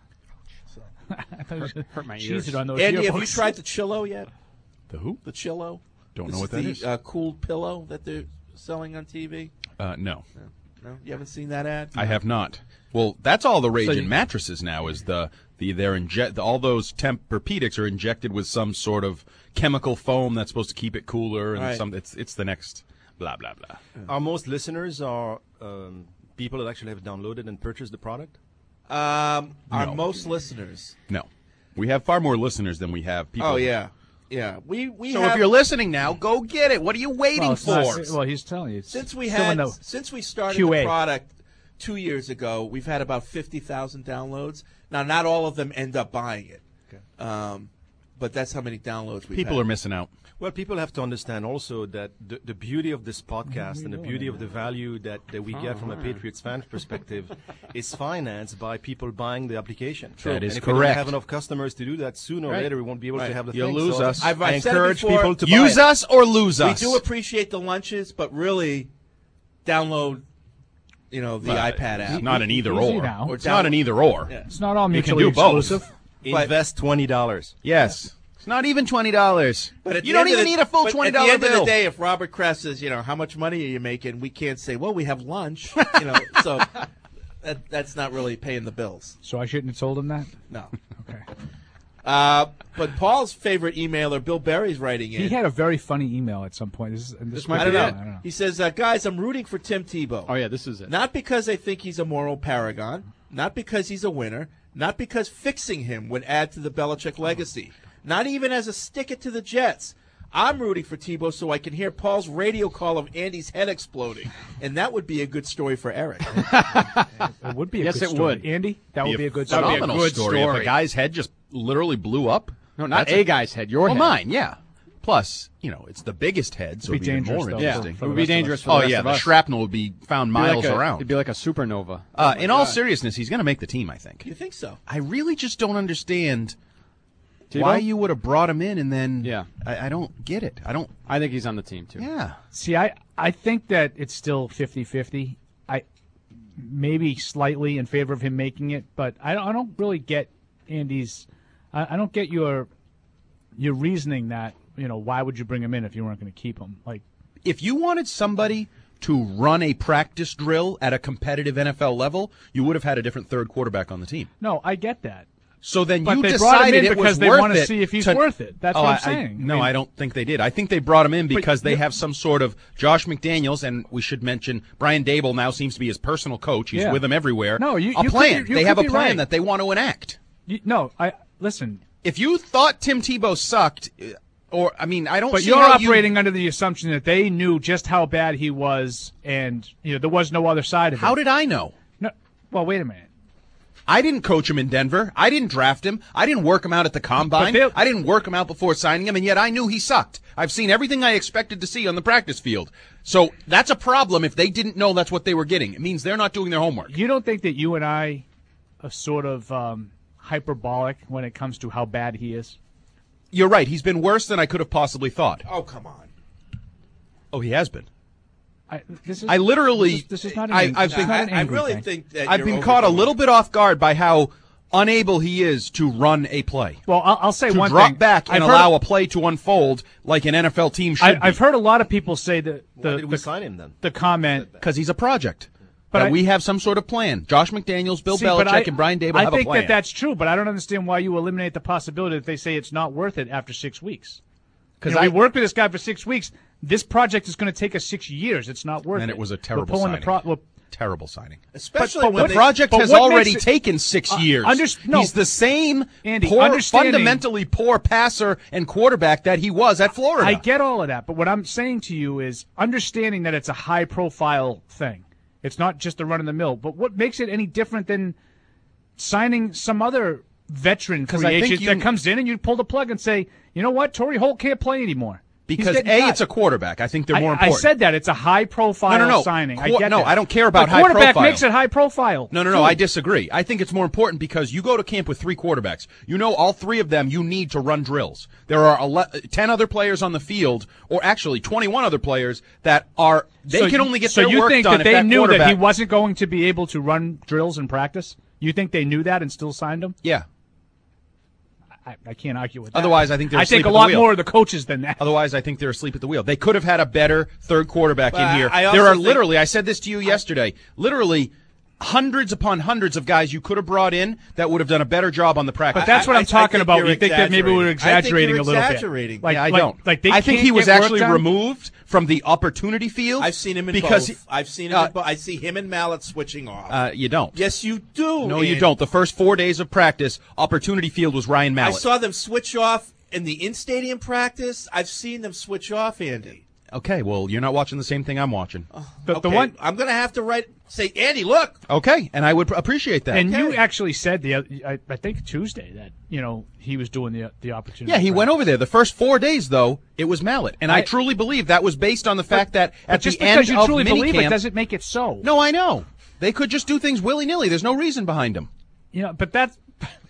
I thought you Hurt- hurt my cheese ears. it on those Andy, have yearbooks. you tried the Chillo yet? The who? The Chillo. Don't This know what is that the, is. Uh, cool pillow that they're selling on T V. Uh, no. No, you haven't seen that ad? I have not. Well, that's all the rage So in you- mattresses now. Is the the they're inject all those Tempur-Pedics are injected with some sort of chemical foam that's supposed to keep it cooler, and Right. some it's it's the next blah blah blah. Our most listeners are um, people that actually have downloaded and purchased the product. Um, our No. most listeners. No, we have far more listeners than we have people. Oh yeah, yeah. We we. So have, if you're listening now, go get it. What are you waiting Well, it's for? not- well, he's telling you. It's since we still in had the since we started Q A. the product two years ago, we've had about fifty thousand downloads. Now, not all of them end up buying it, um, but that's how many downloads we. People are missing out. Well, people have to understand also that the, the beauty of this podcast and the beauty of the value that, that we get from a Patriots fan perspective is financed by people buying the application. True. That is and if we correct. don't have enough customers to do that, sooner or Right. later we won't be able Right. to have the You'll thing. lose So us. I've, I I've said it encourage before, people to Use buy it. us or lose We us. do appreciate the lunches, but really, download, you know, the But iPad app. It's not an either Easy or. now. Or It's not an download- either or. Yeah. It's not all You can mutually do both. exclusive. Invest twenty dollars. Yes. It's not even twenty dollars. But at You the don't end of even the- need a full but twenty dollar At the end bill. of the day, if Robert Kress says, you know, how much money are you making, we can't say, well, we have lunch. You know, so that, that's not really paying the bills. So I shouldn't have told him that? No. Okay. Uh, but Paul's favorite emailer, Bill Berry's writing in. He had a very funny email at some point. This, is- this This might might I be don't know. it. I don't know. He says, uh, guys, I'm rooting for Tim Tebow. Oh yeah, this is it. Not because I think he's a moral paragon, not because he's a winner, not because fixing him would add to the Belichick legacy, not even as a stick it to the Jets. I'm rooting for Tebow so I can hear Paul's radio call of Andy's head exploding, and that would be a good story for Eric. It would be a Yes, good it story. would. Andy, that would be a good story. That'd be a phenomenal good story. If story. a guy's head just literally blew up. No, not That's a guy's head. Your Well, head. mine, yeah. Plus, you know, it's the biggest head, so It'd it'd be be even dangerous, more though, interesting. for It would the be rest of dangerous us. for the Oh rest yeah, of the us. shrapnel would be found It'd be miles like a- around. It'd be like a supernova. Uh, in all God. seriousness, he's going to make the team. I think. You think so? I really just don't understand Tebow? why you would have brought him in and then. Yeah. I, I don't get it. I don't. I think he's on the team too. Yeah. See, I, I think that it's still fifty-fifty. I maybe slightly in favor of him making it, but I don't, I don't really get Andy's. I, I don't get your your reasoning that, you know, why would you bring him in if you weren't going to keep him? Like, If you wanted somebody to run a practice drill at a competitive N F L level, you would have had a different third quarterback on the team. no, I get that. So then But you they brought him decided in it was because they worth wanna it see if he's to- worth it. That's Oh, what I'm I- I- saying. I no, mean- I don't think they did. I think they brought him in But because they you- have some sort of Josh McDaniels, and we should mention Brian Dable now seems to be his personal coach. He's Yeah. with him everywhere. No, you- a you could plan. be- you they could have a be plan right. that they want to enact. You, no, I listen. If you thought Tim Tebow sucked, uh, or I mean, I don't. But see you're how operating You, under the assumption that they knew just how bad he was, and you know there was no other side of it. how did I know? No, well, wait a minute. I didn't coach him in Denver. I didn't draft him. I didn't work him out at the combine. they'll- I didn't work him out before signing him, and yet I knew he sucked. I've seen everything I expected to see on the practice field. So that's a problem if they didn't know that's what they were getting. It means they're not doing their homework. You don't think that you and I are sort of um, hyperbolic when it comes to how bad he is? You're right. He's been worse than I could have possibly thought. Oh, come on. Oh, he has been. I, this is, I literally, This is, this is not an, I, ang- I've this been, is not an I, I angry really thing. think that I've you're been caught a overdoing little it. bit off guard by how unable he is to run a play. Well, I'll, I'll say to one drop thing. back and I've heard- allow a play to unfold like an N F L team should I, be. I've heard a lot of people say that Why the did we the, sign him then? the comment. Because he's a project. But That I- we have some sort of plan. Josh McDaniels, Bill See, but Belichick, I- and Brian Dable I have a think plan. that that's true, but I don't understand why you eliminate the possibility that they say it's not worth it after six weeks. Because I- we worked with this guy for six weeks. This project is going to take us six years. It's not worth And it. it was a terrible we're pulling signing. The pro- we're, Terrible signing. Especially but, when the they- project but has what already makes it- taken six uh, years. underst- no. He's the same Andy, poor, understanding- fundamentally poor passer and quarterback that he was at Florida. I get all of that, but what I'm saying to you is understanding that it's a high-profile thing. It's not just a run-of-the-mill. But what makes it any different than signing some other veteran 'Cause free I think agent you- that comes in and you pull the plug and say, you know what, Torrey Holt can't play anymore. He's Because getting A, cut. it's a quarterback. I think they're more I, important. I said that. It's a high-profile No, no, no. signing. I Qu- get no, that. I don't care about the high quarterback profile. makes it high-profile. No, no, no. too. I disagree. I think it's more important because you go to camp with three quarterbacks. You know all three of them you need to run drills. There are ele- ten other players on the field, or actually twenty-one other players that are they So can you- only get so their you work think done that if they that knew that he quarterback- wasn't going to be able to run drills in practice? You think they knew that and still signed him? Yeah. I, I can't argue with that. Otherwise, I think they're I asleep think a at the lot wheel. more of the coaches than that. Otherwise, I think they're asleep at the wheel. They could have had a better third quarterback Well, in here. I also There are think- literally, I said this to you yesterday, literally hundreds upon hundreds of guys you could have brought in that would have done a better job on the practice. But that's what I- I'm I talking think about. you're You think that maybe we're exaggerating you're a little exaggerating. bit? Like, yeah, I like- don't. Like they I think can't he was get work actually done? removed from the opportunity field. I've seen him in because both. I've seen him. uh, in both. I see him and Mallet switching off. Uh, you don't. Yes, you do. No, you Andy. don't. The first four days of practice, opportunity field was Ryan I Mallett. saw them switch off in the in-stadium practice. I've seen them switch off, Andy. Okay, well, you're not watching the same thing I'm watching. The, okay, the one, I'm going to have to write. Say, Andy, look. Okay, and I would pr- appreciate that. and Okay. you actually said the oth- I, I think Tuesday that you know he was doing the the opportunity. Yeah, he practice. went over there. The first four days, though, it was Mallett. And I, I- truly believe that was based on the fact that But at just the because end you of truly believe it minicamp- doesn't make it so. No, I know. They could just do things willy-nilly. There's no reason behind them. You know, but that's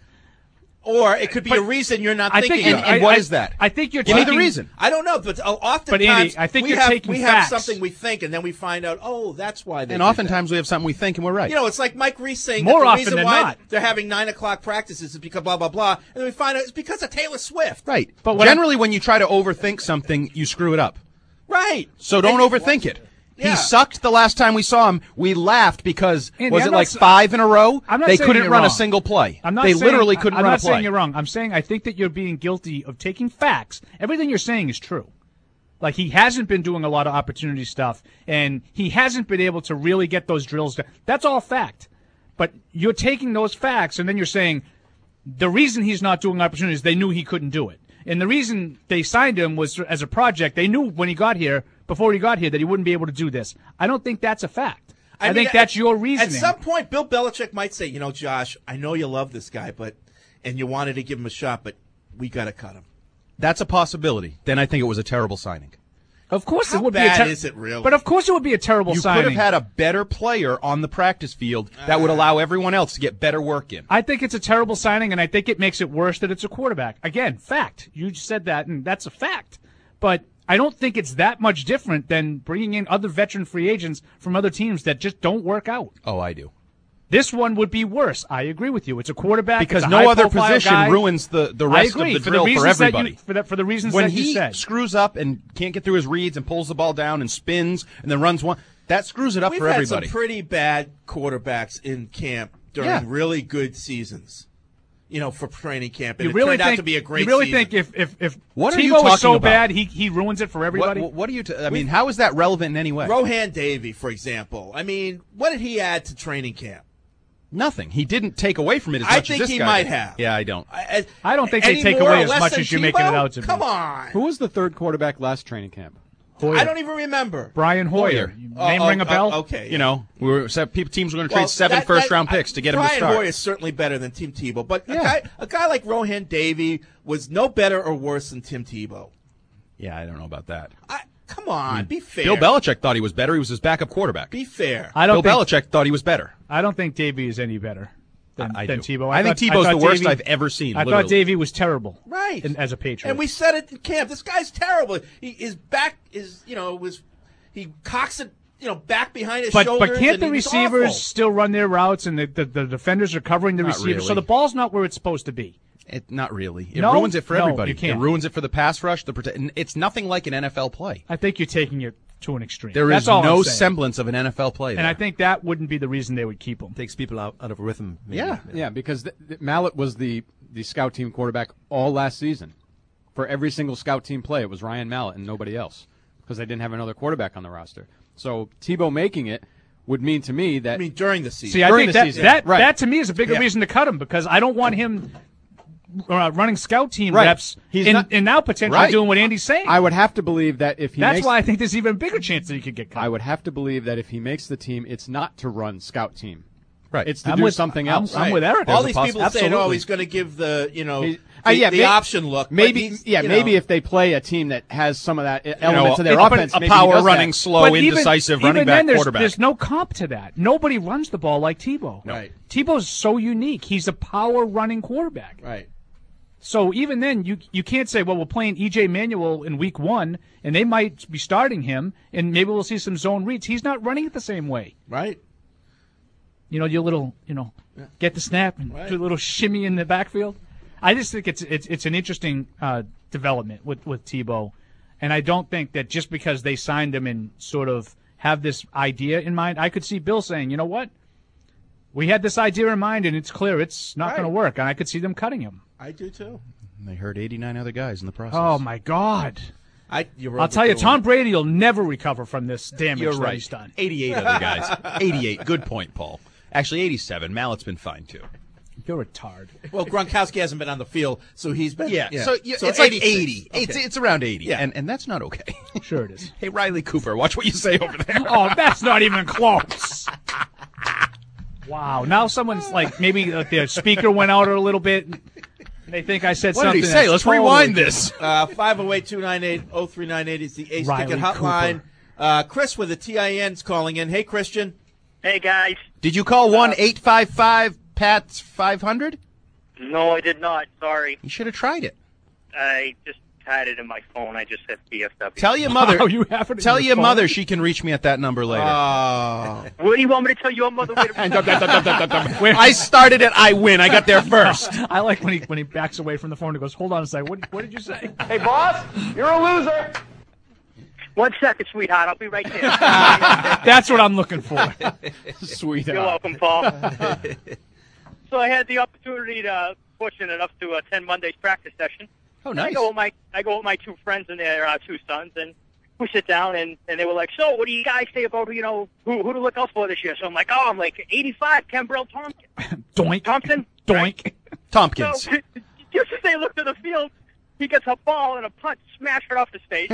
Or it could be But a reason you're not I thinking think of. And I- what I- is that? I think you're Give me taking the reason. I don't know, but uh, oftentimes But, Andy, I think we you're have taking we have facts. something we think, and then we find out, oh, that's why they. And did oftentimes we have something we think and we're right. that. you know, it's like Mike Reese saying More that the often reason than why not. they're having nine o'clock practices is because blah blah blah, and then we find out it's because of Taylor Swift. Right. But But what generally, when you try to overthink something, you screw it up. Right. So don't And- overthink it. Yeah. He sucked the last time we saw him. We laughed because Andy, was I'm it not like s- five in a row? I'm not they saying couldn't you're run a wrong. single play. I'm not they saying, literally couldn't I'm run not a play. saying you're wrong. I'm saying I think that you're being guilty of taking facts. Everything you're saying is true. Like he hasn't been doing a lot of opportunity stuff, and he hasn't been able to really get those drills done. That's all fact. But you're taking those facts, and then you're saying the reason he's not doing opportunities, they knew he couldn't do it. And the reason they signed him was as a project. They knew when he got here, before he got here, that he wouldn't be able to do this. I don't think that's a fact. I, mean, think at- that's your reasoning. At some point, Bill Belichick might say, you know, Josh, I know you love this guy, but and you wanted to give him a shot, but we got to cut him. That's a possibility. Then I think it was a terrible signing. Of course, How it would bad be a ter- is it really? But of course, it would be a terrible You signing. could have had a better player on the practice field that would allow everyone else to get better work in. I think it's a terrible signing, and I think it makes it worse that it's a quarterback. Again, fact. You just said that, and that's a fact. But I don't think it's that much different than bringing in other veteran free agents from other teams that just don't work out. Oh, I do. This one would be worse. I agree with you. It's a quarterback. Because it's a no other high-profile position guy. ruins the, the I rest agree. of the for drill the for reasons that everybody. you, for, the, for the reasons when that he you said. screws up and can't get through his reads and pulls the ball down and spins and then runs one, that screws it up We've for had everybody. some pretty bad quarterbacks in camp during Yeah. really good seasons. You know, for training camp, and You it really turned think out to be a great you really season. think if if if What are Tebow you is talking so about? bad, he he ruins it for What, everybody? what, what are you? T- I mean, how is that relevant in any way? Rohan Davey, for example. I mean, what did he add to training camp? Nothing. He didn't take away from it as I much think as this he guy might did. have. Yeah, I don't. I, I don't think they any take more away or as less much than as you're making it Tebow? out to be. Come on. Who was the third quarterback last training camp? Hoyer. I don't even remember. Brian Hoyer. Hoyer. Name Oh, ring a oh, bell? oh, okay. You know, we were se- people, teams were going to trade Well, seven that- first that- round picks to get him Brian to start. Hoyer is certainly better than Tim Tebow, but a, Yeah. guy, a guy like Rohan Davey was no better or worse than Tim Tebow. Yeah, I don't know about that. I, come on, be fair. Bill Belichick thought he was better. He was his backup quarterback. Be fair. I don't Bill think, Belichick thought he was better. I don't think Davey is any better than, I than do. Tebow. I think thought- Tebow's thought the worst Davey- I've ever seen, I literally. thought Davey was terrible. Right. in- as a Patriot. And we said it in camp. This guy's terrible. He is back is you know was he cocks it you know back behind his But shoulders. but can't and the he was receivers awful. still run their routes and the, the, the defenders are covering the Not receivers? So really. the ball's not where it's supposed to be. It, not really. It No? ruins it for No, everybody. you can't. It ruins it for the pass rush. The prote- and it's nothing like an N F L play. I think you're taking it to an extreme. There That's is all no I'm saying. semblance of an N F L play. And there. I think that wouldn't be the reason they would keep him. Takes people out, out of rhythm. maybe. Yeah, yeah, because th- th- Mallett was the, the scout team quarterback all last season. For every single scout team play, it was Ryan Mallett and nobody else because they didn't have another quarterback on the roster. So Tebow making it would mean to me that I mean, during the season. See, I During think the that, season. that, Right. that to me is a bigger Yeah. reason to cut him because I don't want him uh, running scout team Right. reps He's and, not- and now potentially Right. doing what Andy's saying. I would have to believe that if he That's makes, why I think there's even a bigger chance that he could get cut. I would have to believe that if he makes the team, it's not to run scout team. Right. It's to I'm do with- something I'm- else. I'm with Eric. All There's these a people poss- saying, "Oh, absolutely. he's going to give the you know He- the, uh, yeah, the may- option look." but Maybe, he's, yeah, you maybe know, if they play a team that has some of that element know, to their a- offense, a maybe he power does running, that. slow, But even- indecisive even running then, back there's, quarterback. There's no comp to that. Nobody runs the ball like Tebow. Right. Tebow's so unique. He's a power running quarterback. right. So even then, you you can't say, well, we're playing E J Manuel in week one, and they might be starting him, and maybe we'll see some zone reads. He's not running it the same way. Right. You know, your little, you know, get the snap and Right. do a little shimmy in the backfield. I just think it's it's it's an interesting uh, development with with Tebow, and I don't think that just because they signed him and sort of have this idea in mind, I could see Bill saying, you know what, we had this idea in mind, and it's clear it's not Right. going to work, and I could see them cutting him. I do too. And they hurt eighty-nine other guys in the process. Oh my God! I, you're I'll tell you, overdoing Tom it. Brady will never recover from this damage You're that right. he's done. eighty-eight other guys. eighty-eight. Good point, Paul. Actually, eighty-seven. Mallett's been fine, too. You're a tard. Well, Gronkowski hasn't been on the field, so he's been. Yeah, so, yeah, it's like eighty-six. eighty. Okay. It's it's around eighty, Yeah. and and that's not okay. Sure it is. Hey, Riley Cooper, watch what you say over there. Oh, that's not even close. Wow. Now someone's like, maybe like their speaker went out a little bit. And they think I said What did something. he say? that's Let's totally rewind different. this. Uh, five oh eight, two nine eight, oh three nine eight is the Ace Riley Ticket Hotline. Uh, Chris with the T I N's calling in. Hey, Christian. Hey, guys. Did you call one eight five five P A T S five hundred? No, I did not. Sorry. You should have tried it. I just had it in my phone. I just said B F W. Tell your mother. Wow, you have it in tell your your phone? mother she can reach me at that number later. Oh. What do you want me to tell your mother? Where to Wait. I started it. I win. I got there first. I like when he when he backs away from the phone and goes, "Hold on a second. What what did you say?" Hey, boss, you're a loser. One second, sweetheart. I'll be right there. That's what I'm looking for. Sweet. You're welcome, Paul. So I had the opportunity to, fortunate enough to attend Monday's practice session. Oh, I nice. go with my I go with my two friends and their uh, two sons, and we sit down, and, and they were like, "So, what do you guys say about you know who who to look out for this year?" So I'm like, "Oh, I'm like eighty-five, Kembrell Thompson, Doink. Thompson, Doink. Tompkins. So, just as they look to the field, he gets a ball and a punch, smash right off his face.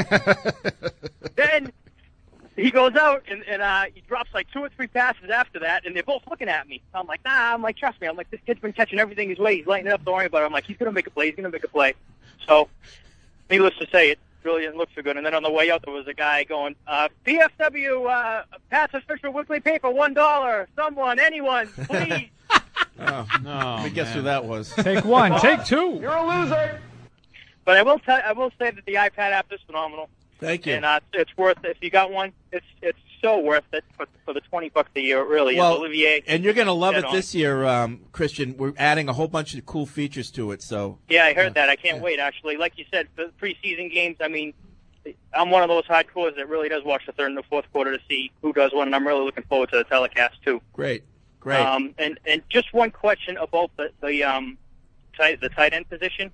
Then he goes out and, and uh, he drops like two or three passes after that, and they're both looking at me. I'm like, nah, I'm like, trust me. I'm like, this kid's been catching everything his way. He's lighting it up. Don't worry about it. I'm like, he's going to make a play. He's going to make a play. So, needless to say, it really didn't look so good. And then on the way out, there was a guy going, uh, B F W, uh, Pat's official weekly paper, one dollar. Someone, anyone, please. Oh, No, Let me guess man. who that was. Take one. Take two. You're a loser. But I will tell, I will say that the iPad app is phenomenal. Thank you. And uh, it's worth it. If you got one, it's it's so worth it for, for the twenty bucks a year. It really well, is. Olivier, and you're going to love dead it on. this year, um, Christian. We're adding a whole bunch of cool features to it. So Yeah, I heard that. I can't wait. Actually, like you said, for the preseason games. I mean, I'm one of those hardcores that really does watch the third and the fourth quarter to see who does what, and I'm really looking forward to the telecast too. great, great. Um, and and just one question about the the um tight the tight end position.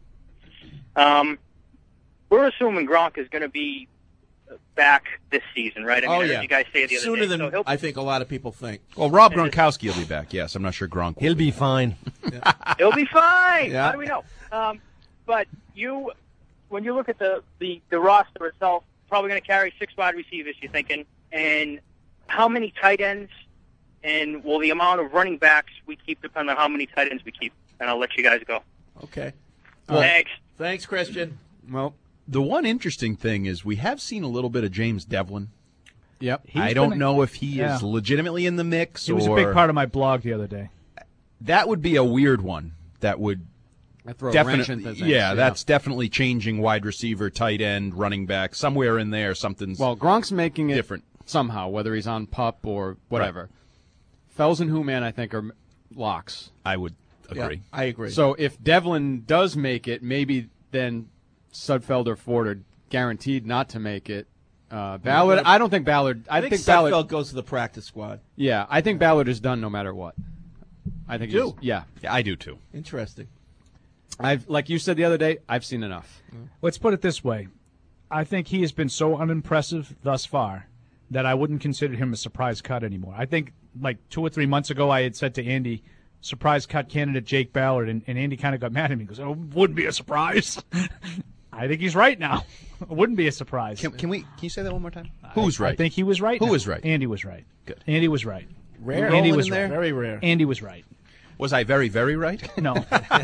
Um, we're assuming Gronk is going to be back this season, right? I mean, oh I heard yeah, you guys say the other sooner day. than so he'll, I think a lot of people think. Well, Rob Gronkowski will be back. Yes, I'm not sure Gronk. Will He'll be fine. he'll be fine. Yeah. How do we know? Um, but you, when you look at the the, the roster itself, probably going to carry six wide receivers. You're thinking, and how many tight ends, and will the amount of running backs we keep depend on how many tight ends we keep? And I'll let you guys go. Okay. Thanks. Thanks, Christian. Well, The one interesting thing is we have seen a little bit of James Devlin. yep. He's I don't been- know if he yeah. is legitimately in the mix. He was a or big part of my blog the other day. That would be a weird one. That would I throw a wrench definitely, into things, yeah, that's definitely changing wide receiver, tight end, running back, somewhere in there. Something's Well, Gronk's making it different. somehow, whether he's on pup or whatever. Fells and Hooman, I think, are locks. I would Yeah, agree. I agree. So if Devlin does make it, maybe then Sudfeld or Ford are guaranteed not to make it. Uh, Ballard, I don't think Ballard. I, I think, think Ballard. Sudfeld goes to the practice squad. Yeah, I think Ballard is done no matter what. I think. Do? he's- Yeah, Yeah, I do too. Interesting. I've like you said the other day. I've seen enough. Let's put it this way. I think he has been so unimpressive thus far that I wouldn't consider him a surprise cut anymore. I think like two or three months ago I had said to Andy, surprise cut candidate Jake Ballard, and, and Andy kind of got mad at me. He goes, oh, it wouldn't be a surprise. I think he's right now. It wouldn't be a surprise. Can, can we? Can you say that one more time? Who's right? I think he was right. Who now. was right? Andy was right. Good. Andy was right. Rare. Andy Rolling was in right. there? Very rare. Andy was right. Was I very, very right? No.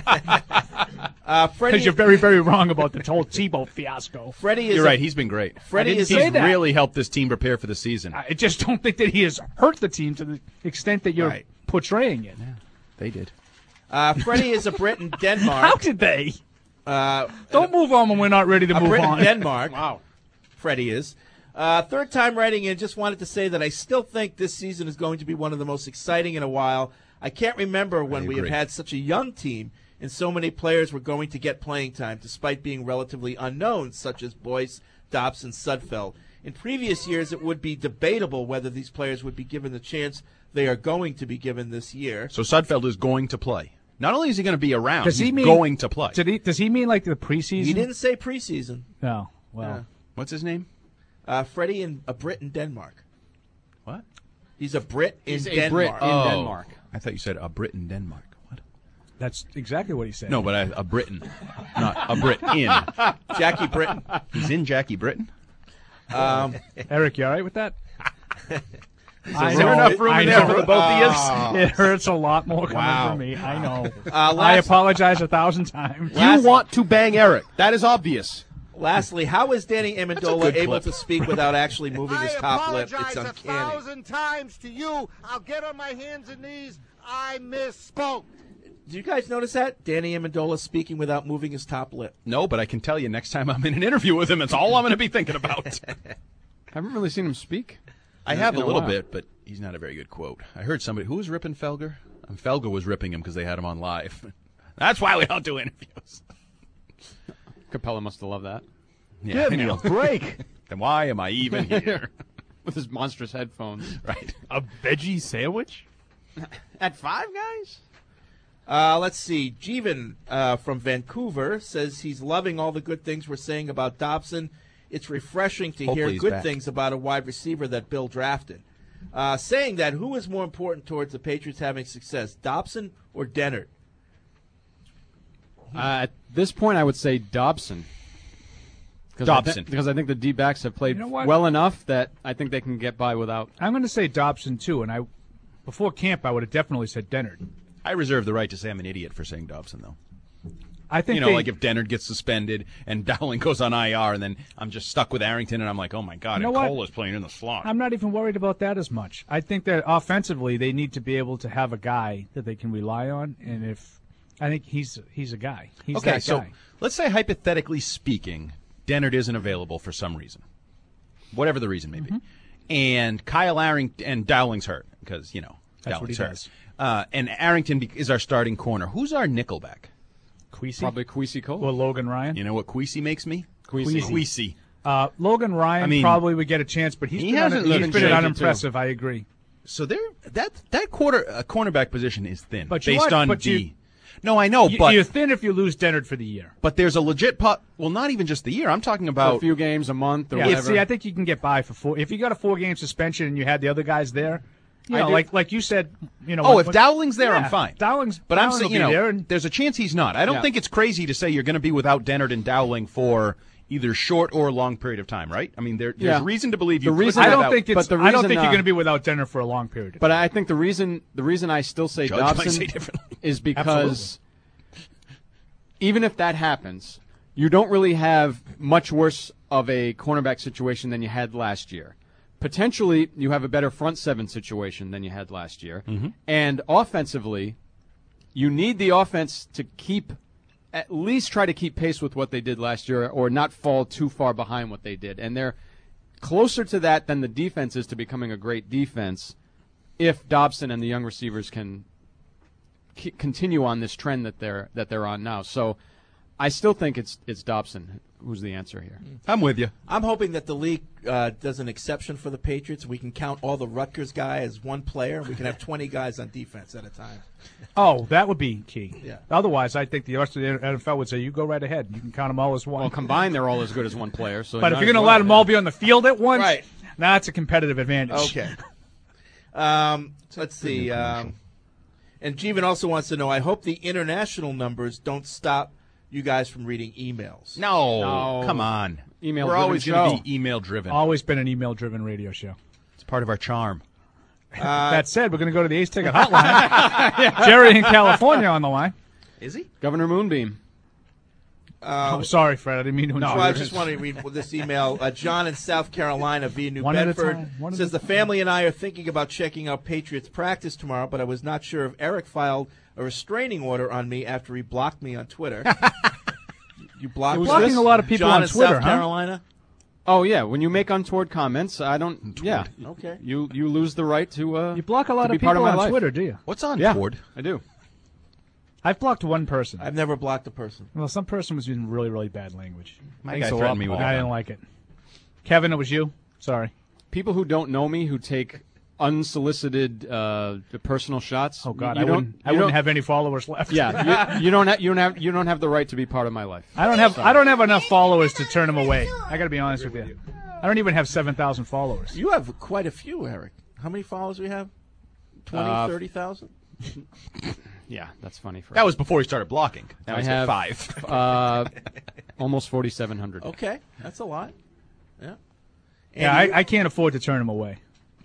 Uh, Freddie, Because you're very, very wrong about the whole Tebow fiasco. Freddie is You're a- right. He's been great. Freddie didn't is say He's that. really helped this team prepare for the season. I just don't think that he has hurt the team to the extent that you're Right. portraying it. They did. Uh, Freddie is a Brit in Denmark. How did they? Uh, Don't move on when we're not ready to a move Brit on. in Denmark. Wow. Freddie is. Uh, third time writing in, just wanted to say that I still think this season is going to be one of the most exciting in a while. I can't remember when I we have agree. had such a young team and so many players were going to get playing time, despite being relatively unknown, such as Boyce, Dobson, Sudfeld. In previous years, it would be debatable whether these players would be given the chance they are going to be given this year. So Sudfeld is going to play. Not only is he going to be around, Does he he's mean- going to play. Did he, does he mean like the preseason? He didn't say preseason. No. Well, Yeah. What's his name? Uh, Freddie, in, a Brit in Denmark. What? He's a Brit in He's a Denmark. Brit in Oh. Denmark. I thought you said a Brit in Denmark. What? that's exactly what he said. No, but I, a Briton, not a Brit in. Jackie Britton. He's in Jackie Britton. Um, Eric, you all right with that? I Is there know, enough room I in there know. for the both of Oh. It hurts a lot more coming Wow. from me. I know. Uh, I last- apologize a thousand times. You want to bang Eric. That is obvious. Lastly, how is Danny Amendola good able clip. to speak without actually moving his I top lip? apologize It's a uncanny. thousand times to you. I'll get on my hands and knees. I misspoke. Do you guys notice that? Danny Amendola speaking without moving his top lip. No, but I can tell you next time I'm in an interview with him, it's all I'm going to be thinking about. Haven't really seen him speak. I in- have in a little while. bit, but he's not a very good quote. I heard somebody who was ripping Felger. Um, Felger was ripping him because they had him on live. That's why we don't do interviews. Capella must have loved that. Yeah, I know. break. Then why am I even here? With his monstrous headphones. Right. A veggie sandwich? At five guys? Uh, let's see. Jeevan uh, from Vancouver says he's loving all the good things we're saying about Dobson. It's refreshing to Hopefully hear he's good back. things about a wide receiver that Bill drafted. Uh, saying that, who is more important towards the Patriots having success, Dobson or Dennard? Uh, at this point, I would say Dobson. 'Cause Dobson. I thi- because I think the D-backs have played You know what? well enough that I think they can get by without. I'm going to say Dobson too, and I before camp I would have definitely said Dennard. I reserve the right to say I'm an idiot for saying Dobson, though. I think You know, they- like if Dennard gets suspended and Dowling goes on I R, and then I'm just stuck with Arrington, and I'm like, oh my god, You know and what? Cole is playing in the slot. I'm not even worried about that as much. I think that offensively they need to be able to have a guy that they can rely on, and if I think he's he's a guy. He's okay, that so guy. let's say hypothetically speaking, Dennard isn't available for some reason, whatever the reason may be, and Kyle Arrington and Dowling's hurt because you know That's what he Dowling's hurt. does. Uh, and Arrington be- is our starting corner. Who's our nickelback? Queasy? Probably Queasy Cole. Or Logan Ryan. You know what Queasy makes me? Queasy. Queasy. Uh, Logan Ryan I mean, probably would get a chance, but he's he been, hasn't un- looked he's been shaky, unimpressive. I agree. So there, that that quarter uh, cornerback position is thin, But you based what? on But the. you- no, I know, You- but you're thin if you lose Dennard for the year. but there's a legit pot. Well, not even just the year. I'm talking For about a few games, a month, or Yeah, whatever. see, I think you can get by for four. If you got a four-game suspension and you had the other guys there, you I know, do- like like you said, you know. Oh, when- if when- Dowling's there, yeah, I'm fine. Dowling's, But I'm Dowling saying, will you be know, there, and there's a chance he's not. I don't Yeah. think it's crazy to say you're going to be without Dennard and Dowling for either short or long period of time, right? I mean, there, there's Yeah. reason to believe you. The could reason- have I don't out- think it's. but the I don't reason, think uh, you're going to be without Dennard for a long period. of But I think the reason the reason I still say Judge might Dobson say differently. is because even if that happens, you don't really have much worse of a cornerback situation than you had last year. Potentially, you have a better front seven situation than you had last year. Mm-hmm. And offensively, you need the offense to keep, at least try to keep pace with what they did last year or not fall too far behind what they did. And they're closer to that than the defense is to becoming a great defense if Dobson and the young receivers can c- continue on this trend that they're that they're on now. So I still think it's it's Dobson who's the answer here. I'm with you. I'm hoping that the league uh, does an exception for the Patriots. We can count all the Rutgers guy as one player. We can have twenty guys on defense at a time. Oh, that would be key. Yeah. Otherwise, I think the rest of the N F L would say, "You go right ahead. You can count them all as one." Well, combined, they're all as good as one player. So but if might you're as going to well, let them yeah. all be on the field at once, Right. Now it's a competitive advantage. Okay. Um, let's see. Um, and Jeevan also wants to know, I hope the international numbers don't stop you guys from reading emails. No, No. come on. Email We're driven always show. going to be email driven. Always been an email-driven radio show. It's part of our charm. Uh, that said, we're going to go to the Ace Ticket Hotline. Jerry in California on the line. Is he? Governor Moonbeam. Uh, I'm sorry, Fred. I didn't mean to. No, intrude. I just want to read this email. Uh, John in South Carolina via New One at a Bedford time. One at says a the family and I are thinking about checking out Patriots practice tomorrow, but I was not sure if Eric filed a restraining order on me after he blocked me on Twitter. You blocked You're blocking a lot of people John on in Twitter, South huh? Carolina. Oh yeah, when you make untoward comments, I don't. Yeah. Okay. You you lose the right to. Uh, You block a lot to of be part people of my on life. Twitter, do you? What's on Yeah, Twitter? I do. I've blocked one person. I've never blocked a person. Well, some person was using really, really bad language. My Thanks guy a lot, threatened me with Paul. a I gun. didn't like it. Kevin, it was you. Sorry. People who don't know me who take unsolicited uh, personal shots. Oh God, you I don't- wouldn't. I you wouldn't don't- have any followers left. Yeah, you, you don't have you don't have you don't have the right to be part of my life. I don't have. I don't have enough followers to turn them away. I got to be honest with you. I don't even have seven thousand followers. You have quite a few, Eric. How many followers do we have? Twenty, Uh, thirty thousand. Yeah, that's funny. For That was before he started blocking. Now I he's at have five. uh, almost forty-seven hundred. Okay, that's a lot. Yeah. Yeah, Andy, I, I can't afford to turn them away.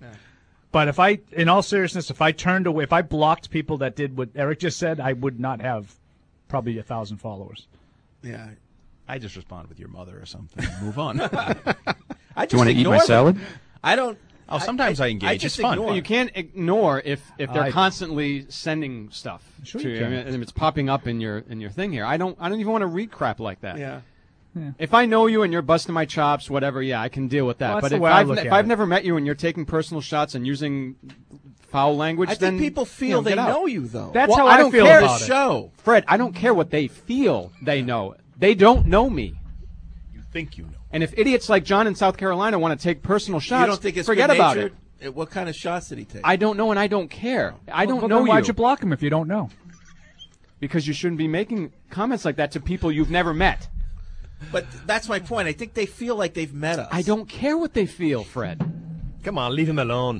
But if I, in all seriousness, if I turned away, if I blocked people that did what Eric just said, I would not have probably a thousand followers. Yeah. I just respond with your mother or something. Move on. I Do you just want to eat ignore my them. salad? I don't. Oh, sometimes I, engage. I just it's fun. ignore. You can't ignore if, if they're I- constantly sending stuff Sure to you you, can. and it's popping up in your in your thing here. I don't I don't even want to read crap like that. Yeah. If I know you and you're busting my chops, whatever, yeah, I can deal with that. Well, that's but the if way I I've look if at I've it. never met you and you're taking personal shots and using foul language, I then think people you feel know, they get out. know you, though. That's Well, how I I, don't feel care. about the it. show. Fred, I don't care what they feel they know. They don't know me. You think you know. And if idiots like John in South Carolina want to take personal shots, You don't think it's forget about good-natured? it. Uh, What kind of shots did he take? I don't know and I don't care. I don't Well, know then why'd you. you block him if you don't know? Because you shouldn't be making comments like that to people you've never met. But that's my point. I think they feel like they've met us. I don't care what they feel, Fred. Come on, leave him alone.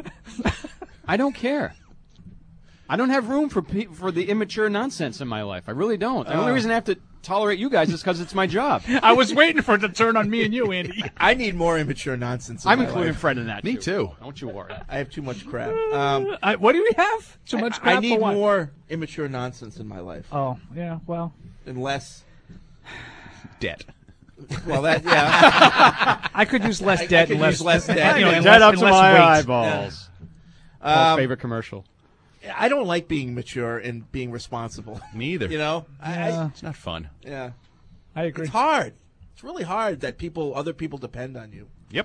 I don't care. I don't have room for pe- for the immature nonsense in my life. I really don't. The only Uh. reason I have to tolerate you guys is because it's my job. I was waiting for it to turn on me and you, Andy. I need more immature nonsense. In I'm my including life. Fred in that. Me too. Don't you worry. I have too much crap. Um, I, what do we have? Too much I, crap I need for what? more immature nonsense in my life, Oh, yeah, well. and less. Debt. Well, that yeah. I could use less I- I debt could and less, use less debt. You know, Yeah, and Dead less, up and to less my weight. eyeballs. Paul's Um, favorite commercial. I don't like being mature and being responsible. Me either. You know, I, It's not fun. I yeah, I agree. it's hard. It's really hard that people, other people, depend on you. Yep.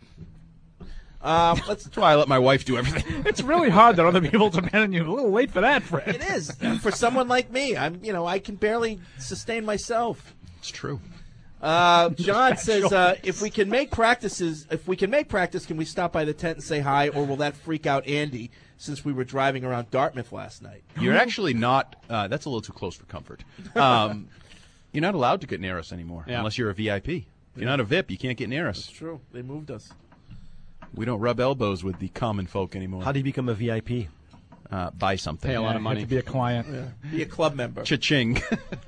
Um, let's. That's why I let my wife do everything. It's really hard that other people depend on you. A little late for that, Fred. It is for someone like me. I'm, you know, I can barely sustain myself. It's true. Uh, John says, uh, if we can make practices, if we can make practice, can we stop by the tent and say hi, or will that freak out Andy? Since we were driving around Dartmouth last night, You're actually not. Uh, that's a little too close for comfort. Um, you're not allowed to get near us anymore Yeah. unless you're a V I P. If you're not a V I P, you can't get near it's us. true. They moved us. We don't rub elbows with the common folk anymore. How do you become a V I P? Uh, buy something. Pay a lot Yeah, of you have money. to be a client. Be a club member. Cha-ching.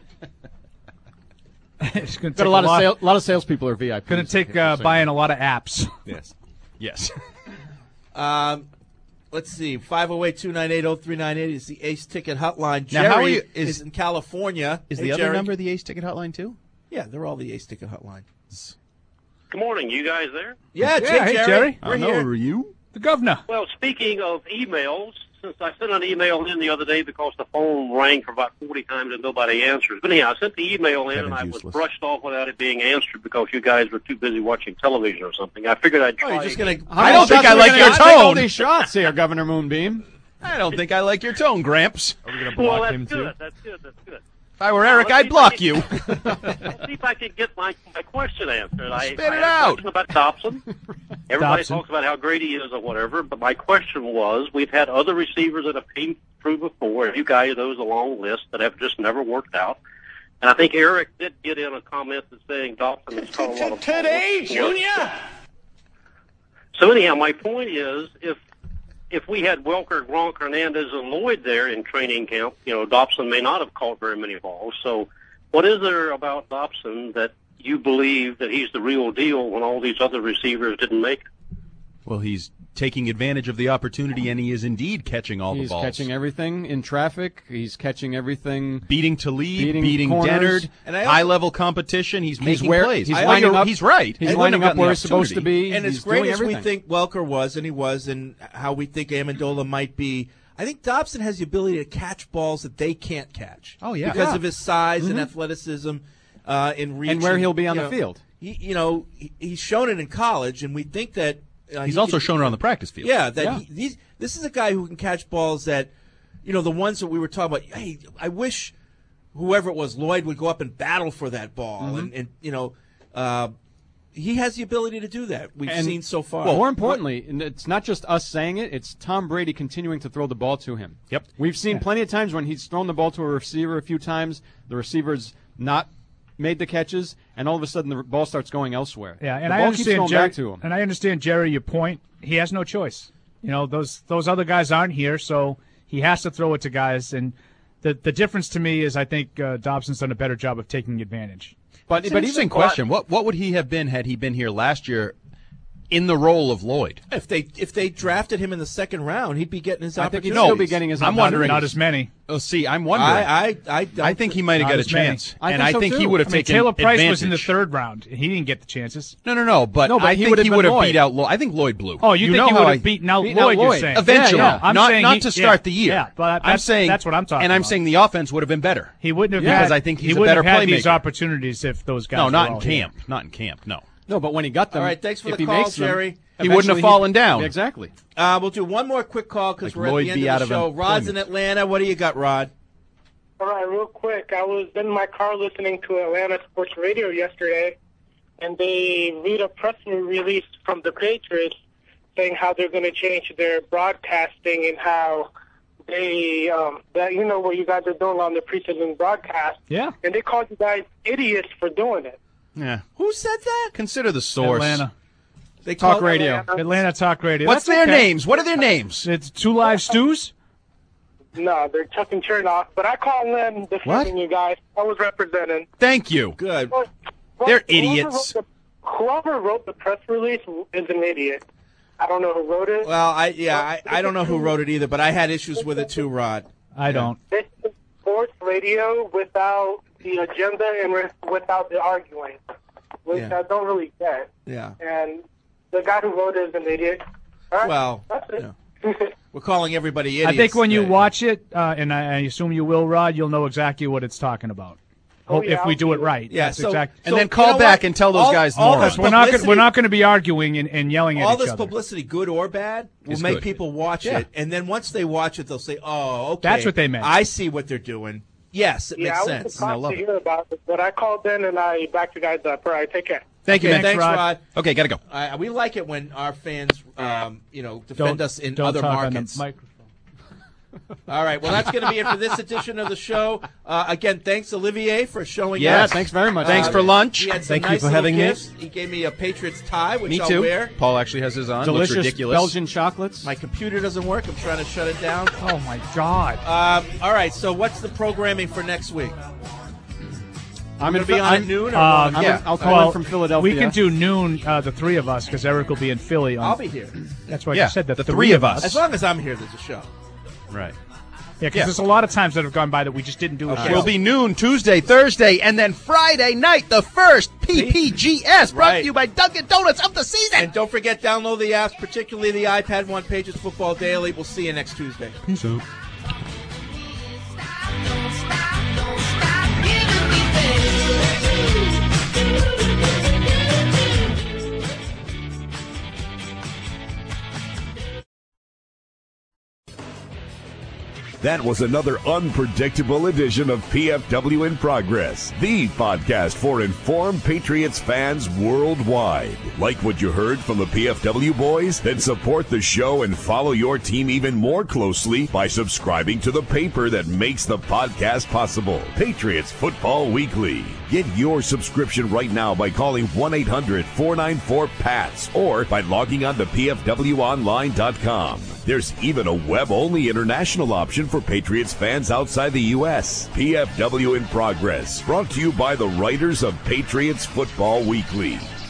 It's going to Got take a lot of sale, lot of salespeople are V I Ps. Going to take uh, buying a lot of apps. Yes. Yes. Um, let's see. five oh eight, two nine eight, oh three nine eight is the Ace Ticket Hotline. Now, Jerry how are you- is, is- in California. Is Hey, the other Jerry. number the Ace Ticket Hotline too? Yeah, they're all the Ace Ticket Hotline. Good morning. You guys there? Yeah, Yeah, Jay, hey, Jerry. Jerry. We're I know. here. Are you? The governor. Well, speaking of emails, since I sent an email in the other day because the phone rang for about forty times and nobody answers. But anyhow, I sent the email in and I Kevin's was useless. brushed off without it being answered because you guys were too busy watching television or something. I figured I'd Oh, try. you're just gonna. How I many don't think shots I are we like gonna- your I'll take all tone. these shots here, Governor Moonbeam. I don't think I like your tone, Gramps. Are we going to Well, block that's him good. too? That's good. That's good. If I were Now, Eric, let's I'd see if block I can- you. Let's see if I can get my, my question answered. I, Spit I it had a out. question about Dobson. Everybody Dobson. talks about how great he is or whatever, but my question was, we've had other receivers that have came through before, and you guys, those a long list, that have just never worked out. And I think Eric did get in a comment that's saying Dobson has caught a lot of Today, balls. Junior. So anyhow, my point is, if if we had Welker, Gronk, Hernandez, and Lloyd there in training camp, you know, Dobson may not have caught very many balls. So what is there about Dobson that you believe that he's the real deal when all these other receivers didn't make it? Well, he's taking advantage of the opportunity, and he is indeed catching all He's the balls. catching everything in traffic. He's catching everything. Beating Talib, beating, beating corners. Dennard, high-level competition. He's, He's making where- plays. he's I- lining you're- up- He's right. he's He lining wouldn't have up where gotten he's the supposed to opportunity. be. And He's as great doing as we everything. think Welker was, and he was, and how we think Amendola might be, I think Dobson has the ability to catch balls that they can't catch. Oh, yeah. Because Yeah. of his size and Mhm. athleticism uh, in reach. And where he'll be on you the know, field. He, you know, he, he's shown it in college, and we think that uh, He's he also could- shown it on the practice field. Yeah, that Yeah. He, these, this is a guy who can catch balls that, you know, the ones that we were talking about. Hey, I wish whoever it was, Lloyd, would go up and battle for that ball, Mhm. and, and you know, uh, he has the ability to do that. We've And- seen so far. Well, more importantly, and it's not just us saying it; it's Tom Brady continuing to throw the ball to him. Yep. We've seen plenty of times when he's thrown the ball to a receiver a few times, the receiver's not made the catches, and all of a sudden the ball starts going elsewhere. Yeah, and the I ball keeps understand going Jerry, back to him. and I understand Jerry. Your point. He has no choice. You know, those those other guys aren't here, so he has to throw it to guys. And the the difference to me is, I think uh, Dobson's done a better job of taking advantage. But, but interesting question. What what would he have been had he been here last year in the role of Lloyd? If they if they drafted him in the second round, he'd be getting his I think he'd opportunities. still be getting his I'm wondering. Not as many. Oh, see, I'm wondering. I I I, don't I think he might have Not got a as many. chance, I and think I so, think he too. would have I mean, taken Taylor Price advantage. was in the third round. He didn't get the chances. No, no, no. But, No, but I he think would have he would been have Lloyd. beat out. Lloyd. I think Lloyd blew. Oh, you, you think know he how would I, have beaten out beaten out Lloyd? You're Lloyd. saying Eventually, Yeah, yeah. I'm not saying not he- to start yeah, the year. Yeah, but I'm that's, saying that's what I'm talking And I'm about. saying the offense would have been better. He wouldn't have Yeah. had, Because I think he's he a wouldn't better have had these playmaker. opportunities if those guys No, were not all in here. camp. Not in camp. No. No, but when he got them, All right, thanks for if the he call, makes them, Jerry. He wouldn't have eventually fallen down. Exactly. Uh, we'll do one more quick call because Like we're Lloyd at the be end out of the of show. Rod's in employment. Atlanta. What do you got, Rod? All right, real quick. I was in my car listening to Atlanta Sports Radio yesterday, and they read a press release from the Patriots saying how they're going to change their broadcasting and how they, um, that you know what you guys are doing on the preseason broadcast. Yeah. And they called you guys idiots for doing it. Yeah. Who said that? Consider the source. Atlanta. They Talk called radio. Atlanta. Atlanta Talk Radio. What's That's their okay. names? What are their names? It's Two Live Stews. No, they're Chuck and Chernoff. But I call them defending you guys. I was representing. Thank you. Good. Well, They're whoever idiots. Wrote the, whoever wrote the press release is an idiot. I don't know who wrote it. Well, I yeah, I, I don't know who wrote it either, but I had issues with it too, Rod. I don't. This is sports radio without the agenda and with- without the arguing, which Yeah. I don't really get. Yeah. And the guy who wrote it is an idiot. All right, Well, that's it. We're calling everybody idiots. I think when you today. watch it, uh, and I, I assume you will, Rod, you'll know exactly what it's talking about. Oh, Hope yeah, if we I'll do it see it. right. Yeah, That's so- exact- And So, then you call know back what? and tell those All- guys all more. this we're not gonna, publicity- we're not going to be arguing and, and yelling at all each this other. publicity, good or bad, will It's make good. people watch Yeah. it, and then once they watch it, they'll say, "Oh, okay, That's what they meant. I see what they're doing. Yes, it Yeah, makes I was sense." surprised love to it. hear about it, but I called in and I backed you guys up. All right, take care. Thank you, Okay, man. thanks, Rod. Rod. Okay, gotta go. Uh, we like it when our fans, um, you know, defend Don't- us in don't other talk on the markets. microphone. All right, well, that's going to be it for this edition of the show. Uh, again, thanks, Olivier, for showing Yes, up. thanks very much. Thanks Uh, for lunch. He had some Thank you nice for little having me. gifts. He gave me a Patriots tie, which Me I'll too. wear. Paul actually has his on. Delicious Looks ridiculous. Belgian chocolates. My computer doesn't work. I'm trying to shut it down. Oh, my God. Um, all right, so what's the programming for next week? I'm Gonna in be on I'm, at noon or Um, one? I'm in- I'll call well, in from Philadelphia. We can do noon, uh, the three of us, because Eric will be in Philly. On, I'll be here. That's why Yeah, I said the, the three of us. As long as I'm here, there's a show. Right. Yeah, because Yeah. there's a lot of times that have gone by that we just didn't do a show. Will be noon Tuesday, Thursday, and then Friday night, the first P P G S brought Right. to you by Dunkin' Donuts of the season. And don't forget, download the apps, particularly the iPad One Pages Football Daily. We'll see you next Tuesday. Peace out. That was another unpredictable edition of P F W in Progress, the podcast for informed Patriots fans worldwide. Like what you heard from the P F W boys? Then support the show and follow your team even more closely by subscribing to the paper that makes the podcast possible, Patriots Football Weekly. Get your subscription right now by calling one eight hundred four nine four P A T S or by logging on to P F W online dot com. There's even a web-only international option for Patriots fans outside the U S. P F W in Progress, brought to you by the writers of Patriots Football Weekly.